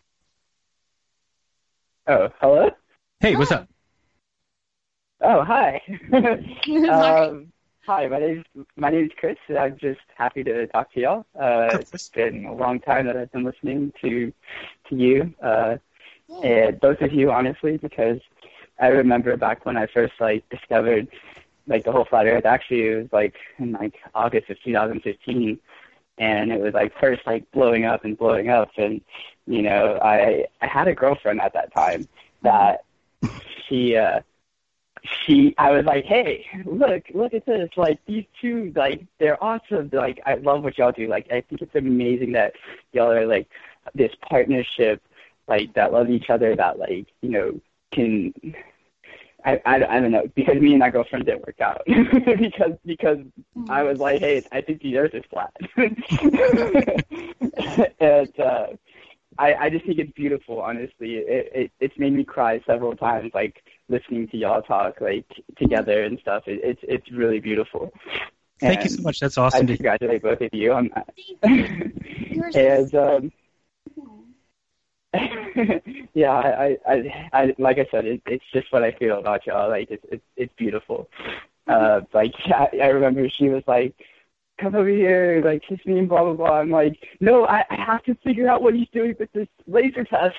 hello? Hey, what's up? Oh, hi. um, hi, my name's my name's Chris. I'm just happy to talk to y'all. Uh, it's been a long time that I've been listening to to you, uh, and both of you, honestly, because I remember back when I first like discovered like the whole flat Earth. Actually, it was like in like August of two thousand fifteen, and it was like first like blowing up and blowing up. And you know, I I had a girlfriend at that time that she uh, she I was like, hey, look look at this, like these two, like they're awesome. Like I love what y'all do. Like I think it's amazing that y'all are like this partnership, like that love each other, that like you know. Can I, I, I don't know, because me and my girlfriend didn't work out because because I was like, hey, I think the Earth is flat. and uh, I, I just think it's beautiful, honestly. It, it It's made me cry several times, like, listening to y'all talk, like, together and stuff. It, it's it's really beautiful. Thank and you so much. That's awesome. I congratulate both of you on that. and, um, yeah, I, I, I, like I said, it, it's just what I feel about y'all. Like, it's, it's, it's beautiful. Uh, like, I, I remember she was like, come over here, like, kiss me and blah, blah, blah. I'm like, no, I, I have to figure out what he's doing with this laser test.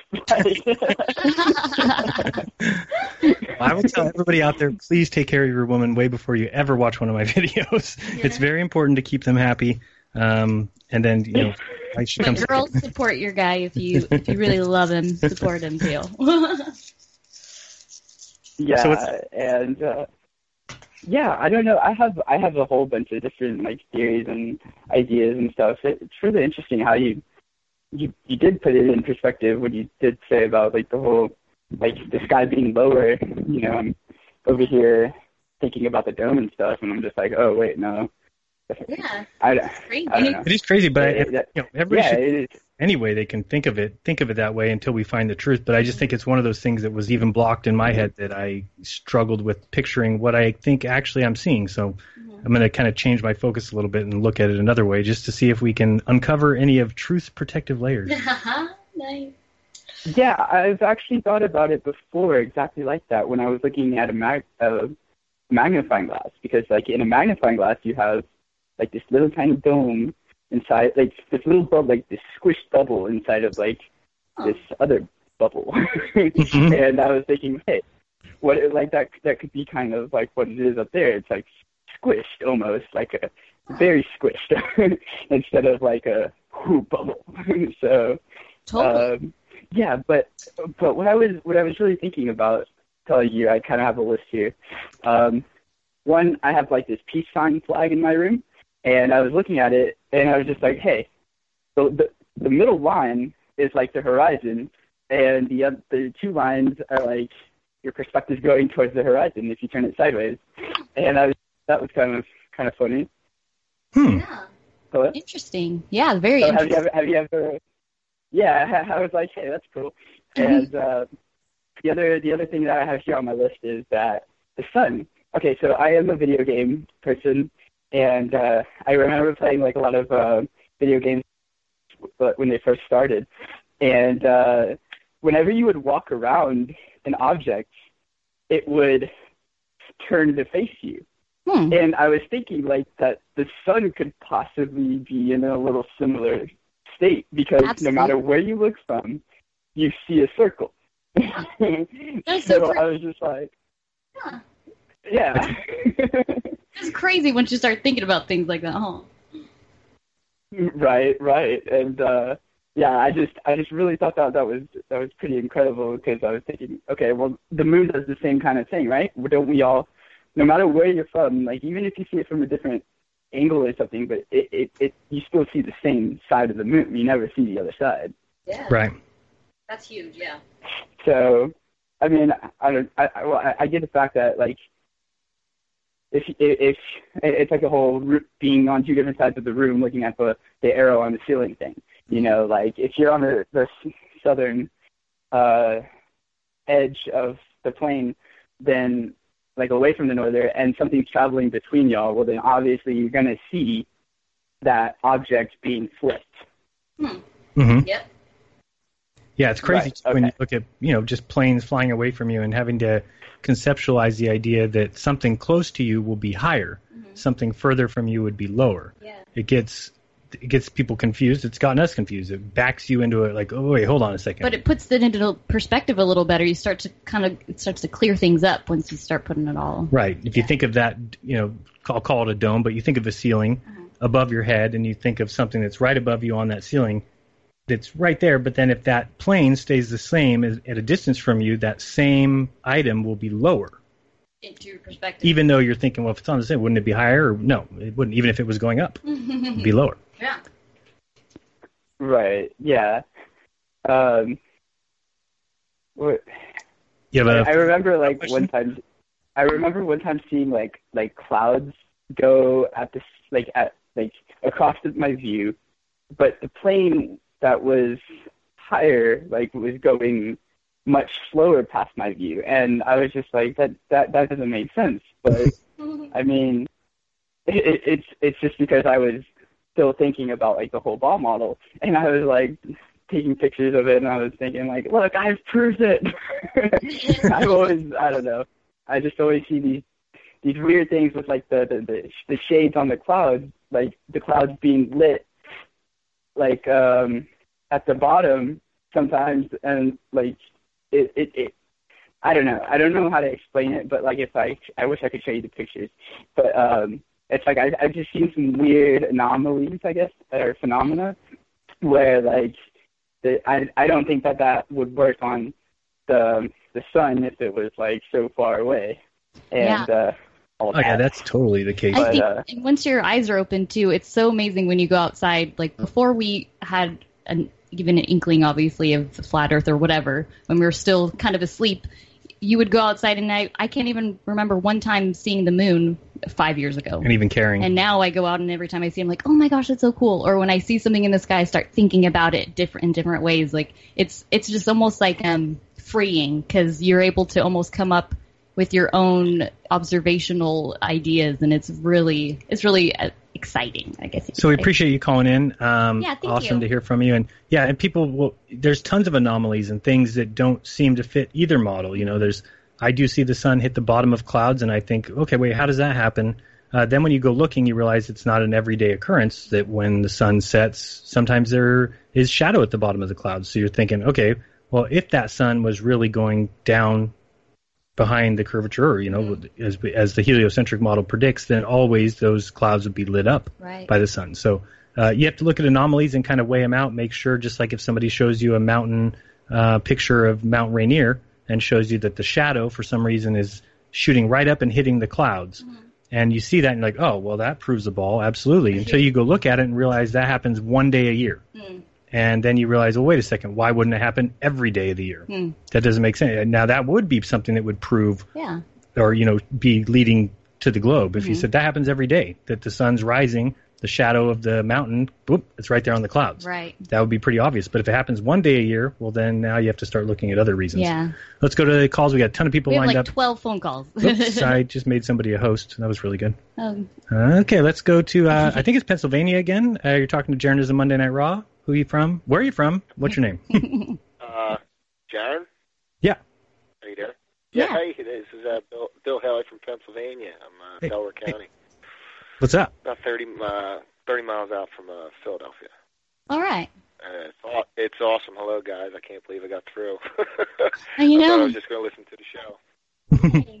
I would tell everybody out there, please take care of your woman way before you ever watch one of my videos. Yeah. It's very important to keep them happy. Um, and then, you know, I should come girls support your guy if you if you really love him, support him too. Yeah, So it's, and uh, yeah, I don't know. I have I have a whole bunch of different like theories and ideas and stuff. It, it's really interesting how you you you did put it in perspective when you did say about like the whole like the sky being lower. You know, I'm over here thinking about the dome and stuff, and I'm just like, oh wait, no. Yeah, I, crazy. I don't know. it is crazy, but I, It- you know, everybody yeah, should, it is. anyway, they can think of it think of it that way until we find the truth. But I just think it's one of those things that was even blocked in my head that I struggled with picturing what I think actually I'm seeing. So I'm going to kind of change my focus a little bit and look at it another way, just to see if we can uncover any of truth's protective layers. Nice. Yeah, I've actually thought about it before, exactly like that, when I was looking at a mag- uh, magnifying glass. Because, like, in a magnifying glass, you have, like, this little tiny dome inside, like, this little bubble, like, this squished bubble inside of, like, this other bubble. And I was thinking, hey, what, like, that that could be kind of like what it is up there. It's, like, squished almost, like a very squished, instead of, like, a whoop bubble. So, Totally. um, yeah, but but what I was what I was really thinking about telling you, I kind of have a list here. Um, one, I have like this peace sign flag in my room, and I was looking at it, and I was just like, hey, the the, the middle line is like the horizon, and the other, the two lines are like your perspective going towards the horizon if you turn it sideways. And I was that was kind of kind of funny. Hmm. Yeah. Hello? Interesting. Yeah, very So have interesting. you ever have you ever? Yeah, I was like, hey, that's cool. And uh, the other the other thing that I have here on my list is that the sun. Okay, so I am a video game person, and uh, I remember playing like a lot of uh, video games when they first started. And uh, whenever you would walk around an object, it would turn to face you. Hmm. And I was thinking like that the sun could possibly be in a little similar state, because Absolutely. no matter where you look from, you see a circle. That's so so I was just like, Yeah. yeah. It's crazy once you start thinking about things like that, huh? Right, right. And uh yeah, I just I just really thought that that was that was pretty incredible, because I was thinking, okay, well, the moon does the same kind of thing, right? Don't we all, no matter where you're from, like even if you see it from a different angle or something, but it, it, it you still see the same side of the moon. You never see the other side. Yeah. Right. That's huge, yeah. So, I mean, I don't. I, I, well, I, I get the fact that like, if if it's like a whole being on two different sides of the room, looking at the the arrow on the ceiling thing. You know, like if you're on the the southern uh, edge of the plane, then like away from the northern, and something's traveling between y'all, well then obviously you're gonna see that object being flipped. Hmm. Mm-hmm. Yep. Yeah, it's crazy Right, when okay. you look at, you know, just planes flying away from you and having to conceptualize the idea that something close to you will be higher, Mm-hmm. something further from you would be lower. Yeah. It gets it gets people confused. It's gotten us confused. It backs you into it like, oh wait, hold on a second. But it puts it into perspective a little better. You start to kind of, it starts to clear things up once you start putting it all. Right. If you think of that, you know, I'll call it a dome, but you think of a ceiling above your head, and you think of something that's right above you on that ceiling that's right there. But then if that plane stays the same as, at a distance from you, that same item will be lower. Into your perspective. Even though you're thinking, well, if it's on the same, wouldn't it be higher? Or, no, it wouldn't. Even if it was going up, it'd be lower. Yeah. Right. Yeah. Um. What? You have a I remember like one time. I remember one time seeing like like clouds go at this like at like across my view, but the plane that was higher like was going much slower past my view, and I was just like that that that doesn't make sense. But I mean, it, it's it's just because I was still thinking about like the whole ball model, and I was like taking pictures of it, and I was thinking like, look, I've proved it. I've always, I don't know, I just always see these these weird things with like the the, the, the shades on the clouds, like the clouds being lit, like um at the bottom sometimes, and like it it. it I don't know. I don't know how to explain it, but like if I, I wish I could show you the pictures. But um, it's like I, I've just seen some weird anomalies, I guess, or phenomena, where like the, I, I don't think that that would work on the the sun if it was like so far away. And Yeah. uh, all Oh that. yeah, that's totally the case. I But, think uh, and once your eyes are open too, it's so amazing when you go outside. Like before we had an, even an inkling, obviously, of the flat Earth or whatever, when we were still kind of asleep, you would go outside and I, I can't even remember one time seeing the moon five years ago. And even caring. And now I go out and every time I see it, I'm like, oh my gosh, that's so cool. Or when I see something in the sky, I start thinking about it different in different ways. Like it's it's just almost like um freeing because you're able to almost come up with your own observational ideas, and it's really it's really uh, exciting, I guess. you could So we say. appreciate you calling in. Um, Yeah, thank awesome you. to hear from you. And yeah, and people will. There's tons of anomalies and things that don't seem to fit either model. You know, there's I do see the sun hit the bottom of clouds, and I think, okay, wait, how does that happen? Uh, then when you go looking, you realize it's not an everyday occurrence. That when the sun sets, sometimes there is shadow at the bottom of the clouds. So you're thinking, okay, well, if that sun was really going down behind the curvature, you know, as as the heliocentric model predicts, then always those clouds would be lit up Right. by the sun. So uh, you have to look at anomalies and kind of weigh them out. Make sure, just like if somebody shows you a mountain uh, picture of Mount Rainier and shows you that the shadow for some reason is shooting right up and hitting the clouds, and you see that and you're like, oh, well, that proves the ball, absolutely. Until you go look at it and realize that happens one day a year. And then you realize, well, wait a second, why wouldn't it happen every day of the year? Hmm. That doesn't make sense. Now, that would be something that would prove Yeah. or, you know, be leading to the globe. If you Mhm. said that happens every day, that the sun's rising, the shadow of the mountain, boop, it's right there on the clouds. Right. That would be pretty obvious. But if it happens one day a year, well, then now you have to start looking at other reasons. Yeah. Let's go to the calls. We got a ton of people We have lined like up. twelve phone calls. Oops, I just made somebody a host. That was really good. um, Uh, okay, let's go to, uh, I think it's Pennsylvania again. Uh, you're talking to Jaron as a Monday Night Raw. Who are you from? Where are you from? What's your name? Uh, Jaron? Yeah. Are you there? Yeah. Hey, this is uh, Bill, Bill Haley from Pennsylvania. I'm uh, Hey, Delaware hey. County. What's up? About thirty, uh, thirty miles out from uh, Philadelphia. all right. Uh, it's, aw- it's awesome. Hello, guys. I can't believe I got through. You I thought I know. was just going to listen to the show.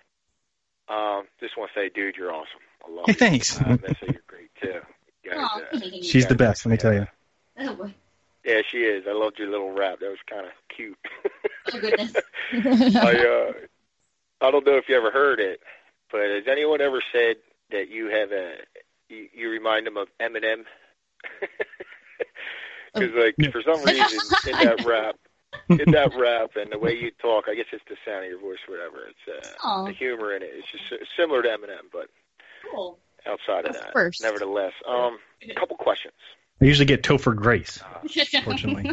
um, just want to say, dude, you're awesome. I love Hey, you. thanks. Uh, Vanessa, you're great, too. You guys, Aw, uh, thanks. She's the best, let me tell you. Oh, boy. yeah, she is. I loved your little rap. That was kind of cute. Oh, goodness. I uh, I don't know if you ever heard it, but has anyone ever said that you have a you, you remind them of Eminem? Because like for some reason in that rap, in that rap and the way you talk, I guess it's the sound of your voice, or whatever. It's uh, Aw. the humor in it. It's just s- similar to Eminem, but Cool. outside of That's that, first. nevertheless, um, a couple questions. I usually get Topher Grace, fortunately.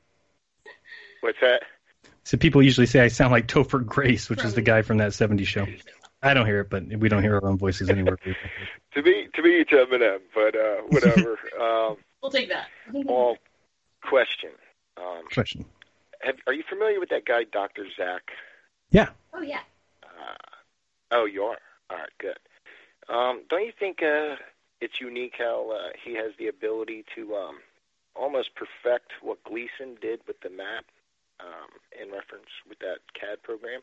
What's that? So people usually say I sound like Topher Grace, which is the guy from that seventies show. I don't hear it, but we don't hear our own voices anywhere. To me, to me, it's Eminem, but uh, whatever. um, We'll take that. all question. Um, Question. have, are you familiar with that guy, Doctor Zach? Yeah. Oh, yeah. Uh, oh, you are? All right, good. Um, don't you think uh, it's unique how uh, he has the ability to um, almost perfect what Gleason did with the map um, in reference with that C A D program?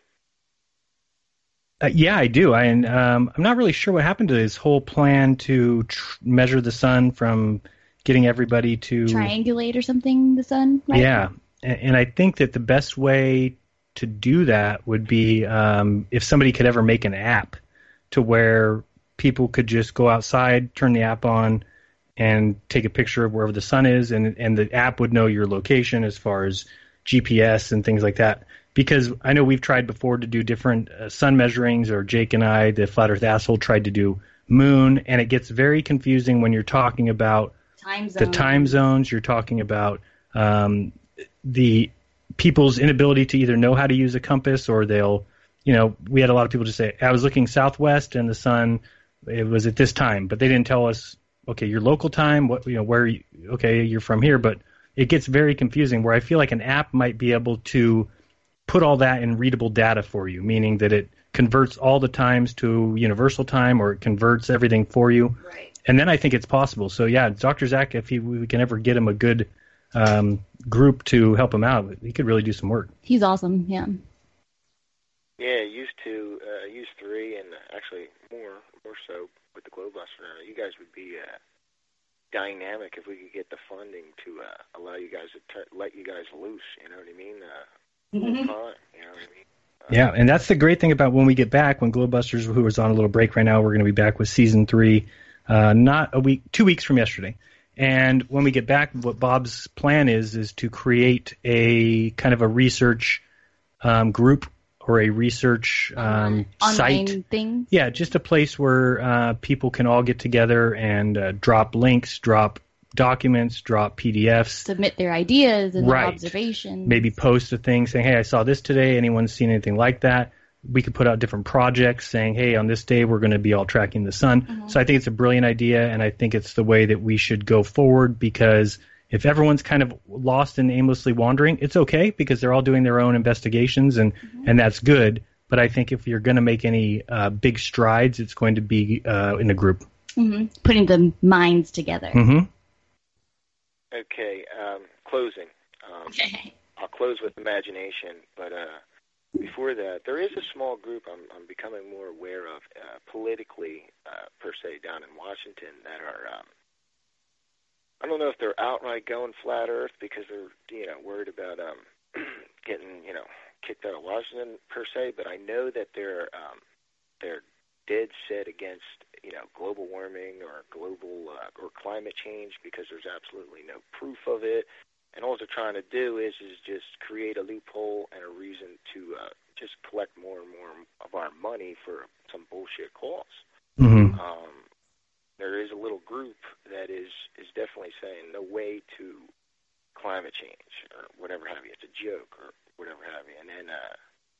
Uh, yeah, I do. I, and um, I'm not really sure what happened to his whole plan to tr- measure the sun from getting everybody to Triangulate or something, the sun, right? Yeah, and, and I think that the best way to do that would be um, if somebody could ever make an app to where people could just go outside, turn the app on, and take a picture of wherever the sun is, and and the app would know your location as far as G P S and things like that. Because I know we've tried before to do different uh, sun measurings, or Jake and I, the Flat Earth Asshole, tried to do moon, and it gets very confusing when you're talking about Time the zone. time zones. You're talking about um, the people's inability to either know how to use a compass, or they'll, you know, we had a lot of people just say, I was looking southwest and the sun, it was at this time, but they didn't tell us, okay, your local time, what, you know, where, you, okay, you're from here, but it gets very confusing where I feel like an app might be able to put all that in readable data for you, meaning that it converts all the times to universal time, or it converts everything for you. Right. And then I think it's possible. So yeah, Doctor Zach, if he, we can ever get him a good um, group to help him out, he could really do some work. He's awesome, yeah. Yeah, used to uh, use three, and actually more, more so with the Globebuster. Uh, you guys would be uh, dynamic if we could get the funding to uh, allow you guys to tur let you guys loose. You know what I mean? Uh, full time, you know what I mean? Yeah, and that's the great thing about when we get back, when Globebusters, who is on a little break right now, we're going to be back with season three, uh, not a week, two weeks from yesterday. And when we get back, what Bob's plan is, is to create a kind of a research um, group or a research um, Online site. thing? Yeah, just a place where uh, people can all get together and uh, drop links, drop documents, drop P D Fs. Submit their ideas and Right. their observations. Maybe post a thing saying, hey, I saw this today. Anyone seen anything like that? We could put out different projects saying, hey, on this day, we're going to be all tracking the sun. Mm-hmm. So I think it's a brilliant idea, and I think it's the way that we should go forward, because if everyone's kind of lost and aimlessly wandering, it's okay, because they're all doing their own investigations, and, Mm-hmm. and that's good. But I think if you're going to make any uh, big strides, it's going to be uh, in a group. hmm Putting the minds together. Mm-hmm. Okay, um, closing. Um, Okay. I'll close with imagination, but uh, before that, there is a small group I'm, I'm becoming more aware of uh, politically, uh, per se, down in Washington that are, um, I don't know if they're outright going flat Earth because they're, you know, worried about um, getting, you know, kicked out of Washington per se, but I know that they're um, they're dead set against, you know, global warming or global uh, or climate change because there's absolutely no proof of it. And all they're trying to do is is just create a loophole and a reason to uh, just collect more and more of our money for some bullshit cause. Mm-hmm. Um, there is a little group that is, is definitely saying no way to climate change or whatever have you. It's a joke or whatever have you. And then, uh,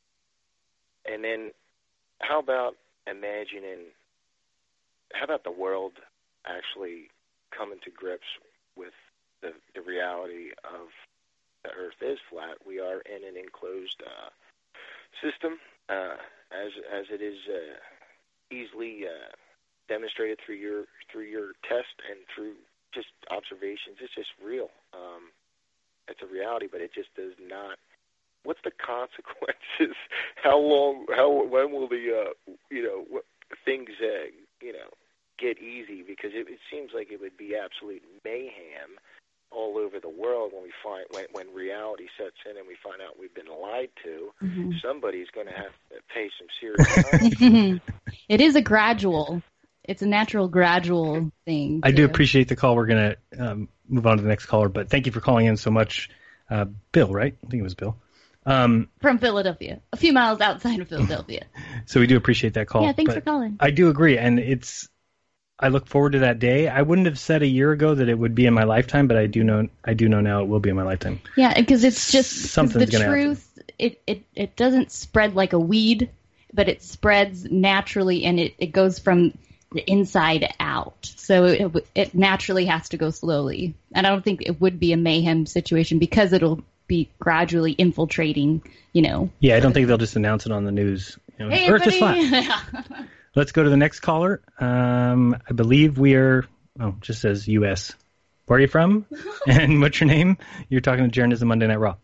and then how about imagining, how about the world actually coming to grips with the, the reality of the Earth is flat. We are in an enclosed uh, system, uh, as as it is uh, easily uh, demonstrated through your through your test and through just observations. It's just real. Um, it's a reality, but it just does not. What's the consequences? How long? How when will the uh, you know what, things uh, you know get easy? Because it, it seems like it would be absolute mayhem all over the world when we find when, when reality sets in and we find out we've been lied to. Mm-hmm. Somebody's going to have to pay some serious money. It is a gradual. It's a natural gradual thing. I do to- appreciate the call. We're going to um, move on to the next caller, but thank you for calling in so much. Uh, Bill, right? I think it was Bill. Um, From Philadelphia, a few miles outside of Philadelphia. so we do appreciate that call. Yeah, thanks but for calling. I do agree, and it's. I look forward to that day. I wouldn't have said a year ago that it would be in my lifetime, but I do know. I do know now it will be in my lifetime. Yeah, because it's just 'cause Something's the gonna happen. truth. It, it it doesn't spread like a weed, but it spreads naturally, and it, it goes from the inside out. So it it naturally has to go slowly. And I don't think it would be a mayhem situation because it'll be gradually infiltrating. You know. Yeah, I don't think they'll just announce it on the news. You know, Hey, Earth is everybody. flat. Let's go to the next caller. Um, I believe we are. Oh, it just says U S. Where are you from? And what's your name? You're talking to Jaron is the Monday Night Raw.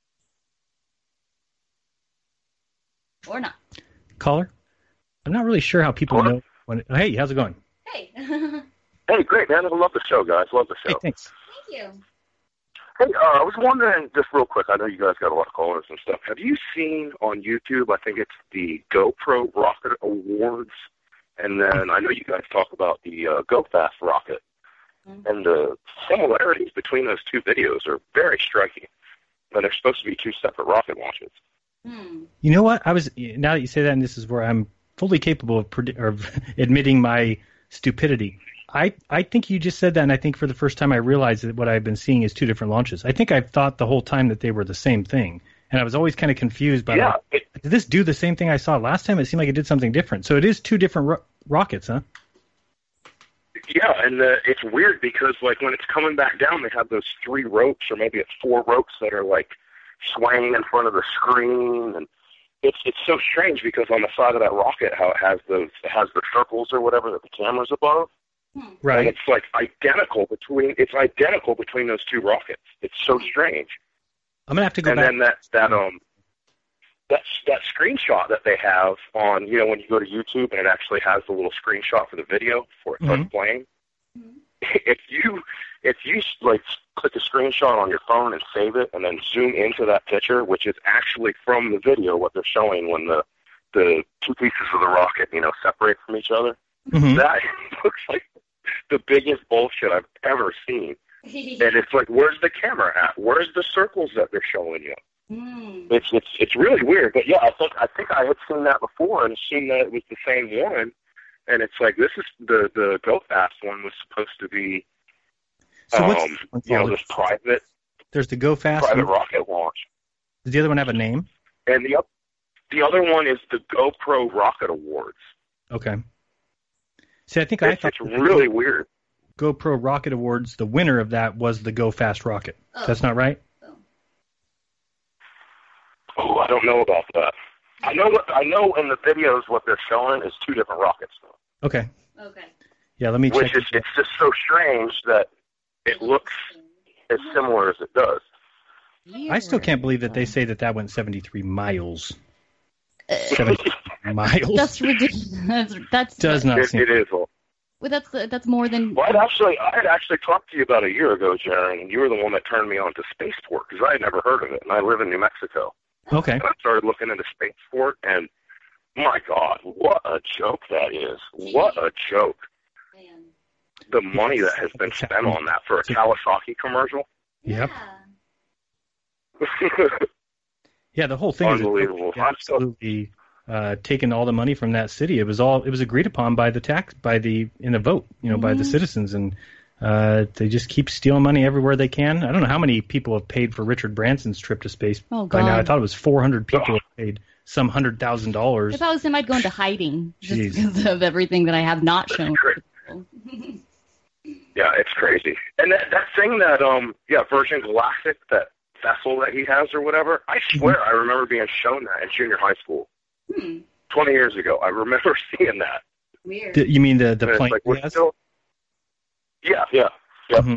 Or not. Caller? I'm not really sure how people know. When it, oh, hey, how's it going? Hey. Hey, great, man. I love the show, guys. Love the show. Hey, thanks. Thank you. Hey, uh, I was wondering, just real quick, I know you guys got a lot of callers and stuff. Have you seen on YouTube, I think it's the GoPro Rocket Awards, and then I know you guys talk about the uh, GoFast rocket, mm-hmm. and the similarities between those two videos are very striking, and they're supposed to be two separate rocket launches. Hmm. You know what? I was now that you say that, and this is where I'm fully capable of, predi- of admitting my stupidity. I, I think you just said that, and I think for the first time I realized that what I've been seeing is two different launches. I think I've thought the whole time that they were the same thing, and I was always kind of confused by, yeah, like, it, did this do the same thing I saw last time? It seemed like it did something different. So it is two different ro- rockets, huh? Yeah, and uh, it's weird because, like, when it's coming back down, they have those three ropes, or maybe it's four ropes that are, like, swaying in front of the screen, and it's it's so strange because on the side of that rocket, how it has those, it has the circles or whatever that the camera's above. Right. And it's like identical between it's identical between those two rockets. It's so strange. I'm gonna have to go and back. then that that um that that screenshot that they have on, you know, when you go to YouTube and it actually has the little screenshot for the video before it starts Mhm. playing. if you if you like click a screenshot on your phone and save it, and then zoom into that picture, which is actually from the video what they're showing when the the two pieces of the rocket, you know, separate from each other, Mhm. that looks like the biggest bullshit I've ever seen. And it's like, where's the camera at? Where's the circles that they're showing you? Mm. It's it's it's really weird. But yeah, I think I think I had seen that before and seen that it was the same one. And it's like, this is the the Go Fast one was supposed to be, So what's um, this one you know, called? this private There's the Go Fast. private one. rocket launch. Does the other one have a name? And the oth- the other one is the GoPro Rocket Awards. Okay. See, I think I It's, thought it's really weird. GoPro Rocket Awards, the winner of that was the Go Fast rocket. Oh. That's not right? Oh, I don't know about that. I know what I know in the videos what they're showing is two different rockets though. Okay. Okay. Yeah, let me Which check. is it's just so strange that it looks as similar as it does. I still can't believe that they say that that went seventy-three miles. seventy-three miles. That's ridiculous. That's, that's Does not It, seem. it is. Well, well, that's that's more than. I'd actually I had actually talked to you about a year ago, Jaron, and you were the one that turned me on to Spaceport because I had never heard of it, and I live in New Mexico. Okay. And I started looking into Spaceport, and my God, what a joke that is! What a joke! The money that has been spent on that for a Kawasaki commercial. Yep. Yeah, the whole thing Unbelievable. is absolutely uh, taking all the money from that city. It was all it was agreed upon by the tax by the in a vote, you know, by the Mhm. citizens, and uh, they just keep stealing money everywhere they can. I don't know how many people have paid for Richard Branson's trip to space Oh, by now. I God. thought it was four hundred people have paid some hundred thousand dollars. If I was him, I'd go into hiding just Jeez. because of everything that I have not shown. Yeah, it's crazy. And that that thing that um yeah, Virgin Galactic, that vessel that he has or whatever, I swear I remember being shown that in junior high school. Hmm. Twenty years ago. I remember seeing that. Weird. The- you mean the the And it's plane? like, we're he has? still, yeah, yeah. Yeah. Mhm.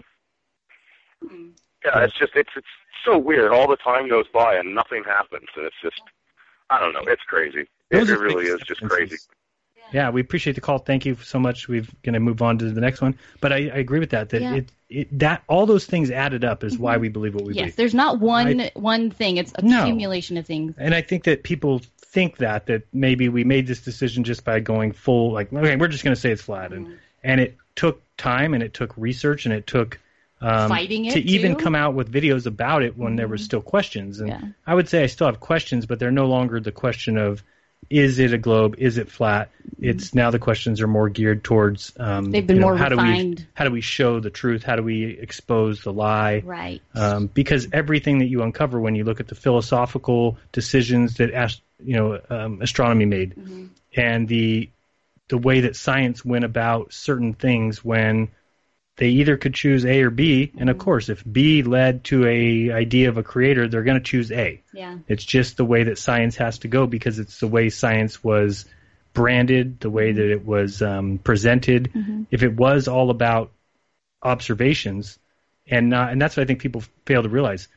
Yeah, it's just it's it's so weird. All the time goes by and nothing happens, and it's just I don't know, it's crazy. It, Those it are really big is just crazy. Yeah, we appreciate the call. Thank you so much. We're going to move on to the next one. But I, I agree with that. That Yeah. it, it that all those things added up is why we believe what we Yes, believe. there's not one I- one thing. It's No. accumulation of things. And I think that people think that that maybe we made this decision just by going full like okay, we're just going to say it's flat, and and it took time and it took research and it took um, Fighting it, to even too? come out with videos about it when there was still questions. And Yeah. I would say I still have questions, but they're no longer the question of is it a globe? Is it flat? It's now the questions are more geared towards um, They've been you know, more how do we refined. how do we show the truth? How do we expose the lie? Right. Um, because everything that you uncover when you look at the philosophical decisions that ast- you know um, astronomy made, and the the way that science went about certain things when they either could choose A or B, and of course, if B led to a idea of a creator, they're going to choose A. Yeah. It's just the way that science has to go because it's the way science was branded, the way that it was um, presented. Mhm. If it was all about observations, and not, and that's what I think people fail to realize.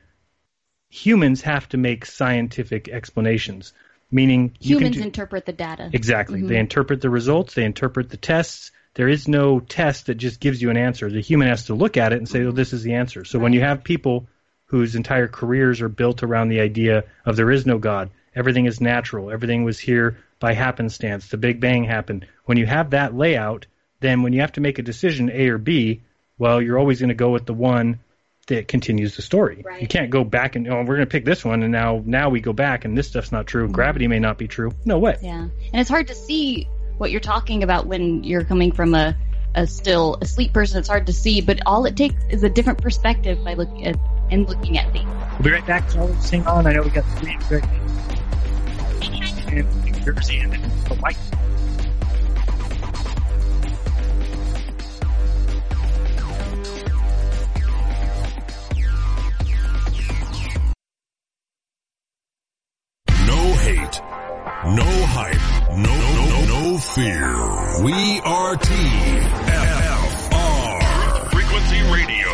Humans have to make scientific explanations, meaning you can Humans do, interpret the data. exactly. Mhm. They interpret the results. They interpret the tests. There is no test that just gives you an answer. The human has to look at it and say, "Oh, this is the answer." So when you have people whose entire careers are built around the idea of there is no God, everything is natural, everything was here by happenstance, the Big Bang happened. When you have that layout, then when you have to make a decision, A or B, well, you're always going to go with the one that continues the story. Right. You can't go back and, oh, we're going to pick this one, and now now we go back, and this stuff's not true. Gravity may not be true. No way. Yeah. And it's hard to see what you're talking about when you're coming from a, a still asleep person. It's hard to see, but all it takes is a different perspective by looking at and looking at things. We'll be right back. So sing on. I know we got three right in New Jersey and then Hawaii. No hate, no hype, no, no, no, no fear. We are T F R. Frequency Radio.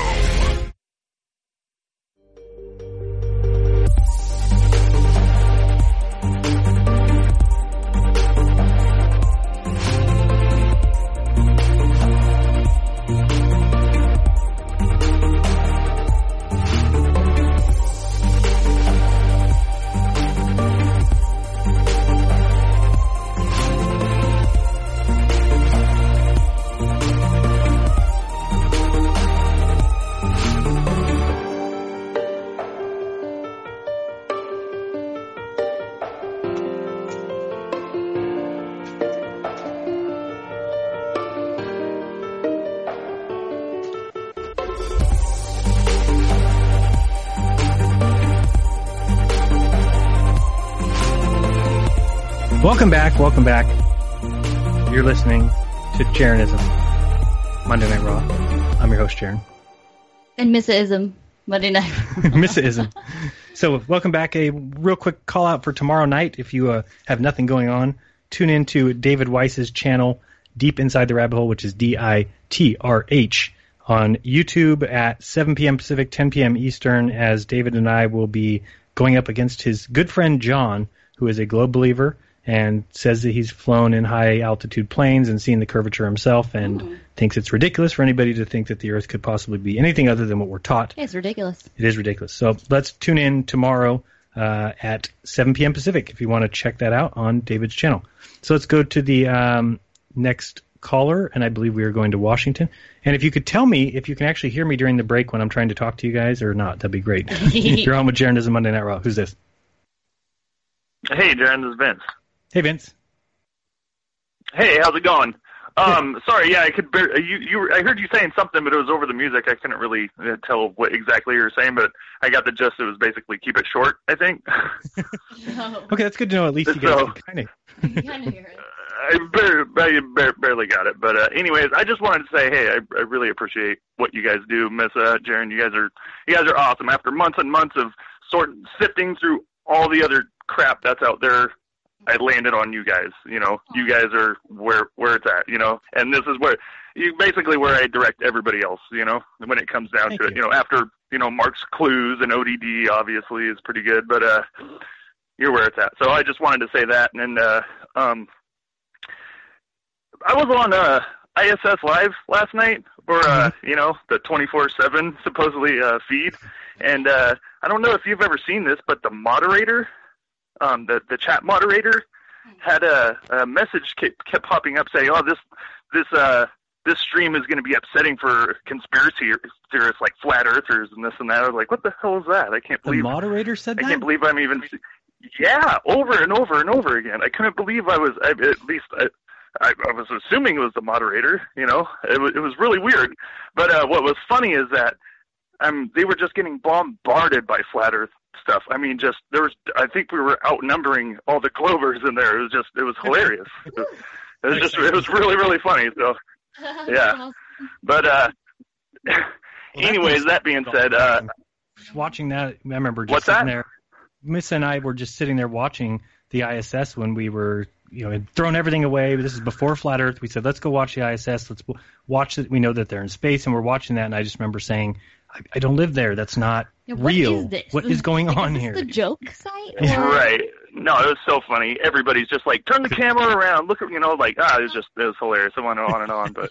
Welcome back, welcome back. You're listening to Jaronism, Monday Night Raw. I'm your host, Jaron. And Missa-ism, Monday Night Raw. Missa-ism. So welcome back. A real quick call out for tomorrow night. If you uh, have nothing going on, tune in to David Weiss's channel, Deep Inside the Rabbit Hole, which is D I T R H, on YouTube at seven p.m. Pacific, ten p.m. Eastern, as David and I will be going up against his good friend John, who is a globe believer and says that he's flown in high-altitude planes and seen the curvature himself and mm. thinks it's ridiculous for anybody to think that the Earth could possibly be anything other than what we're taught. It's ridiculous. It is ridiculous. So let's tune in tomorrow uh, at seven p.m. Pacific if you want to check that out on David's channel. So let's go to the um, next caller, and I believe we are going to Washington. And if you could tell me if you can actually hear me during the break when I'm trying to talk to you guys or not, that'd be great. You're on with Jaronism Monday Night Raw. Who's this? Hey, Jaron, this is Vince. Hey, Vince. Hey, how's it going? Um, sorry, yeah, I could. Bear, you, you, I heard you saying something, but it was over the music. I couldn't really uh, tell what exactly you were saying, but I got the gist. It was basically keep it short, I think. Okay, that's good to know. At least you so, guys kind of. kind of hear it. I barely, barely, barely got it, but uh, anyways, I just wanted to say, hey, I, I really appreciate what you guys do, Miss uh, Jaron. You guys are, you guys are awesome. After months and months of sort sifting through all the other crap that's out there, I landed on you guys. You know, you guys are where where it's at. You know, and this is where you basically where I direct everybody else. You know, when it comes down Thank to you. it. You know, after you know Mark's Clues and O D D obviously is pretty good, but uh, you're where it's at. So I just wanted to say that, and uh, um. I was on uh, I S S Live last night, or uh, you know, the twenty-four seven supposedly uh, feed, and uh, I don't know if you've ever seen this, but the moderator, um, the the chat moderator, had a, a message kept, kept popping up saying, "Oh, this this uh this stream is going to be upsetting for conspiracy theorists like flat earthers and this and that." I was like, "What the hell is that? I can't The believe moderator said I that? can't believe I'm even." Yeah, over and over and over again. I couldn't believe I was. I, at least I. I, I was assuming it was the moderator, you know. It was, it was really weird. But uh, what was funny is that um, they were just getting bombarded by flat Earth stuff. I mean, just there was. I think we were outnumbering all the Glovers in there. It was just, it was hilarious. it, was, it was just, it was really, really funny. So, yeah. But uh, Well, anyways, that being said, uh, watching that, I remember just What's sitting that? there. Miss and I were just sitting there watching the I S S when we were, you know, had thrown everything away. This is before Flat Earth. We said, let's go watch the I S S. Let's w- watch it. We know that they're in space, and we're watching that. And I just remember saying, I, I don't live there. That's not Yeah, what real. is this? What is going Like, on is here? this the joke site? right. No, it was so funny. Everybody's just like, turn the camera around. Look at, you know, like, ah, it was just, it was hilarious. It went on and on, but.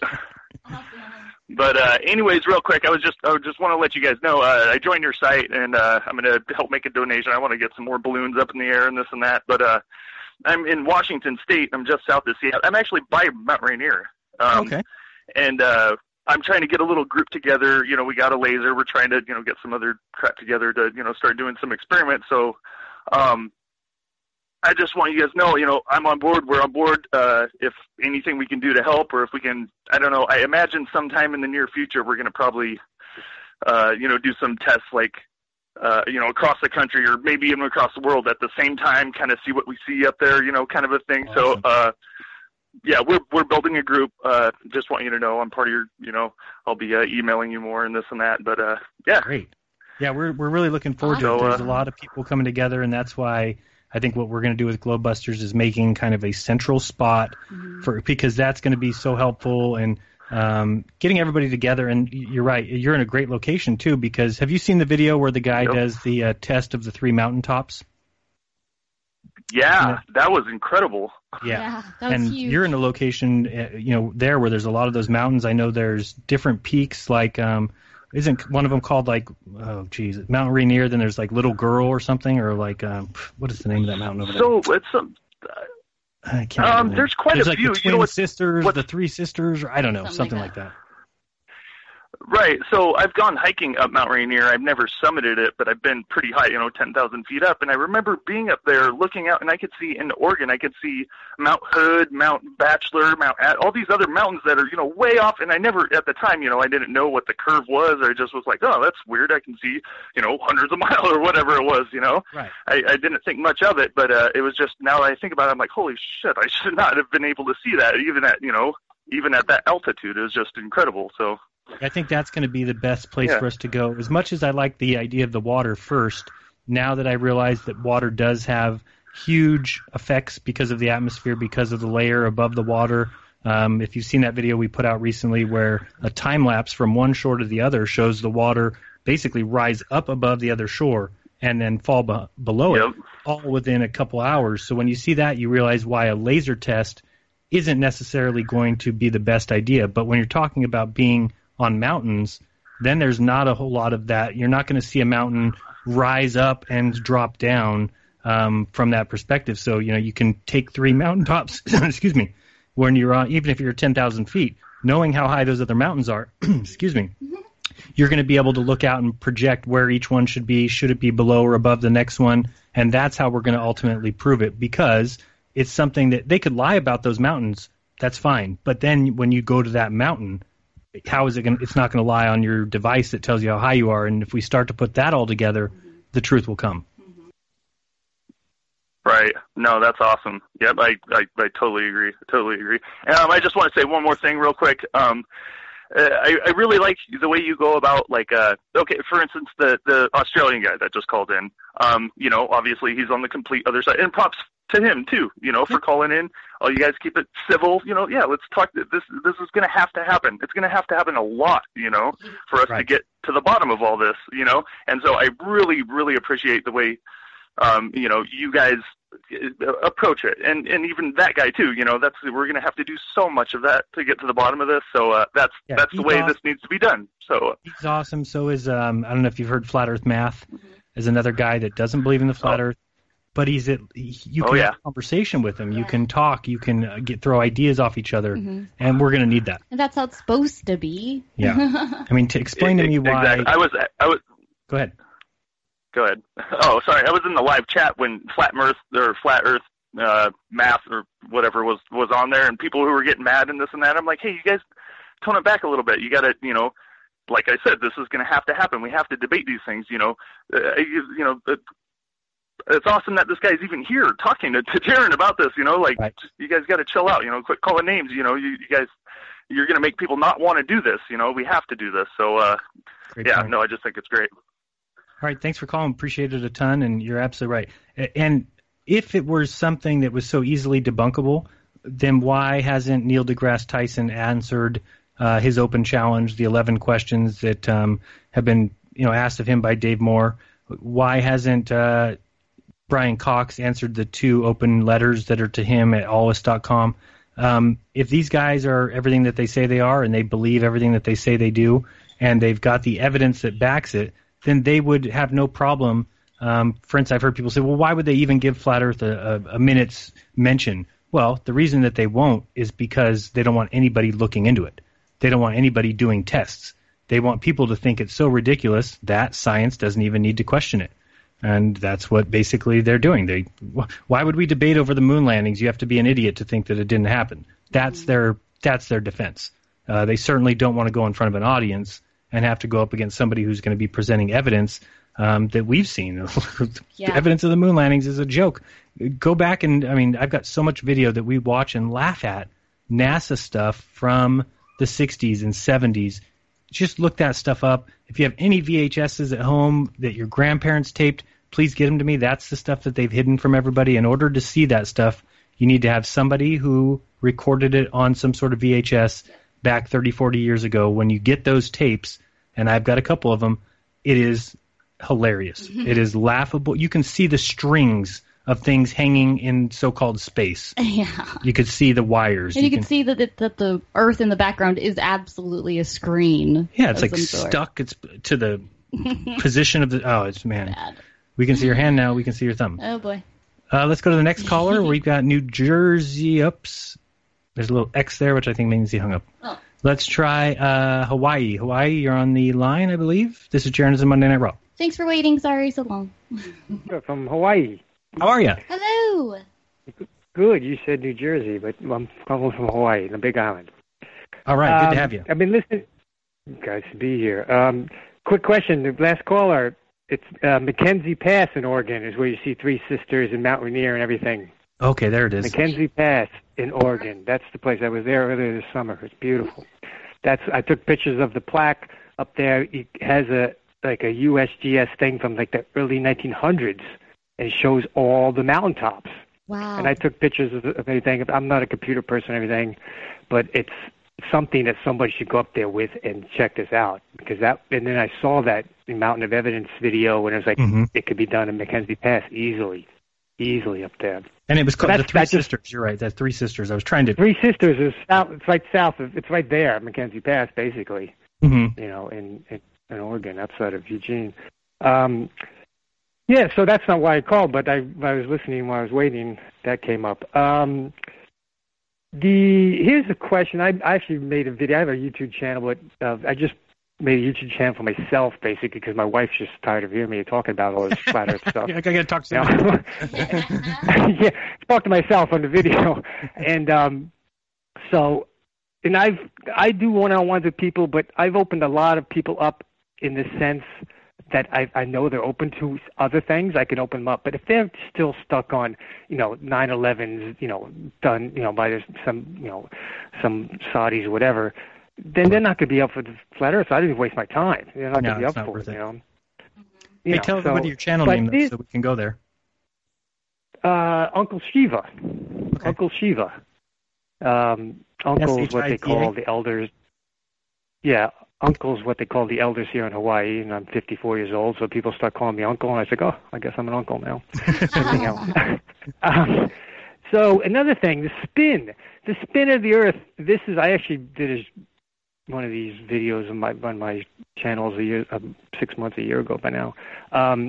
But uh, anyways, real quick, I was just I just want to let you guys know uh, I joined your site, and uh, I'm going to help make a donation. I want to get some more balloons up in the air and this and that. But uh, I'm in Washington State. I'm just south of Seattle. I'm actually by Mount Rainier. Um, okay. And uh, I'm trying to get a little group together. You know, we got a laser. We're trying to, you know, get some other crap together to, you know, start doing some experiments. So um, I just want you guys to know, you know, I'm on board. We're on board. Uh, if anything we can do to help, or if we can, I don't know. I imagine sometime in the near future we're going to probably, uh, you know, do some tests like, uh, you know, across the country or maybe even across the world at the same time, kind of see what we see up there, you know, kind of a thing. Awesome. So, uh, yeah, we're we're building a group. Uh, just want you to know I'm part of your, you know, I'll be uh, emailing you more and this and that. But uh, yeah, Great. Yeah, we're we're really looking forward to So, it. There's uh, a lot of people coming together, and that's why I think what we're going to do with Globebusters is making kind of a central spot for, because that's going to be so helpful, and um, getting everybody together. And you're right, you're in a great location too, because have you seen the video where the guy Yep. does the uh, test of the three mountaintops? yeah, that was incredible. Yeah, Yeah, that was and huge. you're in a location, uh, you know, there where there's a lot of those mountains. I know there's different peaks, like um, isn't one of them called like, oh geez, Mount Rainier? Then there's like Little Girl or something, or like um, what is the name of that mountain over there? So it's some. I can't Um, remember the there's name. quite there's a like few. the You twin know what- sisters, what- the three sisters, or I don't know, something, Something like like that. Right. So I've gone hiking up Mount Rainier. I've never summited it, but I've been pretty high, you know, ten thousand feet up. And I remember being up there looking out, and I could see in Oregon, I could see Mount Hood, Mount Bachelor, Mount Ad, all these other mountains that are, you know, way off. And I never, at the time, you know, I didn't know what the curve was. I just was like, oh, that's weird. I can see, you know, hundreds of miles or whatever it was, you know. Right. I, I didn't think much of it, but uh, it was just, now that I think about it, I'm like, holy shit, I should not have been able to see that, even at, you know, even at that altitude. It was just incredible. So I think that's going to be the best place Yeah. for us to go. As much as I like the idea of the water first, now that I realize that water does have huge effects because of the atmosphere, because of the layer above the water. Um, if you've seen that video we put out recently where a time lapse from one shore to the other shows the water basically rise up above the other shore and then fall be- below Yep. it, all within a couple hours. So when you see that, you realize why a laser test isn't necessarily going to be the best idea. But when you're talking about being on mountains, then there's not a whole lot of that. You're not going to see a mountain rise up and drop down um, from that perspective. So, you know, you can take three mountaintops, excuse me, when you're on, even if you're ten thousand feet, knowing how high those other mountains are, excuse me, you're going to be able to look out and project where each one should be. Should it be below or above the next one? And that's how we're going to ultimately prove it, because it's something that they could lie about those mountains. That's fine. But then when you go to that mountain, how is it going to, it's not going to lie on your device that tells you how high you are. And if we start to put that all together, the truth will come. Right. No, that's awesome. Yep, I, I, I totally agree. Totally agree. Um, I just want to say one more thing real quick. Um, uh, I, I really like the way you go about, like, uh, okay, for instance, the, the Australian guy that just called in. Um, you know, obviously he's on the complete other side. And props to him, too, you know, for calling in. Oh, you guys keep it civil. You know, yeah, let's talk. This this is going to have to happen. It's going to have to happen a lot, you know, for us Right. to get to the bottom of all this, you know. And so I really, really appreciate the way, um, you know, you guys approach it, and and even that guy too. You know, that's we're going to have to do so much of that to get to the bottom of this. So uh, that's Yeah, that's the he's way awesome. this needs to be done. So uh, He's awesome. So is, um, I don't know if you've heard Flat Earth Math, is another guy that doesn't believe in the flat Earth. But he's at, he, you Oh, can yeah. have a conversation with him. You can talk. You can uh, get throw ideas off each other, Mhm. and we're going to need that. And that's how it's supposed to be. Yeah. I mean, to explain to me why. exactly. I was I was Go ahead. Go ahead. Oh, sorry. I was in the live chat when Flat Earth or Flat Earth uh, Math or whatever was was on there, and people who were getting mad and this and that. I'm like, hey, you guys, tone it back a little bit. You got to, you know, like I said, this is going to have to happen. We have to debate these things. You know, uh, you, you know. Uh, it's awesome that this guy's even here talking to, to Darren about this. You know, like Right. just, you guys got to chill out. You know, quit calling names. You know, you, you guys, you're going to make people not want to do this. You know, we have to do this. So, uh, Great yeah, point. no, I just think it's great. All right, thanks for calling. Appreciate it a ton, and you're absolutely right. A- And if it were something that was so easily debunkable, then why hasn't Neil deGrasse Tyson answered uh, his open challenge, the eleven questions that um, have been, you know, asked of him by Dave Moore? Why hasn't uh, Brian Cox answered the two open letters that are to him at always dot com? Um, if these guys are everything that they say they are, and they believe everything that they say they do, and they've got the evidence that backs it, then they would have no problem. Um, for instance, I've heard people say, well, why would they even give Flat Earth a, a, a minute's mention? Well, the reason that they won't is because they don't want anybody looking into it. They don't want anybody doing tests. They want people to think it's so ridiculous that science doesn't even need to question it. And that's what basically they're doing. They, why would we debate over the moon landings? You have to be an idiot to think that it didn't happen. That's their that's their defense. Uh, they certainly don't want to go in front of an audience and have to go up against somebody who's going to be presenting evidence um, that we've seen. Yeah. Evidence of the moon landings is a joke. Go back and, I mean, I've got so much video that we watch and laugh at NASA stuff from the sixties and seventies. Just look that stuff up. If you have any V H S's at home that your grandparents taped, please get them to me. That's the stuff that they've hidden from everybody. In order to see that stuff, you need to have somebody who recorded it on some sort of V H S back thirty, forty years ago. When you get those tapes, and I've got a couple of them, it is hilarious. Mhm. It is laughable. You can see the strings of things hanging in so-called space. Yeah. You could see the wires. And you, can, see that, that that the Earth in the background is absolutely a screen. Yeah, it's of like some sort. stuck. It's to the position of the. Oh, it's man. We can see your hand now. We can see your thumb. Oh boy. Uh, let's go to the next caller. We've got New Jersey. Oops. There's a little X there, which I think means he hung up. Oh. Let's try uh, Hawaii. Hawaii, you're on the line, I believe. This is Jaron on Monday Night Raw. Thanks for waiting. Sorry so long. From Hawaii. How are you? Hello. Good. You said New Jersey, but I'm calling from Hawaii, the Big Island. All right. Good um, to have you. I've been listening. Guys, to be here. Um, quick question. The last caller, it's uh, Mackenzie Pass in Oregon is where you see Three Sisters and Mount Rainier and everything. Okay, there it is. Mackenzie Pass in Oregon. That's the place. I was there earlier this summer. It's beautiful. That's. I took pictures of the plaque up there. It has a like a U S G S thing from like the early nineteen hundreds, and it shows all the mountaintops. Wow. And I took pictures of, of everything. I'm not a computer person or everything, but it's something that somebody should go up there with and check this out. Because that, and then I saw that Mountain of Evidence video, and it was like, mm-hmm. it could be done in Mackenzie Pass easily, easily up there. And it was called so the Three Sisters. Just, You're right. That's Three Sisters. I was trying to. Three Sisters is south. It's right south of. It's right there, Mackenzie Pass, basically. Mm-hmm. You know, in, in in Oregon, outside of Eugene. Um, yeah, so that's not why I called, but I I was listening while I was waiting. That came up. Um, the here's the question. I, I actually made a video. I have a YouTube channel, but uh, I just made a YouTube channel for myself, basically, because my wife's just tired of hearing me talking about all this flat Earth stuff. I gotta talk to somebody. Yeah, talk to myself on the video, and um, so, and I've I do one-on-ones with people, but I've opened a lot of people up in the sense that I I know they're open to other things. I can open them up, but if they're still stuck on, you know, nine elevens, you know, done, you know, by some, you know, some Saudis or whatever, then they're not going to be up for the flat Earth. So I didn't waste my time. They're not no, going to be it's up not for it, it. you know. You hey, know, tell so, everybody your channel name though, so we can go there. Uh, Uncle Shiva. Okay. Uncle Shiva. Um, Uncle is what they call the elders. Yeah, Uncle's what they call the elders here in Hawaii, and I'm fifty-four years old, so people start calling me Uncle, and I say, oh, I guess I'm an uncle now. um, so another thing, the spin. The spin of the Earth, this is, I actually did a, one of these videos on my, on my channels a year, uh, six months, a year ago by now. Um,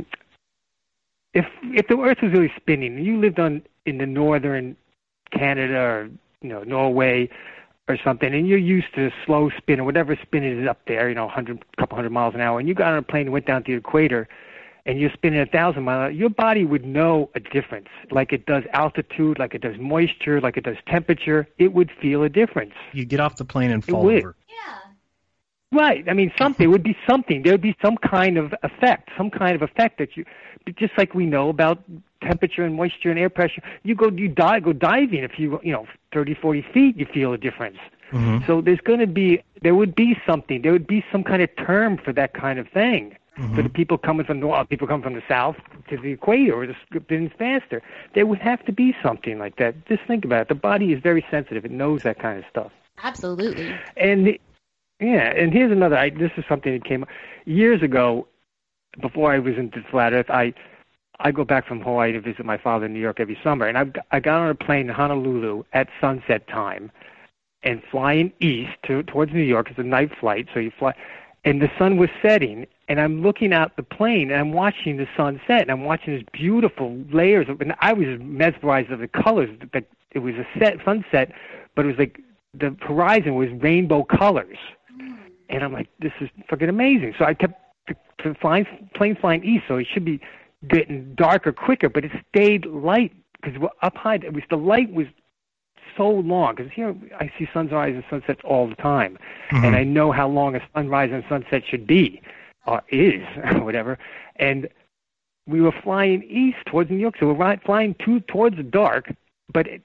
if if the Earth was really spinning, and you lived on in the northern Canada or, you know, Norway or something, and you're used to slow spin or whatever spin is up there, you know, a hundred, couple hundred miles an hour, and you got on a plane and went down to the equator, and you're spinning a thousand miles, your body would know a difference, like it does altitude, like it does moisture, like it does temperature. It would feel a difference. You get off the plane and fall over. Right. I mean, something. It would be something. There would be some kind of effect, some kind of effect that you, just like we know about temperature and moisture and air pressure. You go, you dive, go diving. If you, you know, thirty, forty feet, you feel a difference. Mm-hmm. So there's going to be, there would be something. There would be some kind of term for that kind of thing. Mm-hmm. For the people coming from the north, people come from the south to the equator, or the spins faster. There would have to be something like that. Just think about it. The body is very sensitive. It knows that kind of stuff. Absolutely. And the, yeah, and here's another. I, this is something that came years ago, before I was into flat Earth. I I go back from Hawaii to visit my father in New York every summer, and I I got on a plane in Honolulu at sunset time, and flying east to, towards New York. It's a night flight, so you fly, and the sun was setting, and I'm looking out the plane, and I'm watching the sun set, and I'm watching these beautiful layers of, and I was mesmerized of the colors. That it was a set sunset, but it was like the horizon was rainbow colors. And I'm like, this is fucking amazing. So I kept the flying, plane flying east, so it should be getting darker quicker, but it stayed light because up high. It was the light was so long because here I see sunrise and sunsets all the time, mm-hmm. and I know how long a sunrise and sunset should be, or is, or whatever. And we were flying east towards New York, so we're flying to, towards the dark, but it,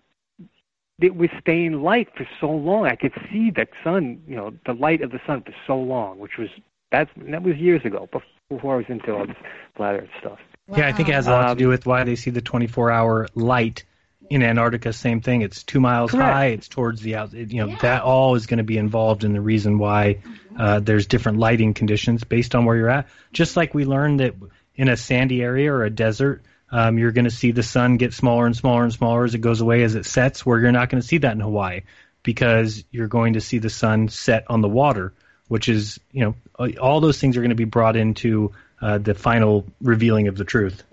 it was staying light for so long. I could see the sun, you know, the light of the sun for so long, which was, that's, that was years ago, before I was into all this flat Earth stuff. Wow. Yeah, I think it has a lot um, to do with why they see the twenty-four hour light in Antarctica. Same thing. It's two miles correct. high. It's towards the out. You know, yeah. that all is going to be involved in the reason why uh, there's different lighting conditions based on where you're at. Just like we learned that in a sandy area or a desert, um, you're going to see the sun get smaller and smaller and smaller as it goes away, as it sets, where you're not going to see that in Hawaii because you're going to see the sun set on the water, which is, you know, all those things are going to be brought into uh, the final revealing of the truth.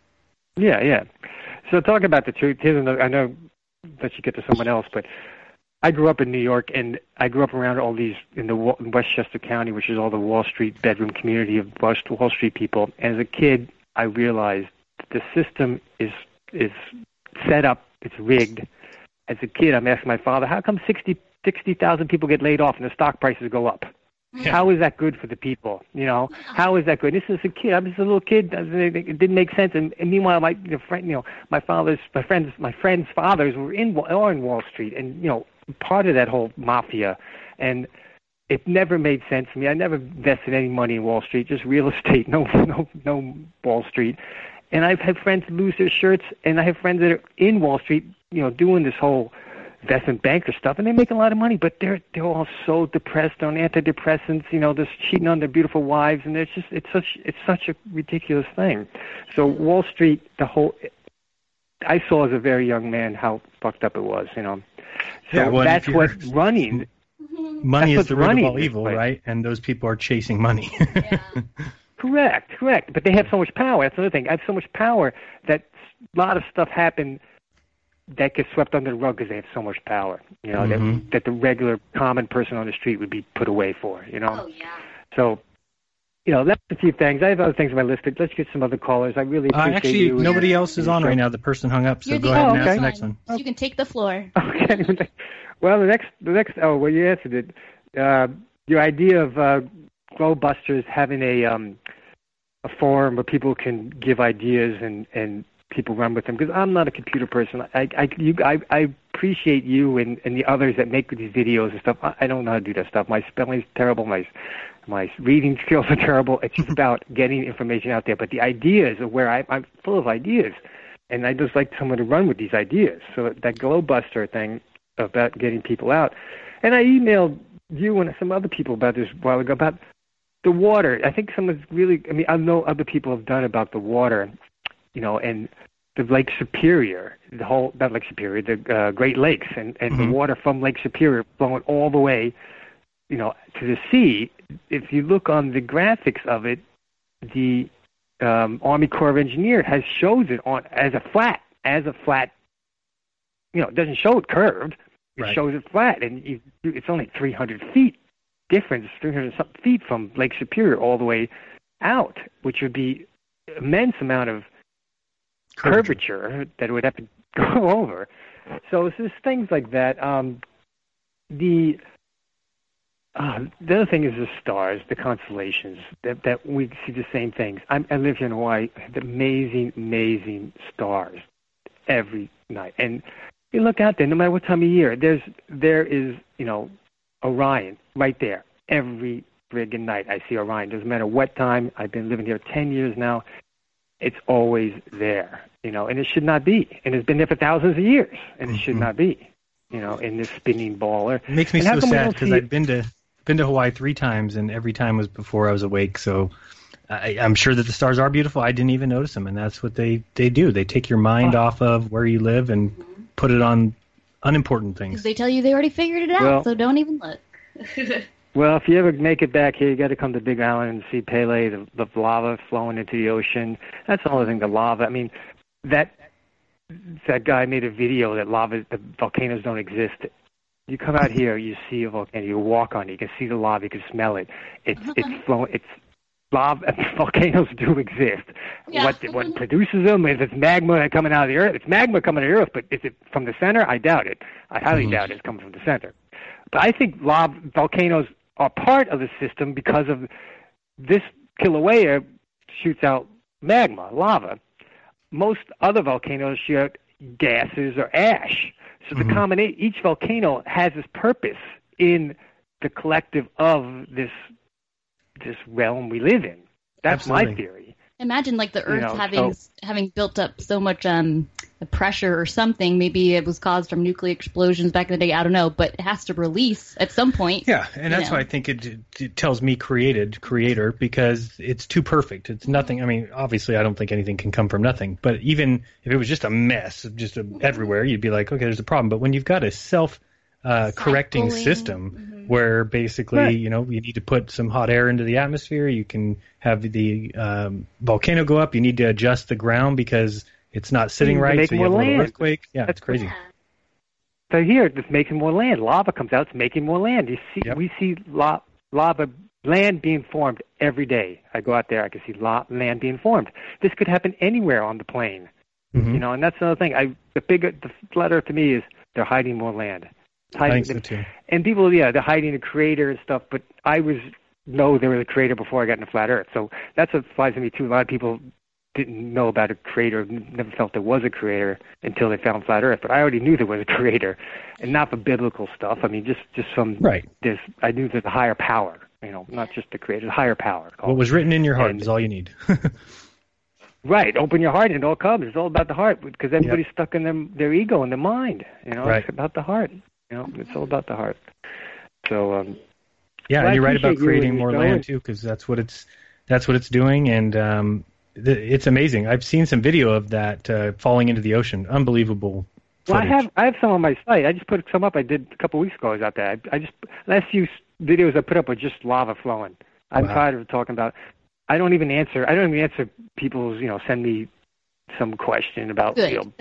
Yeah, yeah. So talk about the truth. Here's another, I know that you get to someone else, but I grew up in New York, and I grew up around all these in the Wa- in Westchester County, which is all the Wall Street bedroom community of West- Wall Street people. And as a kid, I realized that the system is is set up, it's rigged. As a kid, I'm asking my father, how come sixty thousand people get laid off and the stock prices go up? Yeah. How is that good for the people? You know, how is that good? This is a kid. I'm just a little kid. It didn't make sense. And, and meanwhile, my you know, friend, you know, my father's, my friends, my friends' fathers were in are in Wall Street, and you know, part of that whole mafia. And it never made sense to me. I never invested any money in Wall Street, just real estate. No, no, no Wall Street. And I've had friends lose their shirts, and I have friends that are in Wall Street, you know, doing this whole investment banker stuff, and they make a lot of money, but they're they're all so depressed on antidepressants, you know, just cheating on their beautiful wives, and it's just it's such it's such a ridiculous thing. So Wall Street, the whole, I saw as a very young man how fucked up it was, you know. So yeah, well, that's what running. Money that's is the root of all is, evil, right? right? And those people are chasing money. Yeah. Correct, correct. But they have so much power. That's another thing. I have so much power that a lot of stuff happened that gets swept under the rug because they have so much power, you know, Mm-hmm. that that the regular common person on the street would be put away for, you know. Oh, yeah. So, you know, that's a few things. I have other things on my list, but let's get some other callers. I really Uh, appreciate actually, you. nobody else is on right now. The person hung up, so You're go the ahead only and ask the one. next one. So you can take the floor. Okay. Well, the next, the next. Oh, well, you answered it. Uh, your idea of uh, Glowbusters having a um, a forum where people can give ideas and and people run with them, because I'm not a computer person. I I you, I, I appreciate you and, and the others that make these videos and stuff. I, I don't know how to do that stuff. My spelling's terrible. My my reading skills are terrible. It's just about getting information out there. But the ideas are where I, I'm full of ideas, and I just like someone to run with these ideas. So that Glowbuster thing about getting people out, and I emailed you and some other people about this a while ago about the water. I think someone's really. I mean, I know other people have done about the water. You know, and the Lake Superior, the whole, not Lake Superior, the uh, Great Lakes, and, and Mm-hmm. the water from Lake Superior flowing all the way, you know, to the sea. If you look on the graphics of it, the um, Army Corps of Engineers has shows it on as a flat, as a flat, you know, it doesn't show it curved. It Right. shows it flat, and you, it's only three hundred feet difference, three hundred something feet from Lake Superior all the way out, which would be immense amount of curvature that it would have to go over. So it's just things like that. Um, the uh, the other thing is the stars, the constellations, that, that we see the same things. I'm, I live here in Hawaii. The amazing, amazing stars every night. And you look out there, no matter what time of year, there's there is, you know, Orion right there. Every friggin' night I see Orion. Doesn't matter what time. I've been living here ten years now. It's always there, you know, and it should not be. And it's been there for thousands of years, and it should not be, you know, in this spinning ball. Or, It makes me and how so come we sad don't because see I've it? been to been to Hawaii three times, and every time was before I was awake. So I, I'm sure that the stars are beautiful. I didn't even notice them, and that's what they, they do. They take your mind Oh. off of where you live and put it on unimportant things. Because they tell you they already figured it out, Well- so don't even look. Well, if you ever make it back here, you got to come to Big Island and see Pele, the, the lava flowing into the ocean. That's the only thing, the lava. I mean, that that guy made a video that lava, the volcanoes don't exist. You come out here, you see a volcano, you walk on it, you can see the lava, you can smell it. It's it's flowing. It's lava. Volcanoes do exist. Yeah. What what produces them? If it's magma coming out of the earth, it's magma coming out of the earth. But is it from the center? I doubt it. I highly Mhm. doubt it's coming from the center. But I think lava volcanoes are part of the system because of this Kilauea shoots out magma, lava. Most other volcanoes shoot out gases or ash. So Mhm. the combination, each volcano has its purpose in the collective of this this realm we live in. That's my Absolutely. theory. Imagine like the Earth know, having so- having built up so much um pressure or something. Maybe it was caused from nuclear explosions back in the day. I don't know, but it has to release at some point. Yeah, and that's you know. why I think it, it tells me created, creator, because it's too perfect. It's nothing. I mean, obviously, I don't think anything can come from nothing. But even if it was just a mess, just a, everywhere, you'd be like, okay, there's a problem. But when you've got a self uh, correcting Cycling. system where basically, Right. you know, you need to put some hot air into the atmosphere, you can have the um, volcano go up, you need to adjust the ground because it's not sitting You need to right, make so you have a more little land. earthquake. Yeah, That's it's crazy. So here, it's making more land. Lava comes out, it's making more land. You see, Yep. we see la- lava, land being formed every day. I go out there, I can see la- land being formed. This could happen anywhere on the plane. Mhm. You know, and that's another thing. I the bigger the flat Earth to me is they're hiding more land. I Hiding, think so too. And people, yeah, they're hiding the creator and stuff. But I was know they were the creator before I got into flat Earth. So that's what applies to me too. A lot of people didn't know about a creator, never felt there was a creator until they found flat Earth. But I already knew there was a creator, and not for biblical stuff. I mean, just just some Right. There's I knew there's a higher power. You know, not just the creator, a higher power. What was written in your heart And- is all you need. Right, open your heart and it all comes. It's all about the heart because everybody's stuck in them, their ego and their mind. You know, Right. it's about the heart. You know, it's all about the heart. So, um, Yeah, well, and I you're right about appreciate you creating and more your land going. too, because that's what it's that's what it's doing, and um, th- it's amazing. I've seen some video of that uh, falling into the ocean. Unbelievable. Well, I footage. have I have some on my site. I just put some up. I did a couple of weeks ago. I was out there. I, I just last few s- videos I put up were just lava flowing. I'm Wow. tired of talking about. I don't even answer. I don't even answer people's. You know, send me some question about. Good. You know,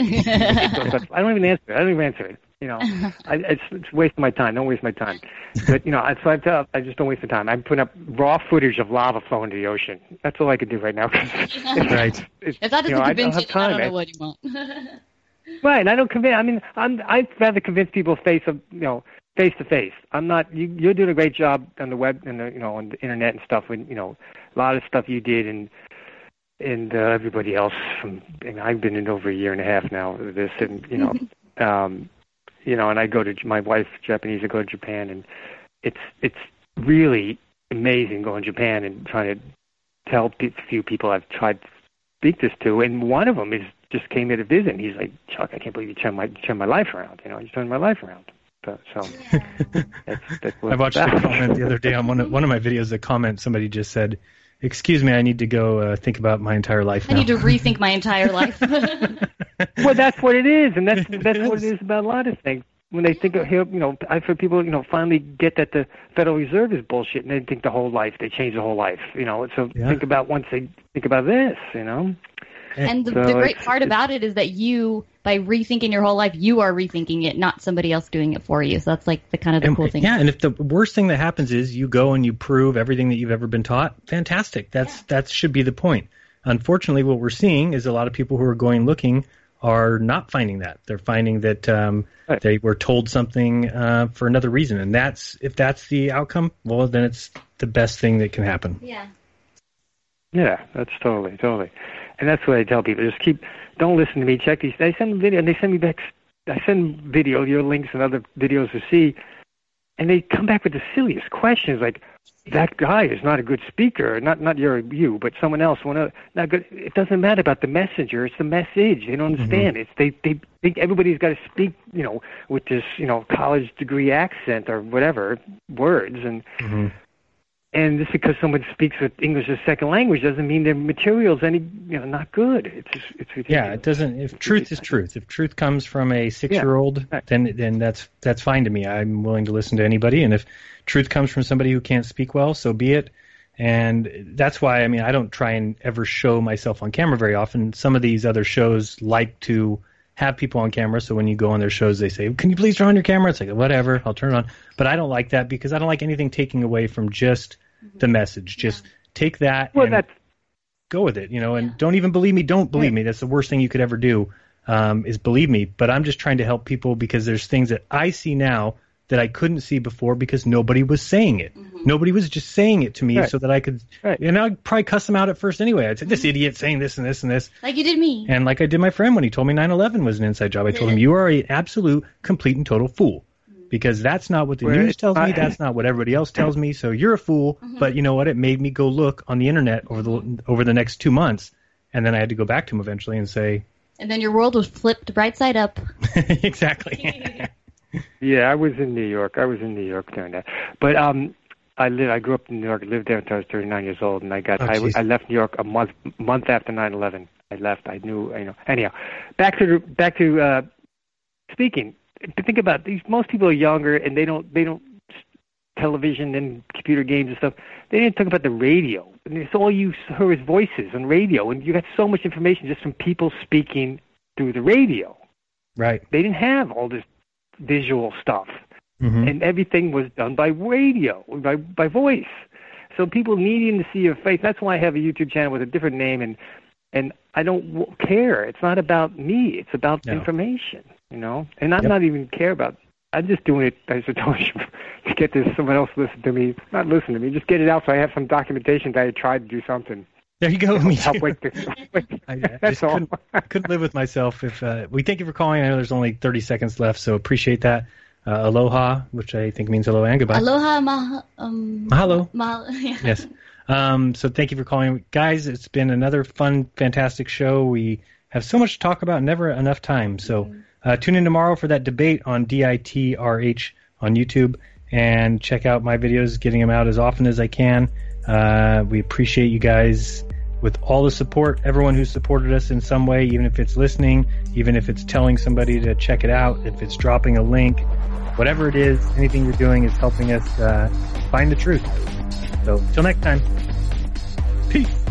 I don't even answer. I don't even answer it. You know, I, it's, it's wasting my time. Don't waste my time. But you know, that's why I tell. I just don't waste the time. I'm putting up raw footage of lava flowing to the oceon. That's all I can do right now. Right. It's, If that doesn't you know, I don't convince have you, time. I don't know I- what you want. Right, and I don't convince. I mean, I'm. I'd rather convince people face of you know face to face. I'm not. You, you're doing a great job on the web and the you know on the internet and stuff. And you know, a lot of stuff you did and and uh, everybody else. From and I've been in over a year and a half now. With this and you know, um, you know, and I go to my wife's Japanese. I go to Japan, and it's it's really amazing going to Japan and trying to tell a few people I've tried to speak this to, and one of them is just came here to visit. And he's like, Chuck, I can't believe you turned my turned my life around. You know, you turned my life around. So, so that's, that's what I it's watched about. a comment the other day on one of, one of my videos. A comment somebody just said, "Excuse me, I need to go uh, think about my entire life I now." need to rethink my entire life. Well, that's what it is, and that's that's what it is about a lot of things. When they think of here, you know, I've heard people, you know, finally get that the Federal Reserve is bullshit, and they think the whole life, they change the whole life, you know. So Yeah. think about once they think about this, you know. And the, So the great it's- part about it is that you, by rethinking your whole life, you are rethinking it, not somebody else doing it for you. So that's like the kind of the And- cool thing. Yeah, and if the worst thing that happens is you go and you prove everything that you've ever been taught, fantastic. That's that should be the point. Unfortunately, what we're seeing is a lot of people who are going looking are not finding that. They're finding that um, they were told something uh, for another reason, and that's if that's the outcome, well, then it's the best thing that can happen. Yeah. Yeah, that's totally, totally. And that's what I tell people. Just keep, don't listen to me. Check these. They send video, and they send me back, I send video, your links and other videos to see, and they come back with the silliest questions like, that guy is not a good speaker. Not not your you, but someone else. One other, not good. It doesn't matter about the messenger. It's the message. They don't understand. It's they they think everybody's got to speak, you know, with this, you know, college degree accent or whatever words, and Mm-hmm. and just because someone speaks with English as a second language doesn't mean their material's any, you know, not good. It's just, it's ridiculous. Yeah, it doesn't. If truth is truth, if truth comes from a six-year-old, then then that's that's fine to me. I'm willing to listen to anybody, and if truth comes from somebody who can't speak well, so be it. And that's why, I mean, I don't try and ever show myself on camera very often. Some of these other shows like to have people on camera, so when you go on their shows, they say, "Can you please turn on your camera?" It's like, whatever, I'll turn it on. But I don't like that because I don't like anything taking away from just the message. Just take that Well, and that's go with it, you know, and don't even believe me. Don't believe me. That's the worst thing you could ever do, um, is believe me. But I'm just trying to help people because there's things that I see now that I couldn't see before because nobody was saying it. Nobody was just saying it to me Right. so that I could, Right. and I'd probably cuss them out at first anyway. I'd say, this idiot saying this and this and this. Like you did me. And like I did my friend when he told me nine eleven was an inside job. I told him, you are an absolute, complete, and total fool. Because that's not what the Well, news tells me. I- That's not what everybody else tells me. So you're a fool. But you know what? It made me go look on the internet over the over the next two months, and then I had to go back to him eventually and say, And then your world was flipped right side up. exactly. Yeah, I was in New York. I was in New York during that. But um, I live. I grew up in New York. I lived there until I was thirty-nine years old, and I got. Oh, I, jeez. I left New York a month month after nine eleven. I left. I knew. You know. Anyhow, back to the- back to uh, speaking. Think about these. Most people are younger, and they don't. They don't television and computer games and stuff. They didn't talk about the radio. I mean, it's all you heard is voices on radio, and you got so much information just from people speaking through the radio. Right. They didn't have all this visual stuff. Mm-hmm. And everything was done by radio, by by voice. So people needing to see your face. That's why I have a YouTube channel with a different name, and and I don't w- care. It's not about me. It's about No. information, you know. And I'm Yep. not even care about. I'm just doing it, as I told you, to get this someone else to listen to me. Not listen to me. Just get it out so I have some documentation that I tried to do something. There you go. Help, Me help too. wake the, I, I that's just all. couldn't, couldn't live with myself. If uh, we thank you for calling. I know there's only thirty seconds left, so appreciate that. Uh, aloha, which I think means hello and goodbye. Aloha, ma- um, Mahalo. Mahalo. Yeah. Yes. Um, so thank you for calling. Guys, it's been another fun, fantastic show. We have so much to talk about, never enough time. So uh, tune in tomorrow for that debate on D I T R H on YouTube, and check out my videos, getting them out as often as I can. Uh, we appreciate you guys with all the support, everyone who's supported us in some way, even if it's listening, even if it's telling somebody to check it out, if it's dropping a link, whatever it is, anything you're doing is helping us uh, find the truth. So, till next time, peace.